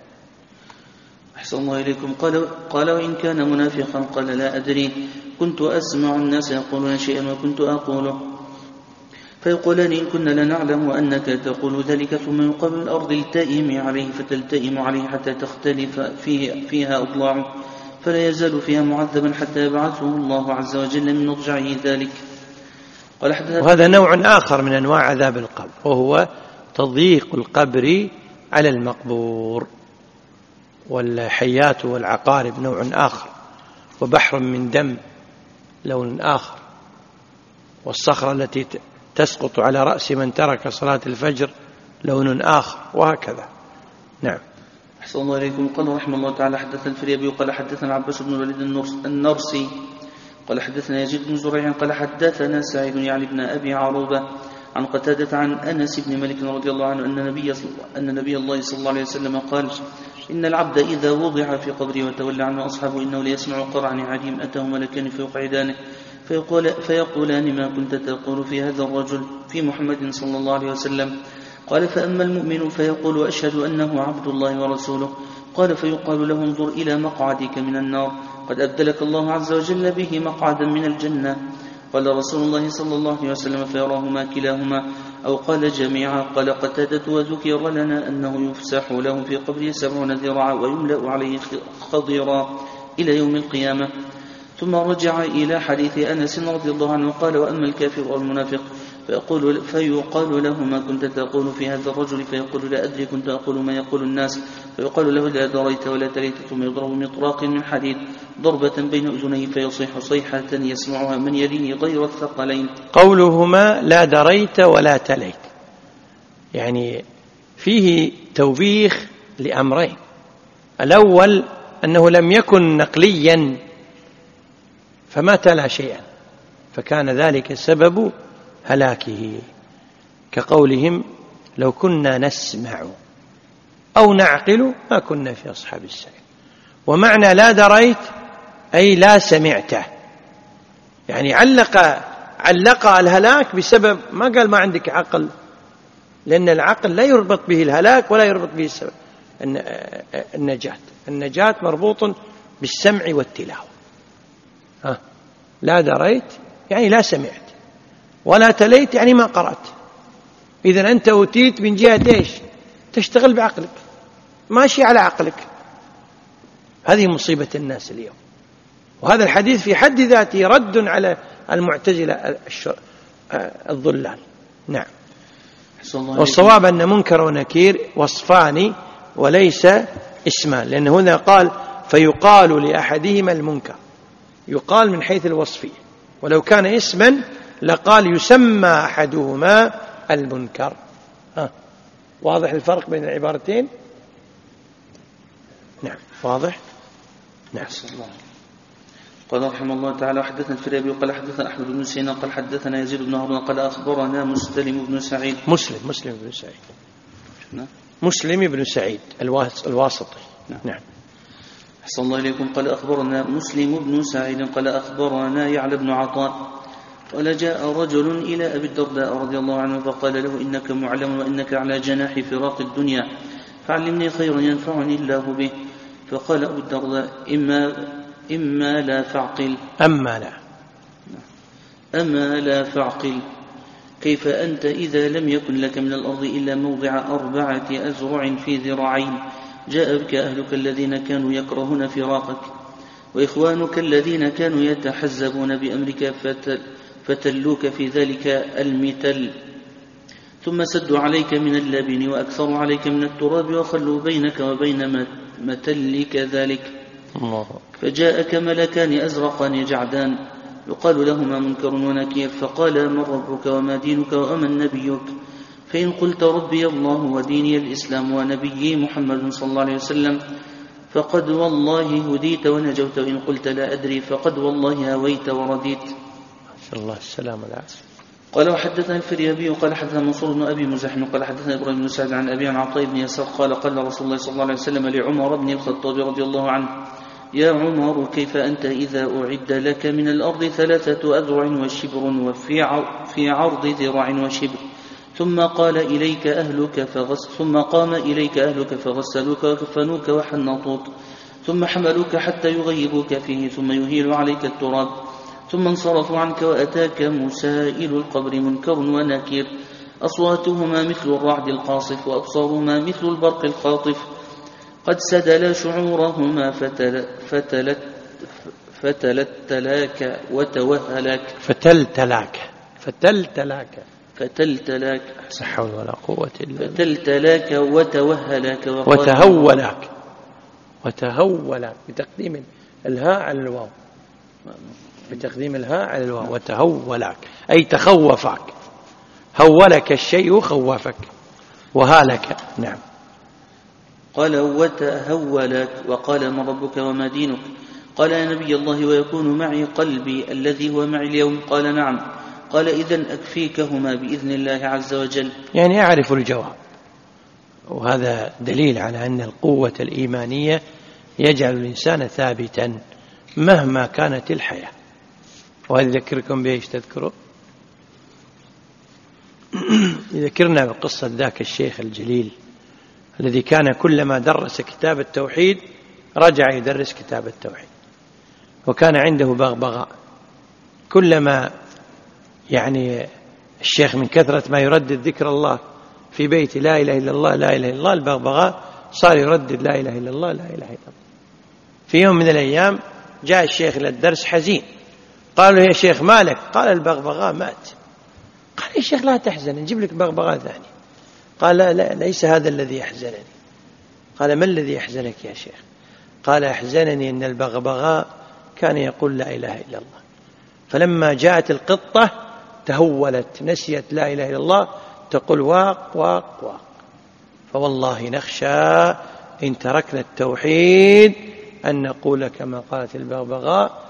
أحسن الله إليكم. قال وإن كان منافقا قال لا أدري، كنت أسمع الناس يقولون شيئا وكنت أقوله. فيقولان إن كنا لنعلم أنك تقول ذلك. ثم يقال الأرض التئم عليه فتلتئم عليه حتى تختلف فيها أضلاعه، فلا يزال فيها معذبا حتى يبعثه الله عز وجل من مضجعه ذلك. وهذا نوع آخر من أنواع عذاب القبر، وهو تضييق القبر على المقبور. والحيات والعقارب نوع آخر، وبحر من دم لون آخر، والصخرة التي تسقط على رأس من ترك صلاة الفجر لون آخر، وهكذا. نعم. أحسن الله إليكم. قال رحمه الله تعالى حدثنا الفريابي قال حدثنا عباس بن الوليد النرسي قال حدثنا يزيد بن زريع قال حدثنا سعيد يعني ابن أبي عروبة عن قتادة عن أنس بن مالك رضي الله عنه أن نبي الله صلى الله عليه وسلم قال إن العبد إذا وضع في قبره وتولى عنه أصحابه إنه ليسمع قرع عجيم أتاه ملكان فيقعدانه فيقولان ما كنت تقول في هذا الرجل في محمد صلى الله عليه وسلم؟ قال فأما المؤمن فيقول أشهد أنه عبد الله ورسوله. قال فيقال له انظر إلى مقعدك من النار قد أبدلك الله عز وجل به مقعدا من الجنة. قال رسول الله صلى الله عليه وسلم فيراهما كلاهما أو قال جميعا. قال قتادة وذكر لنا أنه يفسح له في قبره 70 ذراعا ويملأ عليه خضيرا إلى يوم القيامة. ثم رجع إلى حديث أنس رضي الله عنه قال وأما الكافر والمنافق فيقال له ما كنت تقول في هذا الرجل؟ فيقول لا أدري، كنت أقول ما يقول الناس. فيقال له لا دريت ولا تليت. ثم يضرب مطراق من حديد ضربة بين أذنيه فيصيح صيحة يسمعها من يليه غير الثقلين. قولهما لا دريت ولا تليت يعني فيه توبيخ لأمرين. الأول أنه لم يكن نقليا فما تلا شيئا، فكان ذلك سبب هلاكه، كقولهم لو كنا نسمع أو نعقل ما كنا في أصحاب السعير. ومعنى لا دريت أي لا سمعته، يعني علق الهلاك بسبب، ما قال ما عندك عقل، لأن العقل لا يربط به الهلاك ولا يربط به السبب. النجاة مربوط بالسمع والتلاوة. لا دريت يعني لا سمعت، ولا تليت يعني ما قرأت. إذن أنت أوتيت من جهة إيش؟ تشتغل بعقلك، ماشي على عقلك. هذه مصيبة الناس اليوم. وهذا الحديث في حد ذاته رد على المعتزلة الضلال. نعم. والصواب أن منكر ونكير وصفان وليس اسمان، لأن هنا قال فيقال لأحدهما المنكر، يقال من حيث الوصفية، ولو كان اسما لقال يسمى أحدهما المنكر. واضح الفرق بين العبارتين؟ نعم واضح. نعم. قال رحمه الله تعالى حدثنا الفريابي قال حدثنا أحمد بن سينا قال حدثنا يزيد بن هارون قال أخبرنا مسلم بن سعيد مسلم بن سعيد الواسطي. نعم. أحسن الله إليكم. قال أخبرنا مسلم بن سعيد قال أخبرنا يعلى بن عطاء قال جاء رجل إلى أبي الدرداء رضي الله عنه فقال له إنك معلم وإنك على جناح فراق الدنيا فعلمني خيرا ينفعني الله به. فقال أبو الدرداء أما لا فاعقل كيف أنت إذا لم يكن لك من الأرض إلا موضع 4 أزرع في ذراعين جاء بك أهلك الذين كانوا يكرهون فراقك وإخوانك الذين كانوا يتحزبون بأمرك فتلوك في ذلك المثل ثم سدوا عليك من اللبن وأكثروا عليك من التراب وخلوا بينك وبين متلك ذلك. فجاءك ملكان أزرقان جعدان يقال لهما منكر ونكير فقال من ربك وما دينك ومن نبيك؟ فإن قلت ربي الله وديني الإسلام ونبيي محمد صلى الله عليه وسلم فقد والله هديت ونجوت، وإن قلت لا أدري فقد والله هويت ورديت. نسأل الله السلامة والعافية. قال وحدثنا الفريابي قال حدثنا منصور بن أبي مزاحم قال حدثنا إبراهيم بن سعد عن أبي عن عطاء بن يسار قال قال رسول الله صلى الله عليه وسلم لعمر بن الخطاب رضي الله عنه يا عمر كيف أنت إذا أعد لك من الأرض 3 أذرع وشبر وفي عرض ذراع وشبر ثم قام إليك أهلك فغسلوك وكفنوك وحنطوك ثم حملوك حتى يغيبوك فيه ثم يهيل عليك التراب ثم انصرفوا عنك وأتاك مسائل القبر منكر ونكير أصواتهما مثل الرعد القاصف وأبصارهما مثل البرق الخاطف قد سدل شعورهما فتلتلاك وتوهلاك فتلتلاك صح ولا قوة إلا فتلتلاك وتوهلاك وتهولاك بتقديم الهاء على الواو وتهولاك أي تخوفك، هولك الشيء خوفك وهالك. نعم. قال وتهولك وقال من ربك وما دينك؟ قال يا نبي الله ويكون معي قلبي الذي هو معي اليوم؟ قال نعم. قال إذن أكفيكهما بإذن الله عز وجل. يعني أعرف الجواب، وهذا دليل على أن القوة الإيمانية يجعل الإنسان ثابتا مهما كانت الحياة. وهذا يذكركم بإيش تذكروا؟ يذكرنا بقصة ذاك الشيخ الجليل الذي كان كلما درس كتاب التوحيد رجع يدرس كتاب التوحيد، وكان عنده بغبغاء كلما يعني الشيخ من كثرة ما يردد ذكر الله في بيت لا إله إلا الله لا إله إلا الله البغبغاء صار يردد لا إله إلا الله لا إله إلا الله. في يوم من الأيام جاء الشيخ للدرس حزين، قالوا يا شيخ مالك؟ قال البغبغاء مات. قال يا شيخ لا تحزن، نجيب لك بغبغاء ثاني. قال لا ليس هذا الذي يحزنني. قال ما الذي يحزنك يا شيخ؟ قال يحزنني أن البغبغاء كان يقول لا إله إلا الله، فلما جاءت القطة تهولت نسيت لا إله إلا الله تقول واق واق واق، فوالله نخشى إن تركنا التوحيد أن نقول كما قالت البغبغاء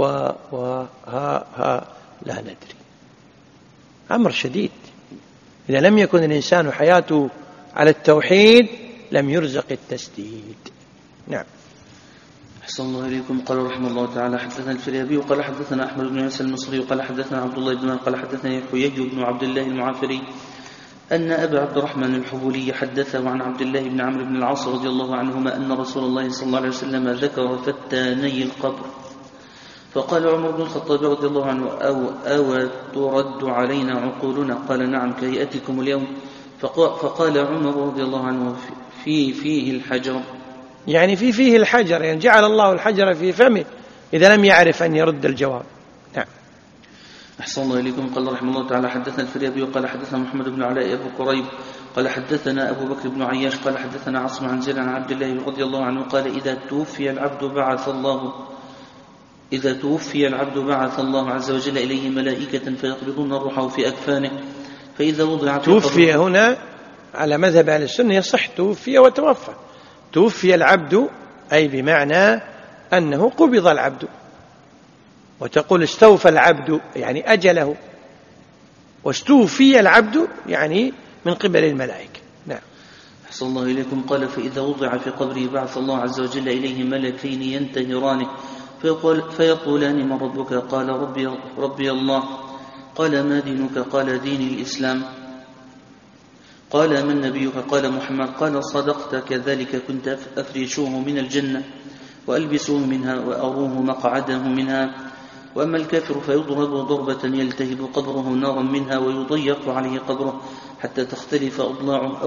ها لا ندري. أمر شديد. إذا لم يكن الإنسان حياته على التوحيد لم يرزق التسديد. نعم. أحسن الله إليكم. قال رحمه الله تعالى حدثنا الفريابي وقال حدثنا أحمد بن يوسف المصري وقال حدثنا عبد الله بن قال حدثني حيي بن عبد الله المعافري أن أبا عبد الرحمن الحبولي حدثه عن عبد الله بن عمرو بن العاص رضي الله عنهما أن رسول الله صلى الله عليه وسلم ذكر فتاني القبر، فقال عمر بن الخطاب رضي الله عنه أو ترد علينا عقولنا؟ قال نعم كهيئتكم اليوم. فقال عمر رضي الله عنه فيه الحجر، يعني فيه الحجر، يعني جعل الله الحجر في فمه إذا لم يعرف أن يرد الجواب. نعم. أحسن الله إليكم. قال رحمه الله تعالى حدثنا الفريابي وقال حدثنا محمد بن علاء أبو كريب قال حدثنا أبو بكر بن عياش قال حدثنا عاصم عن زيد عن عبد الله رضي الله عنه قال إذا توفي العبد بعث الله عز وجل إليه ملائكة فيقبضون روحه في أكفانه، فإذا وضع توفي هنا على مذهب أهل السنة يصح توفي وتوفى. توفي العبد أي بمعنى أنه قبض العبد، وتقول استوفى العبد يعني أجله، واستوفي العبد يعني من قبل الملائكة. نعم. أحسن الله إليكم. قال فإذا وضع في قبره بعث الله عز وجل إليه ملكين ينتهرانه فيقولان من ربك؟ قال ربي الله. قال ما دينك؟ قال ديني الإسلام. قال من نبيك؟ قال محمد. قال صدقت، كذلك كنت أفرشوه من الجنة وألبسوه منها وأروه مقعده منها. وأما الكافر فيضرب ضربة يلتهب قبره نارا منها ويضيق عليه قبره حتى تختلف أضلاعه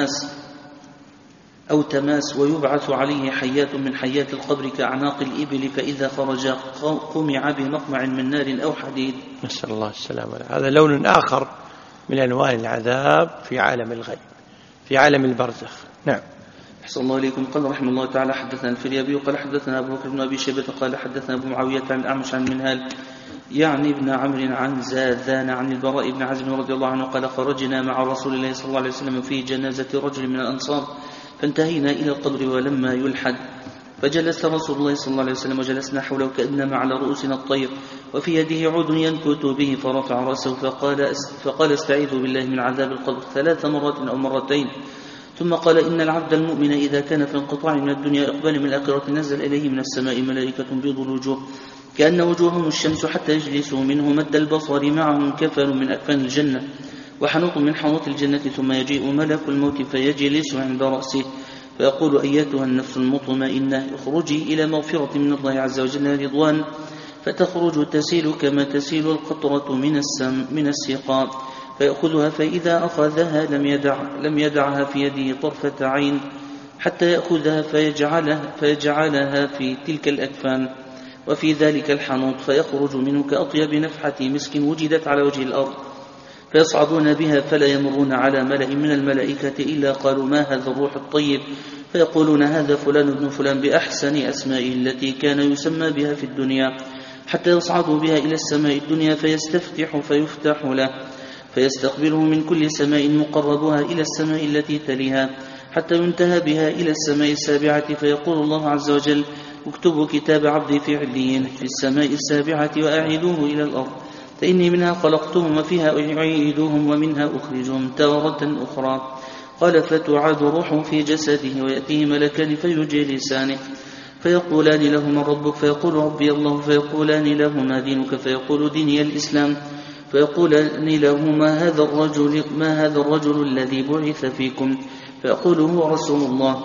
أو تماس ويبعث عليه حيات من حيات القبر كأعناق الإبل، فإذا خرج قمع بمقمع من نار أو حديد. نسأل الله السلامة. هذا لون آخر من ألوان العذاب في عالم الغيب، في عالم البرزخ. نعم. أحسن الله إليكم. قال رحمه الله تعالى حدثنا الفريابي وقال حدثنا أبو بكر بن أبي شيبة قال حدثنا أبو معاوية عن الأعمش عن منهال يعني ابن عمرو عن زاذان عن البراء بن عازب رضي الله عنه قال خرجنا مع رسول الله صلى الله عليه وسلم في جنازة رجل من الأنصار فانتهينا إلى القبر ولما يلحد، فجلس رسول الله صلى الله عليه وسلم وجلسنا حوله كأنما على رؤوسنا الطير، وفي يده عود ينكت به، فرفع رأسه فقال استعيذ بالله من عذاب القبر 3 مرات أو مرتين، ثم قال إن العبد المؤمن إذا كان في انقطاع من الدنيا إقبال من الآخرة نزل إليه من السماء ملائكة بيض الوجوه كأن وجوههم الشمس حتى يجلسوا منه مد البصر، معهم كفن من أكفان الجنة وحنوط من حنوط الجنة، ثم يجيء ملك الموت فيجلس عند رأسه فيقول أيتها النفس المطمئنة اخرجي إلى مغفرة من الله عز وجل رضوان، فتخرج تسيل كما تسيل القطرة من السقاء، فيأخذها، فإذا أخذها لم يدعها في يده طرفة عين حتى يأخذها فيجعلها في تلك الأكفان وفي ذلك الحنوط، فيخرج منه كأطيب نفحة مسك وجدت على وجه الأرض، فيصعدون بها فلا يمرون على ملأ من الملائكة إلا قالوا ما هذا الروح الطيب، فيقولون هذا فلان ابن فلان بأحسن أسمائه التي كان يسمى بها في الدنيا، حتى يصعدوا بها إلى السماء الدنيا فيستفتح فيفتح له، فيستقبله من كل سماء مقربها إلى السماء التي تليها، حتى ينتهى بها إلى السماء السابعة، فيقول الله عز وجل اكتبوا كتاب عبدي في عليين في السماء السابعة وأعيدوه إلى الأرض، فإني منها خلقتهم وفيها أعيدوهم ومنها أخرجهم تارة أخرى. قال فتعاد روحه في جسده ويأتيه ملكان فيجلسانه فيقولان له من ربك؟ فيقول ربي الله، فيقولان له ما دينك؟ فيقول ديني الإسلام، فيقولان له ما هذا الرجل الذي بعث فيكم؟ فيقول هو رسول الله،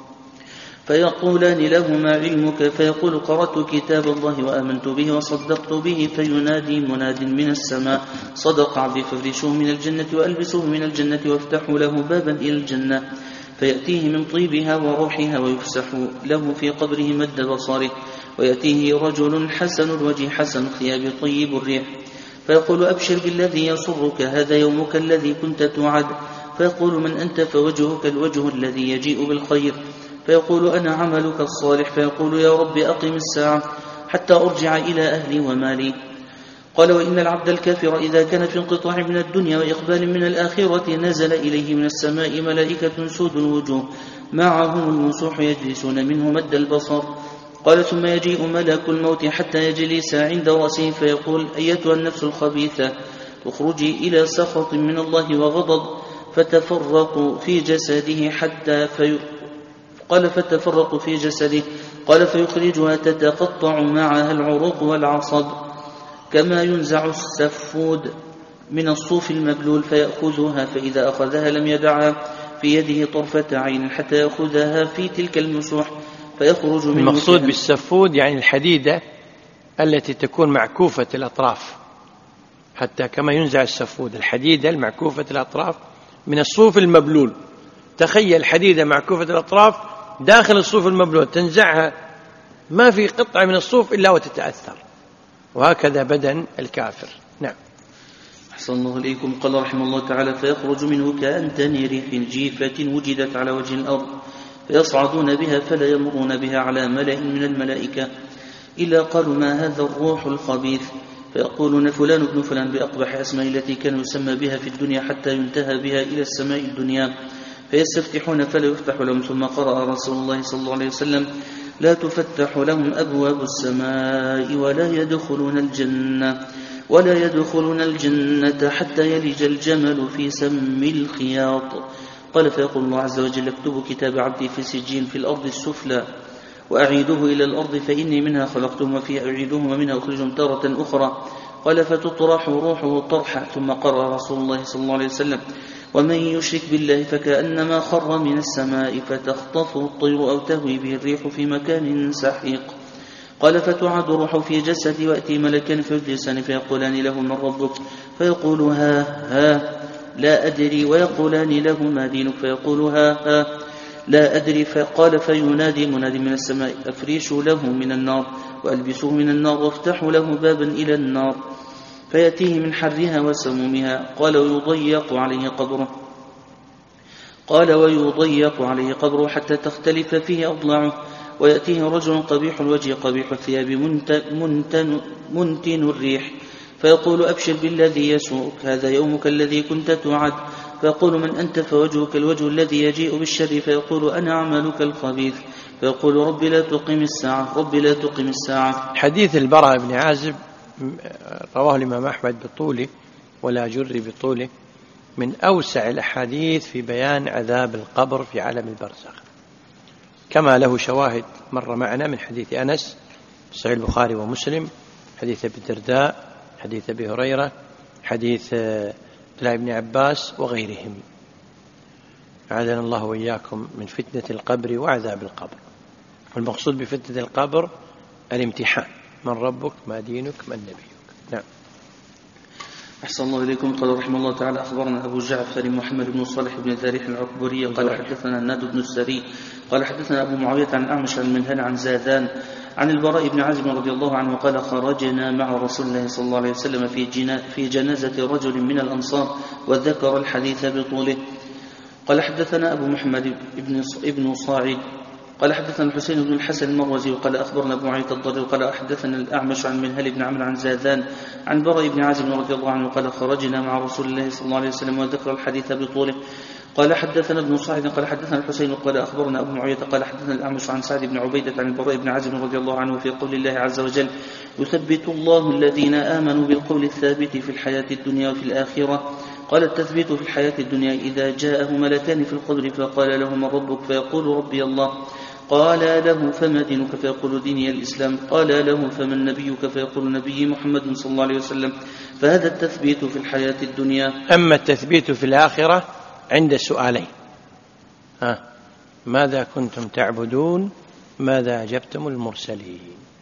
فيقولان له ما علمك؟ فيقول قرأت كتاب الله وآمنت به وصدقت به، فينادي مناد من السماء صدق عبدي فافرشوه من الجنة وألبسوه من الجنة وافتحوا له بابا إلى الجنة، فيأتيه من طيبها وروحها ويفسح له في قبره مد بصره، ويأتيه رجل حسن الوجه حسن الثياب طيب الريح، فيقول أبشر بالذي يسرك، هذا يومك الذي كنت توعد. فيقول من أنت؟ فوجهك الوجه الذي يجيء بالخير. فيقول أنا عملك الصالح. فيقول يا رب أقم الساعة حتى أرجع إلى أهلي ومالي. قال وإن العبد الكافر إذا كان في انقطاع من الدنيا وإقبال من الآخرة نزل إليه من السماء ملائكة سود الوجوه معهم المسوح يجلسون منه مد البصر. قال ثم يجيء ملك الموت حتى يجلس عند رأسه فيقول أيتها النفس الخبيثة اخرجي إلى سخط من الله وغضب. فتفرق في جسده فتفرق في جسده. قال فيخرجها تتقطع معها العروق والعصب كما ينزع السفود من الصوف المبلول. فيأخذها، فإذا أخذها لم يدعها في يده طرفة عين حتى يأخذها في تلك المسوح فيخرج منه. المقصود بالسفود يعني الحديدة التي تكون معكوفة الأطراف، حتى كما ينزع السفود الحديدة المعكوفة الأطراف من الصوف المبلول. تخيل حديدة معكوفة الأطراف داخل الصوف المبلول، تنزعها ما في قطعة من الصوف إلا وتتأثر، وهكذا بدن الكافر. نعم. أحسن الله إليكم. قال رحمه الله تعالى فيخرج منه كأنتن ريح جيفة وجدت على وجه الأرض فيصعدون بها فلا يمرون بها على ملأ من الملائكة إلا قالوا ما هذا الروح الخبيث. فيقولون فلان ابن فلان بأقبح أسماء التي كان يسمى بها في الدنيا حتى ينتهى بها إلى السماء الدنيا. فيستفتحون فلا يفتح لهم. ثم قرأ رسول الله صلى الله عليه وسلم لا تفتح لهم أبواب السماء ولا يدخلون الجنة حتى يلج الجمل في سم الخياط. قال فيقول الله عز وجل اكتبوا كتاب عبدي في سجين في الأرض السفلى وأعيدوه إلى الأرض فإني منها خلقتهم وفيها أعيدوهم ومنها أخرجهم تارة أخرى. قال فتطرح روحه طرحا. ثم قرأ رسول الله صلى الله عليه وسلم ومن يشرك بالله فكأنما خر من السماء فتخطفه الطير أو تهوي به الريح في مكان سحيق. قال فتعاد روحه في جسدي وأتي ملكان فيجلسان فيقولان له من ربك؟ فيقول ها لا أدري. ويقولان له ما دينك؟ فيقول ها لا أدري. فقال فينادي منادي من السماء أفريشوا له من النار وألبسوه من النار وافتحوا له بابا إلى النار فيأتيه من حرها وسمومها. قال ويضيق عليه قبره حتى تختلف فيه أضلاعه. ويأتيه رجل قبيح الوجه قبيح الثياب منتن الريح فيقول أبشر بالذي يسوءك، هذا يومك الذي كنت توعد. فيقول من أنت؟ فوجهك الوجه الذي يجيء بالشر. فيقول أنا عملك الخبيث. فيقول رب لا تقم الساعة. حديث البراء بن عازب رواه الإمام أحمد بطوله ولا جري بطوله، من أوسع الأحاديث في بيان عذاب القبر في عالم البرزخ، كما له شواهد مر معنا من حديث أنس صحيح البخاري ومسلم، حديث أبي الدرداء، حديث أبي هريرة، حديث عبد الله بن عباس وغيرهم. أعاذنا الله وإياكم من فتنة القبر وعذاب القبر. والمقصود بفتنة القبر الامتحان، من ربك ما دينك من نبيك. نعم. أحسن الله إليكم. قال رحمه الله تعالى أخبرنا أبو جعفر محمد بن صالح بن ذاريح العكبري قال حدثنا الناد بن السري قال حدثنا أبو معاوية عن أعمش عن منهل عن زاذان عن البراء بن عازب رضي الله عنه قال خرجنا مع رسول الله صلى الله عليه وسلم في جنازة رجل من الأنصار وذكر الحديث بطوله. قال حدثنا أبو محمد ابن صاعد قال حدثنا الحسين بن الحسن المروزي وقال أخبرنا أبو معاوية الضرير قال حدثنا الأعمش عن منهل بن عمرو عن زاذان عن براء بن عازب رضي الله عنه قال خرجنا مع رسول الله صلى الله عليه وسلم وذكر الحديث بطوله. قال حدثنا ابن صاعد قال حدثنا الحسين قال أخبرنا أبو معاوية قال حدثنا الأعمش عن سعد بن عبيدة عن البراء بن عازب رضي الله عنه في قول الله عز وجل يثبت الله الذين آمنوا بالقول الثابت في الحياة الدنيا وفي الآخرة. قال التثبيت في الحياة الدنيا إذا جاءه ملكان في القبر فقال له من ربك؟ فيقول ربي الله. قال له فما دينك؟ فيقول ديني الإسلام. قال له فمن نبيك؟ فيقول نبي محمد صلى الله عليه وسلم. فهذا التثبيت في الحياة الدنيا. أما التثبيت في الآخرة عند سؤالين: ماذا كنتم تعبدون؟ ماذا أجبتم المرسلين؟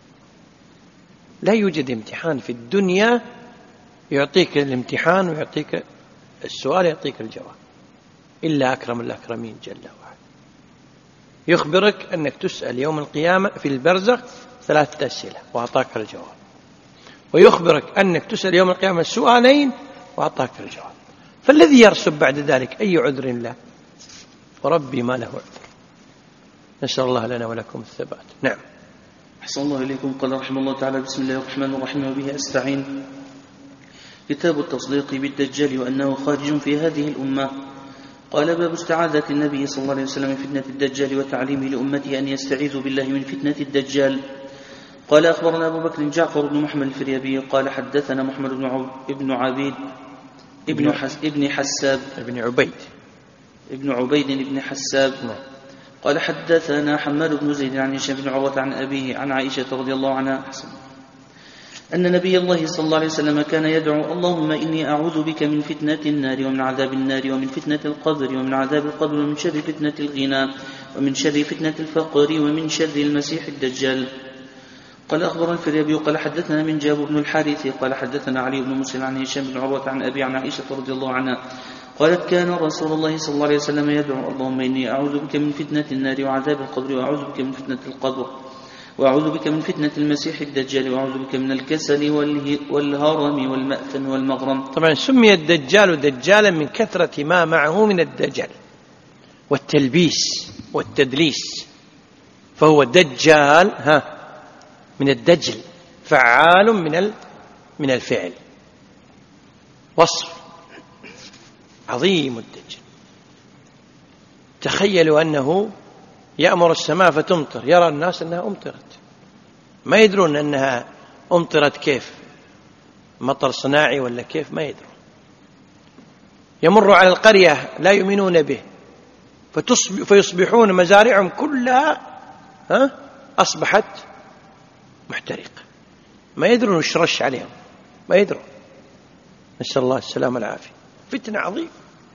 لا يوجد امتحان في الدنيا يعطيك الامتحان ويعطيك السؤال يعطيك الجواب إلا أكرم الأكرمين جل وعلا. يخبرك أنك تسأل يوم القيامة في البرزخ 3 أسئلة وأعطاك الجواب. ويخبرك أنك تسأل يوم القيامة سؤالين وأعطاك الجواب، فالذي يرسب بعد ذلك أي عذر له؟ وربي ما له عذر. نسأل الله لنا ولكم الثبات. نعم. أحسن الله إليكم. قال رحمه الله تعالى: بسم الله الرحمن الرحيم وبه أستعين. كتاب التصديق بالدجال وأنه خارج في هذه الأمة. قال: باب استعاذة النبي صلى الله عليه وسلم من فتنة الدجال وتعليمه لأمته أن يستعيذوا بالله من فتنة الدجال. قال: أخبرنا أبو بكر جعفر بن محمد الفريابي قال: حدثنا محمد بن عبيد ابن حساب ابن عبيد بن حساب قال: حدثنا حماد بن زيد عن هشام بن عروة عن أبيه عن عائشة رضي الله عنها أن نبي الله صلى الله عليه وسلم كان يدعو: اللهم إني أعوذ بك من فتنة النار ومن عذاب النار ومن فتنة القبر ومن عذاب القبر ومن شر فتنة الغنى ومن شر فتنة الفقر ومن شر المسيح الدجال. قال: أخبرنا الفريابي قال: حدثنا من جابر بن الحارث قال: حدثنا علي بن مسلم عن هشام بن عروة عن أبي عن عائشة رضي الله عنها قالت: كان رسول الله صلى الله عليه وسلم يدعو: اللهم إني أعوذ بك من فتنة النار وعذاب القبر وأعوذ بك من فتنة القبر وأعوذ بك من فتنة المسيح الدجال وأعوذ بك من الكسل والهرم والمأثم والمغرم. طبعا سمي الدجال دجالا من كثرة ما معه من الدجل والتلبيس والتدليس، فهو دجال من الدجل، فعال من الفعل، وصف عظيم الدجل. تخيلوا أنه يأمر السماء فتمطر، يرى الناس أنها أمطرت، ما يدرون أنها أمطرت كيف، مطر صناعي ولا كيف، ما يدرون. يمر على القرية لا يؤمنون به، فيصبحون مزارعهم كلها أصبحت محترقة، ما يدرون وش رش عليهم، ما يدرون. نسأل الله السلامة والعافية. فتنة عظيمة،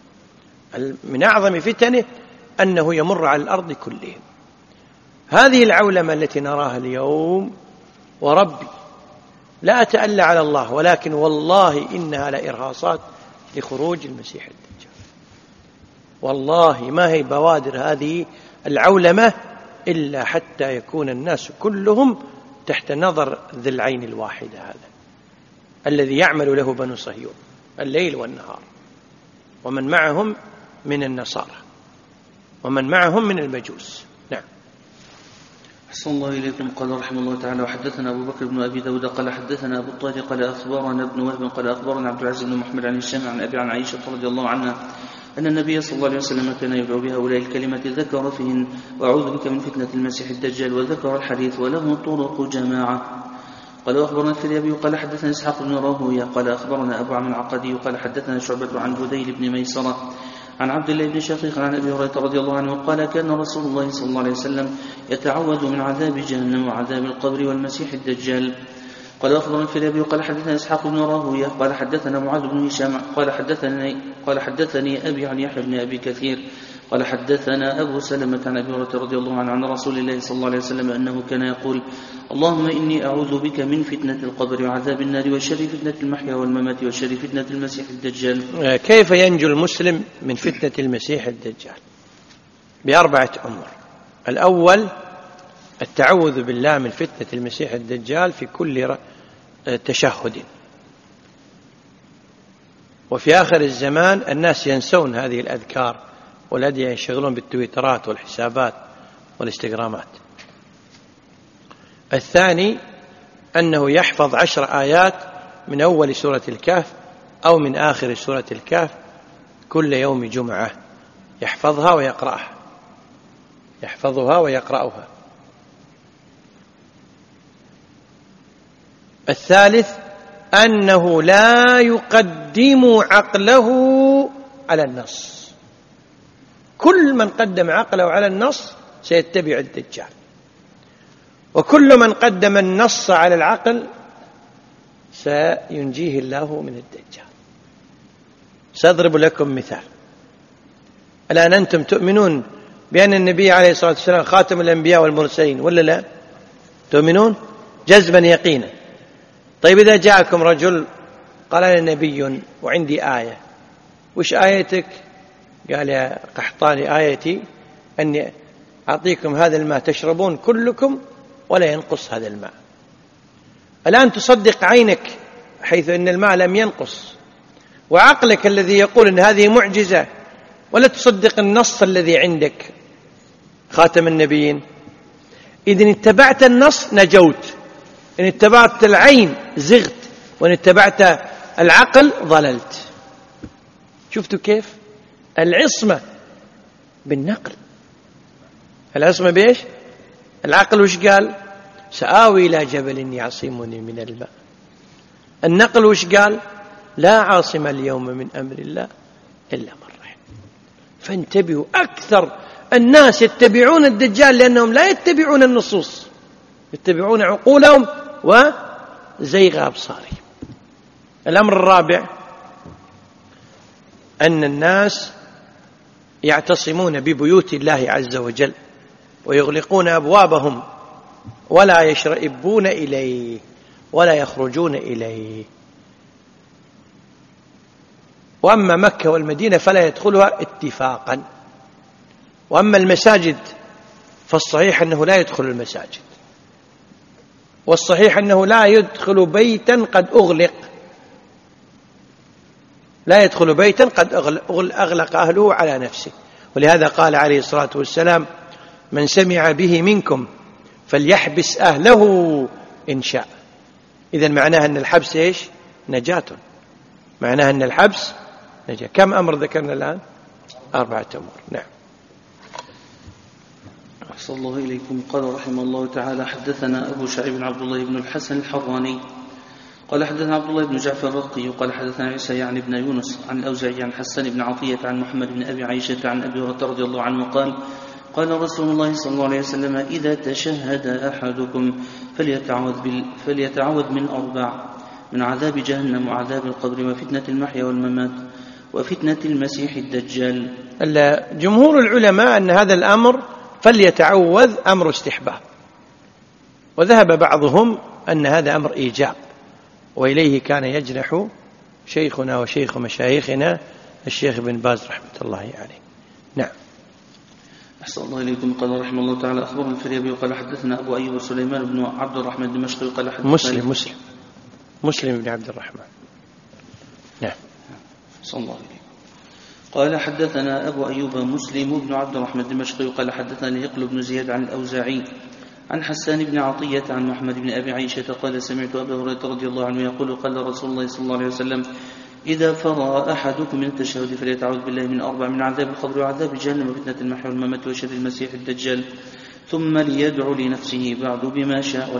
من أعظم فتنه أنه يمر على الأرض كلهم. هذه العولمة التي نراها اليوم، وربي لا أتألى على الله، ولكن والله إنها لإرهاصات لخروج المسيح الدجال. والله ما هي بوادر هذه العولمة إلا حتى يكون الناس كلهم تحت نظر ذي العين الواحدة، هذا الذي يعمل له بنو صهيون الليل والنهار، ومن معهم من النصارى ومن معهم من المجوس. نعم. أحسن الله إليكم. قال رحمه الله تعالى: وحدثنا أبو بكر بن أبي داود قال: حدثنا أبو الطاهر قال: أخبرنا ابن وهب قال: أخبرنا عبد العزيز بن محمد عن هشام عن أبي عن عائشة رضي الله عنها أن النبي صلى الله عليه وسلم كان يدعو بهؤلاء الكلمة ذكر فيهن: وأعوذ بك من فتنة المسيح الدجال، وذكر الحديث وله طرق جماعة. قال: أخبرنا الفريابي قال: حدثنا إسحاق بن راهويه قال: أخبرنا أبو عمرو العقدي قال: حدثنا شعبة عن بديل بن ميسرة عن عبد الله بن شقيق عن أبي هريرة رضي الله عنه قال: كان رسول الله صلى الله عليه وسلم يتعوذ من عذاب جهنم وعذاب القبر والمسيح الدجال. قال: أخبرنا الفريابي قال: حدثنا إسحاق بن راهويه قال: حدثنا معاذ بن هشام قال: حدثني أبي عن يحيى بن أبي كثير قال: حدثنا أبو سلمة عن أبي هريرة رضي الله عنه عن رسول الله صلى الله عليه وسلم أنه كان يقول: اللهم إني أعوذ بك من فتنة القبر وعذاب النار وشر فتنة المحيا والممات وشر فتنة المسيح الدجال. كيف ينجو المسلم من فتنة المسيح الدجال؟ بأربعة أمور. الأول التعوذ بالله من فتنة المسيح الدجال في كل تشهد. وفي آخر الزمان الناس ينسون هذه الأذكار والأدعية، ينشغلون بالتويترات والحسابات والاستغرامات. الثاني أنه يحفظ 10 آيات من أول سورة الكهف أو من آخر سورة الكهف كل يوم جمعة، يحفظها ويقرأها. الثالث أنه لا يقدم عقله على النص، كل من قدم عقله على النص سيتبع الدجال، وكل من قدم النص على العقل سينجيه الله من الدجال. سأضرب لكم مثال. الآن أنتم تؤمنون بأن النبي عليه الصلاة والسلام خاتم الأنبياء والمرسلين ولا لا؟ تؤمنون جزما يقينا. طيب إذا جاءكم رجل قال: أنا نبي وعندي آية، وش آيتك؟ قال: يا قحطاني آيتي أني أعطيكم هذا الماء تشربون كلكم ولا ينقص هذا الماء. الآن تصدق عينك حيث أن الماء لم ينقص، وعقلك الذي يقول أن هذه معجزة، ولا تصدق النص الذي عندك خاتم النبيين. إذن اتبعت النص نجوت، إن اتبعت العين زغت، وإن اتبعت العقل ضللت. شفتوا كيف؟ العصمة بالنقل. العصمة بإيش؟ العقل وش قال؟ سآوي إلى جبل يعصمني من الماء. النقل وش قال؟ لا عاصم اليوم من أمر الله إلا من رحم. فانتبهوا، أكثر الناس يتبعون الدجال لأنهم لا يتبعون النصوص، يتبعون عقولهم وزيغ أبصارهم. الأمر الرابع أن الناس يعتصمون ببيوت الله عز وجل ويغلقون أبوابهم ولا يشرئبون إليه ولا يخرجون إليه. وأما مكة والمدينة فلا يدخلها اتفاقا. وأما المساجد فالصحيح أنه لا يدخل المساجد، والصحيح أنه لا يدخل بيتا قد أغلق، لا يدخل بيتا قد أغلق أهله على نفسه. ولهذا قال عليه الصلاة والسلام: من سمع به منكم فليحبس أهله إن شاء. إذن معناها أن الحبس إيش؟ نجاة. معناها أن الحبس نجاة. كم أمر ذكرنا الآن؟ 4 أمور. نعم. أحسن الله إليكم. قال رحمه الله تعالى: حدثنا أبو شعيب عبد الله بن الحسن الحراني قال حدثنا عبد الله بن جعفر الرقي قال حدثنا عيسى يعني بن يونس عن الأوزاعي عن حسان بن عطية عن محمد بن أبي عائشة عن أبي هريرة رضي الله عنه قال: قال رسول الله صلى الله عليه وسلم: إذا تشهد أحدكم فليتعوذ من 4: من عذاب جهنم وعذاب القبر وفتنة المحيا والممات وفتنة المسيح الدجال. جمهور العلماء أن هذا الأمر فليتعوذ أمر استحباب، وذهب بعضهم أن هذا أمر إيجاب، وإليه كان يجرح شيخنا وشيخ مشايخنا الشيخ بن باز رحمة الله عليه. نعم. أحسن الله إليكم. قال رحمه الله تعالى: أخبرنا الفريابي قال حدثنا أبو أيوب سليمان بن عبد الرحمن الدمشقي قال حدثنا مسلم بن عبد الرحمن. نعم. أحسن الله إليكم. قال حدثنا أبو أيوب مسلم بن عبد الرحمن الدمشقي قال حدثنا هقل بن زياد عن الأوزاعي عن حسان بن عطية عن محمد بن أبي عائشة قال: سمعت أبا هريرة رضي الله عنه يقول: قال رسول الله صلى الله عليه وسلم: إذا فرغ أحدكم من التشهد فليتعوذ بالله من 4: من عذاب القبر وعذاب جهنم وفتنة المحيا والممات وشر المسيح الدجال، ثم ليدعو لنفسه بعد بما شاء.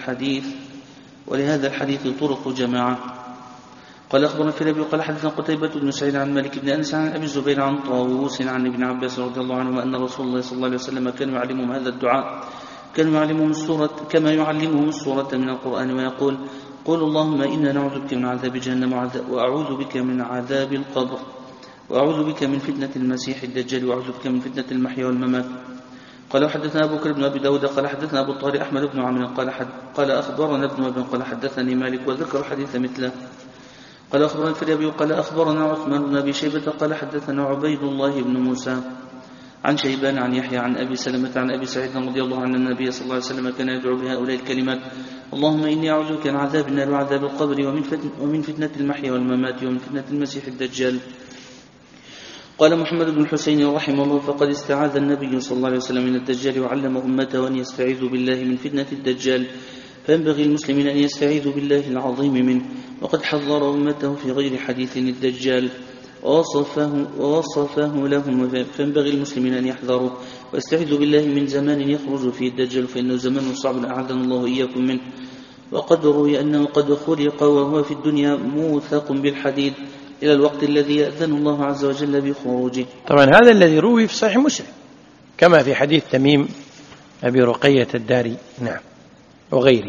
ولهذا الحديث طرق جماعة. قال أخبرنا الفريابي قال حدثنا قتيبة بن سعيد عن مالك بن أنس عن أبي الزبير عن طاووس عن ابن عباس رضي الله عنه أن رسول الله صلى الله عليه وسلم كان يعلمهم هذا الدعاء، كان يعلمهم السورة كما يعلمهم السورة من القرآن، ويقول: قل اللهم إنا نعوذ بك من عذاب جهنم وأعوذ بك من عذاب القبر وأعوذ بك من فتنة المسيح الدجال وأعوذ بك من فتنة المحيا والممات. قال حدثنا أبو بكر بن أبي داود قال حدثنا أبو الطاهر أحمد بن عمرو قال أخبرنا ابن وهب قال حدثني مالك وذكر حديث مثله. قال أخبرنا الفريابي قال أخبرنا عثمان بن أبي شيبة قال حدثنا عبيد الله بن موسى عن شيبان عن يحيى عن أبي سلمة عن أبي سعيد رضي الله عنه النبي صلى الله عليه وسلم كان يدعو بهؤلاء الكلمات: اللهم إني أعوذ بك من عذاب النار وعذاب القبر ومن فتنة المحيا والممات ومن فتنة المسيح الدجال. قال محمد بن الحسين رحمه الله: فقد استعاذ النبي صلى الله عليه وسلم من الدجال وعلم أمته أن يستعيذوا بالله من فتنة الدجال، فينبغي المسلمين أن يستعيذوا بالله العظيم منه، وقد حذر أمته في غير حديث الدجال ووصفه لهم، فينبغي المسلمين أن يحذروا ويستعيذوا بالله من زمان يخرج فيه الدجال، فإنه زمان صعب أعاذنا الله إياكم منه. وقد روي أنه قد خلق وهو في الدنيا موثق بالحديد إلى الوقت الذي يأذن الله عز وجل بخروجه. طبعا هذا الذي روي في صحيح مسلم كما في حديث تميم أبي رقية الداري. نعم. وغيره.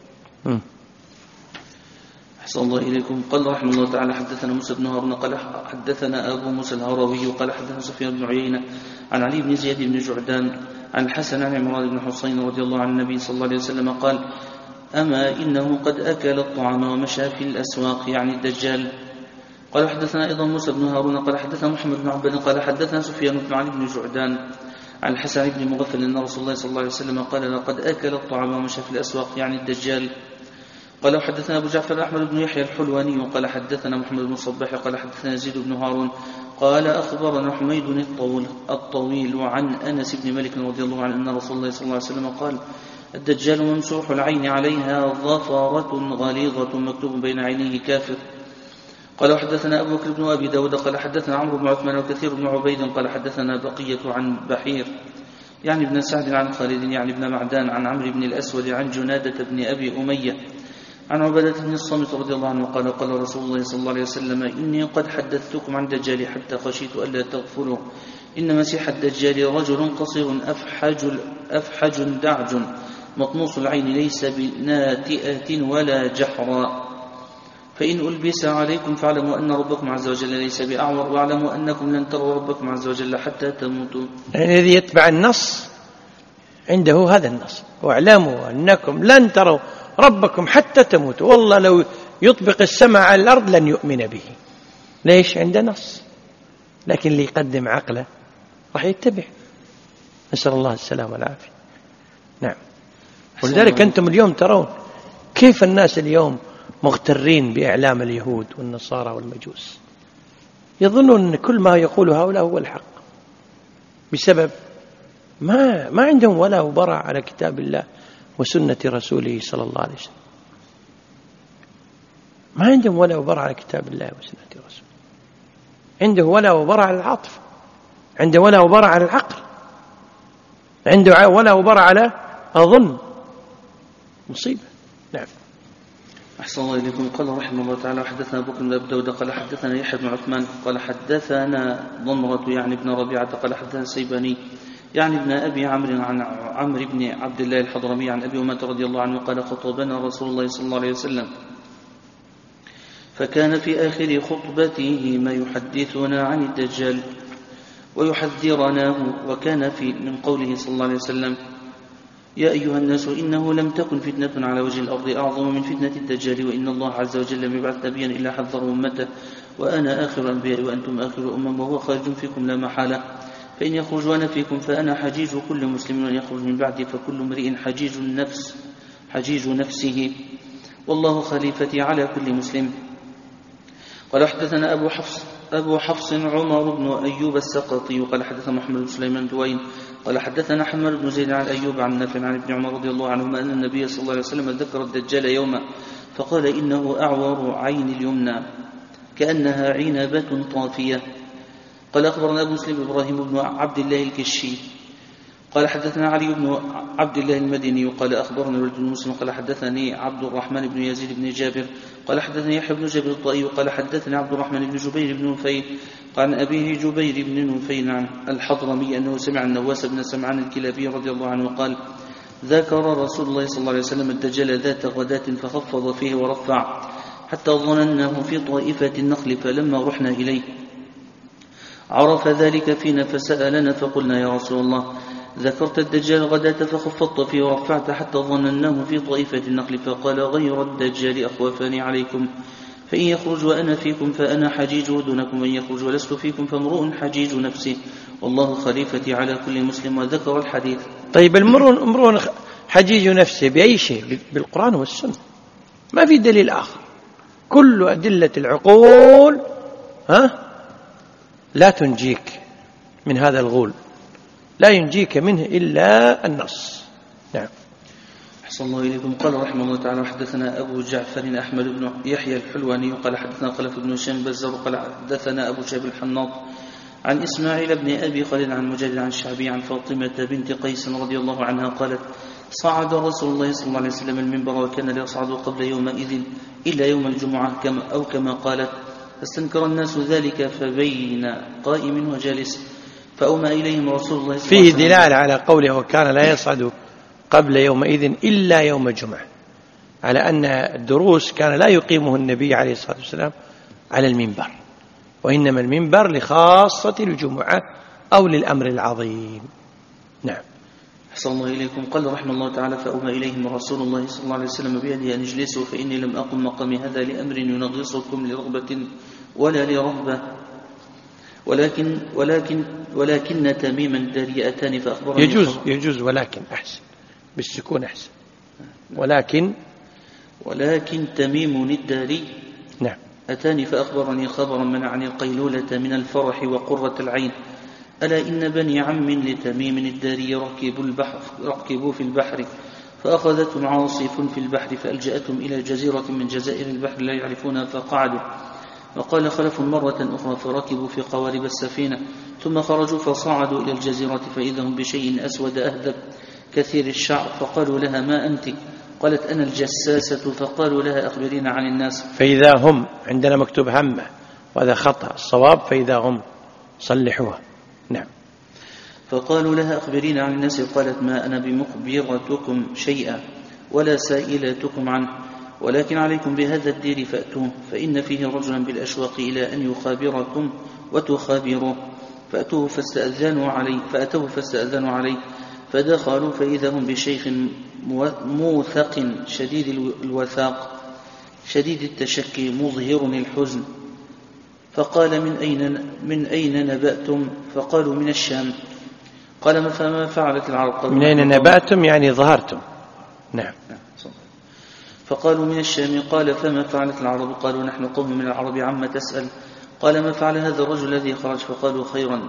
أحسن الله إليكم. قال رحمه الله تعالى حدثنا موسى بن هارون قال حدثنا أبو موسى الهروي قال حدثنا سفيان بن عيينة عن علي بن زياد بن جعدان عن الحسن عن عمران بن حسين رضي الله عن النبي صلى الله عليه وسلم قال: أما إنه قد أكل الطعام ومشى في الأسواق، يعني الدجال. قال حدثنا أيضا موسى بن هارون قال حدثنا محمد بن عبد قال حدثنا سفيان بن علي بن جعدان عن الحسن بن مغفل أن رسول الله صلى الله عليه وسلم قال: لقد أكل الطعام ومشى في الأسواق، يعني الدجال. قال حدثنا أبو جعفر أحمد بن يحيى الحلواني قال حدثنا محمد بن الصباح قال حدثنا يزيد بن هارون قال أخبرنا حميد الطويل عن أنس بن مالك رضي الله عنه أن رسول الله صلى الله عليه وسلم قال الدجال ممسوح العين عليها ظفرة غليظة مكتوب بين عينيه كافر. قال حدثنا أبو بكر بن أبي داود قال حدثنا عمرو بن عثمان وكثير بن عبيد قال حدثنا بقية عن بحير يعني ابن سعد عن خالد يعني ابن معدان عن عمرو بن الأسود عن جنادة بن أبي أمية عن عبادة بن الصامت رضي الله عنه قال قال رسول الله صلى الله عليه وسلم إني قد حدثتكم عن الدجال حتى خشيت ألا تغفلوا إن مسيح الدجال رجل قصير أفحج دعج مطموس العين ليس بناتئة ولا جحرا فإن ألبس عليكم فاعلموا أن ربكم عز وجل ليس بأعور واعلموا أنكم لن تروا ربكم عز وجل حتى تموتوا. يعني الذي يتبع النص عنده هذا النص واعلموا أنكم لن تروا ربكم حتى تموتوا. والله لو يطبق السماء على الأرض لن يؤمن به. ليش؟ عنده نص. لكن اللي يقدم عقله راح يتبع. نسأل الله السلامة والعافية. نعم. ولذلك أنتم اليوم ترون كيف الناس اليوم مغترين بإعلام اليهود والنصارى والمجوس، يظنون أن كل ما يقول هؤلاء هو الحق بسبب ما عندهم ولا وبرع على كتاب الله وسنة رسوله صلى الله عليه وسلم. ما عندهم ولا وبرع على كتاب الله وسنة رسوله. عنده ولا وبرع على العاطفة، عنده ولا وبرع على العقل، عنده ولا وبرع على الظن. مصيبة. نعم. أحسن الله إليكم. قال رحمه الله تعالى حدثنا بكر بن أبي داود قال حدثنا يحيى بن عثمان قال حدثنا ضمرة يعني ابن ربيعة قال حدثنا سيباني يعني ابن أبي عمرو عن عمرو بن عبد الله الحضرمي عن أبي أمامة رضي الله عنه قال خطبنا رسول الله صلى الله عليه وسلم فكان في آخر خطبته ما يحدثنا عن الدجال ويحذرناه وكان من قوله صلى الله عليه وسلم يا أيها الناس إنه لم تكن فتنة على وجه الأرض أعظم من فتنة الدجال وإن الله عز وجل لم يبعث نبيا إلا حذر أمته وأنا آخر الأنبياء وأنتم آخر أمم وهو خارج فيكم لا محالة فإن يخرج وأنا فيكم فأنا حجيج كل مسلم وإن يخرج من بعدي فكل امرئ حجيج نفسه والله خليفتي على كل مسلم. قال حدثنا أبو حفص عمر بن أيوب السقطي قال حدثنا محمد بن سليمان دوين قال حدثنا حماد بن زيد عن أيوب عن نافع عن ابن عمر رضي الله عنهما أن النبي صلى الله عليه وسلم ذكر الدجال يوما فقال إنه أعور عين اليمنى كأنها عنبة طافية. قال أخبرنا أبو مسلم إبراهيم بن عبد الله الكشي قال حدثنا علي بن عبد الله المديني قال أخبرنا الولد بن مسلم قال حدثني عبد الرحمن بن يزيد بن جابر قال حدثني يحيى بن جابر الطائي قال حدثني عبد الرحمن بن جبير بن نفيل عن أبيه جبير بن نفيل عن الحضرمي أنه سمع النواس بن سمعان الكلابي رضي الله عنه قال ذكر رسول الله صلى الله عليه وسلم الدجال ذات غداة فخفض فيه ورفع حتى ظنناه في طائفة النخل فلما رحنا إليه عرف ذلك فينا فسألنا فقلنا يا رسول الله ذكرت الدجال غداة فخفضت فيه ورفعت حتى ظنناه في طائفة النخل فقال غير الدجال أخوفني عليكم فإن يخرج وأنا فيكم فأنا حجيج دونكم وإن يخرج ولست فيكم فامرؤ حجيج نفسه والله خليفتي على كل مسلم وذكر الحديث. طيب امرؤ حجيج نفسه بأي شيء؟ بالقرآن والسنة، ما في دليل آخر. كل أدلة العقول لا تنجيك من هذا الغول، لا ينجيك منه إلا النص. نعم. أحسن الله إليكم. قال رحمه الله تعالى حدثنا أبو جعفر أحمد بن يحيى الحلواني قال حدثنا خلف بن هشام بزار قال حدثنا أبو شهاب الحناط عن إسماعيل بن أبي خالد عن مجاهد عن الشعبي عن فاطمة بنت قيس رضي الله عنها قالت صعد رسول الله صلى الله عليه وسلم المنبر وكان لا يصعد قبل يومئذ إلا يوم الجمعة كما قالت فاستنكر الناس ذلك فبين قائم وجالس فأومى إليهم رسول الله صلى الله عليه وسلم. فيه دلالة على قوله وكان لا يصعد قبل يومئذ إلا يوم الجمعة، على أن الدروس كان لا يقيمه النبي عليه الصلاة والسلام على المنبر، وإنما المنبر لخاصة الجمعة أو للأمر العظيم. نعم. أحسن الله إليكم. قال رحمه الله تعالى فأومى إليهم رسول الله صلى الله عليه وسلم بيده أن اجلسوا فإني لم أقم مقامي هذا لأمر ينغصكم لرغبة ولا لرهبة ولكن تميما داريئتان فأخبرني يجوز ولكن أحسن بالسكون أحسن. ولكن ولكن تميم الداري نعم أتاني فأخبرني خبرا منعني القيلولة من الفرح وقرة العين، ألا إن بني عم لتميم الداري ركبوا في البحر فأخذتهم عاصف في البحر فألجأتهم إلى جزيرة من جزائر البحر لا يعرفونها فقعدوا. وقال خلف مرة أخرى فركبوا في قوارب السفينة ثم خرجوا فصعدوا إلى الجزيرة فإذا هم بشيء أسود أهدب كثير الشعر فقالوا لها ما أنت؟ قالت أنا الجساسة. فقالوا لها أخبرين عن الناس. فإذا هم، عندنا مكتوب همة وهذا خطأ، الصواب فإذا هم، صلحوها. نعم. فقالوا لها أخبرين عن الناس. قالت ما أنا بمخبرتكم شيئا ولا سائلتكم عنه، ولكن عليكم بهذا الدير فأتوه، فإن فيه رجلا بالأشواق إلى أن يخابركم وتخابروه. فأتوه فاستأذنوا عليه فدخلوا فإذا هم بشيخ موثق شديد الوثاق شديد التشكي مظهر الحزن. فقال من أين نبأتم؟ فقالوا من الشام. قال فما فعلت العرب؟ من أين نبأتم يعني ظهرتم. نعم. فقالوا من الشام. قال فما فعلت العرب؟ قالوا نحن قوم من العرب عما تسأل. قال ما فعل هذا الرجل الذي خرج؟ فقالوا خيرا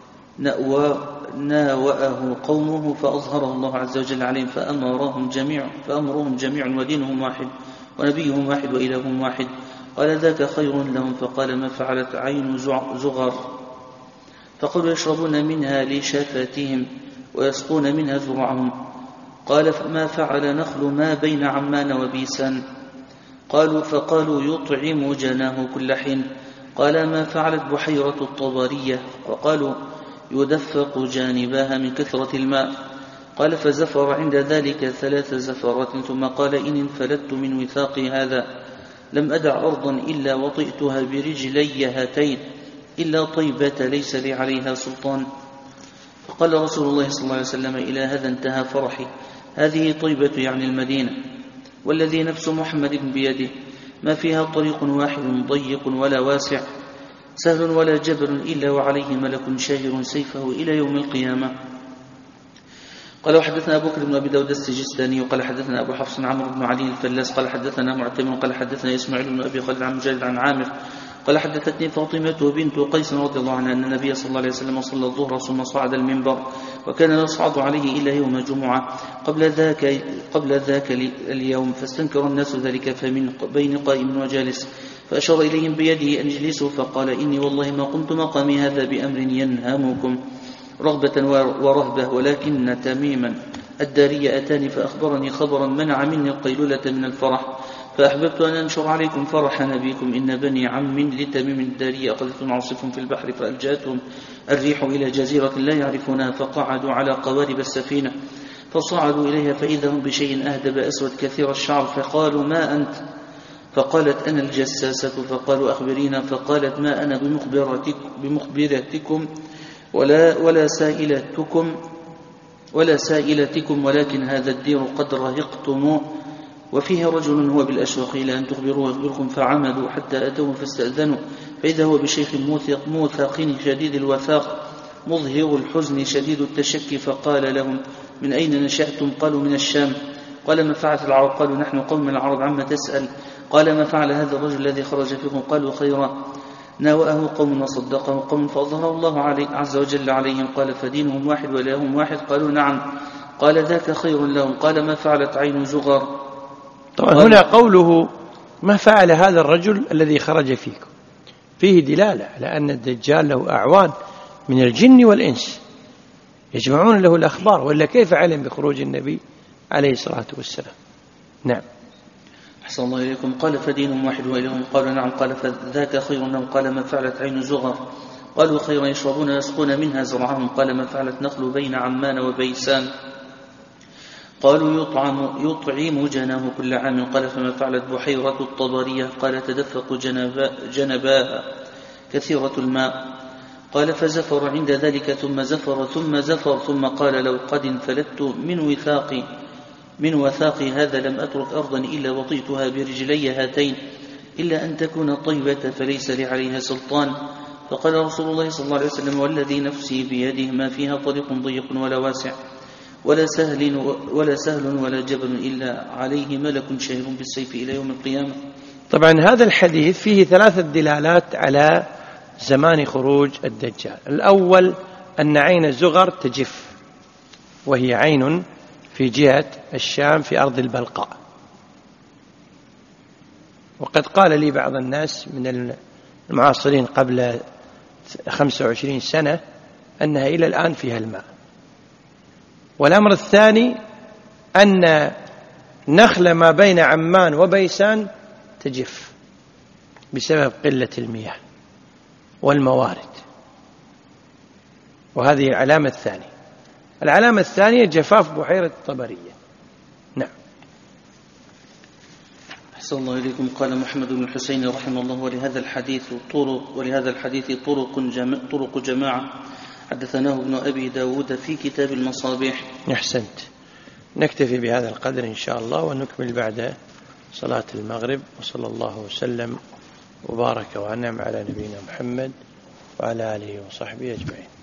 ناوأه قومه فأظهره الله عز وجل عليهم فأمرهم جميع ودينهم واحد ونبيهم واحد وإلههم واحد. قال ذاك خير لهم. فقال ما فعلت عين زغر؟ فقالوا يشربون منها لشفتهم ويسقون منها زرعهم. قال ما فعل نخل ما بين عمان وبيسان؟ فقالوا يطعم جناه كل حين. قال ما فعلت بحيرة الطبرية؟ وقالوا يدفق جانباها من كثرة الماء. قال فزفر عند ذلك 3 زفرات ثم قال إن انفلت من وثاق هذا لم أدع أرضا إلا وطئتها برجلي هاتين إلا طيبة ليس لي عليها سلطان. فقال رسول الله صلى الله عليه وسلم إلى هذا انتهى فرحي، هذه طيبة يعني المدينة، والذي نفس محمد بيده ما فيها طريق واحد ضيق ولا واسع سهل ولا جبل إلا وعليه ملك شاهر سيفه إلى يوم القيامة. قال وحدثنا أبو بكر بن أبي داود السجستاني وقال حدثنا أبو حفص عمرو بن علي الفلاس قال حدثنا معتمر قال حدثنا إسماعيل بن أبي خالد عن مجاهد عن عامر قال حدثتني فاطمة بنت قيس رضي الله عنها أن النبي صلى الله عليه وسلم صلى الظهر ثم صعد المنبر وكان لا يصعد عليه إلا يوم جمعة قبل ذاك اليوم فاستنكر الناس ذلك فمن بين قائم وجالس فأشار إليهم بيده أن اجلسوا فقال إني والله ما قمت مقامي هذا بأمر ينهمكم رغبة ورهبة، ولكن تميما الداري أتاني فأخبرني خبرا منع مني القيلولة من الفرح فأحببت أن أنشر عليكم فرح نبيكم إن بني عم لتميم الداري أخذتهم عاصف في البحر فألجأتهم الريح إلى جزيرة لا يعرفونها فقعدوا على قوارب السفينة فصعدوا إليها فإذا هم بشيء أهدب أسود كثير الشعر فقالوا ما أنت؟ فقالت أنا الجساسة. فقالوا أخبرينا. فقالت ما أنا بمخبرتكم ولا سائلتكم ولكن هذا الدير قد رهقتموه وفيه رجل هو بالأشواق إلى أن تخبروه أخبركم فعمدوا حتى أتوه فاستأذنوا فإذا هو بشيخ موثق شديد الوثاق مظهر الحزن شديد التشكي فقال لهم من أين نشأتم؟ قالوا من الشام. قال ما فعلت العرب؟ قالوا نحن قوم من العرب عما تسأل. قال ما فعل هذا الرجل الذي خرج فيكم؟ قالوا خيرا ناوأه قوم وصدقه قوم فأظهر الله عز وجل عليهم. قال فدينهم واحد وإلههم واحد؟ قالوا نعم. قال ذاك خير لهم. قال ما فعلت عين زغر؟ طبعا هنا قوله ما فعل هذا الرجل الذي خرج فيكم فيه دلالة على أن الدجال له أعوان من الجن والإنس يجمعون له الأخبار، وإلا كيف علم بخروج النبي عليه الصلاة والسلام. نعم. أحسن الله إليكم. قال فدينهم واحد وإلههم؟ قالوا نعم. قال فذاك خير لهم. قال ما فعلت عين زغر؟ قالوا خيرا يشربون يسقون منها زرعهم. قال ما فعلت نخل بين عمان وبيسان؟ قالوا يطعم جناه كل عام. قال فما فعلت بحيرة الطبرية؟ قال تدفق جنباها كثيرة الماء. قال فزفر عند ذلك ثم زفر ثم قال لو قد انفلت من وثاق هذا لم أترك أرضا إلا وطئتها برجلي هاتين إلا أن تكون طيبة فليس لي عليها سلطان. فقال رسول الله صلى الله عليه وسلم والذي نفسي بيده ما فيها طريق ضيق ولا واسع ولا سهل ولا جبل إلا عليه ملك شهير بالسيف إلى يوم القيامة. طبعا هذا الحديث فيه 3 دلالات على زمان خروج الدجال. الأول أن عين الزغر تجف، وهي عين في جهة الشام في أرض البلقاء. وقد قال لي بعض الناس من المعاصرين قبل 25 سنة أنها إلى الآن فيها الماء. والأمر الثاني أن نخل ما بين عمان وبيسان تجف بسبب قلة المياه والموارد، وهذه العلامة الثانية. العلامة الثانية جفاف بحيرة الطبرية. نعم. أحسن الله إليكم. قال محمد بن الحسين رحمه الله: ولهذا الحديث طرق جماعة حدثناه ابن أبي داود في كتاب المصابيح. أحسنت. نكتفي بهذا القدر إن شاء الله، ونكمل بعد صلاة المغرب. وصلى الله وسلم وبارك وأنعم على نبينا محمد وعلى آله وصحبه أجمعين.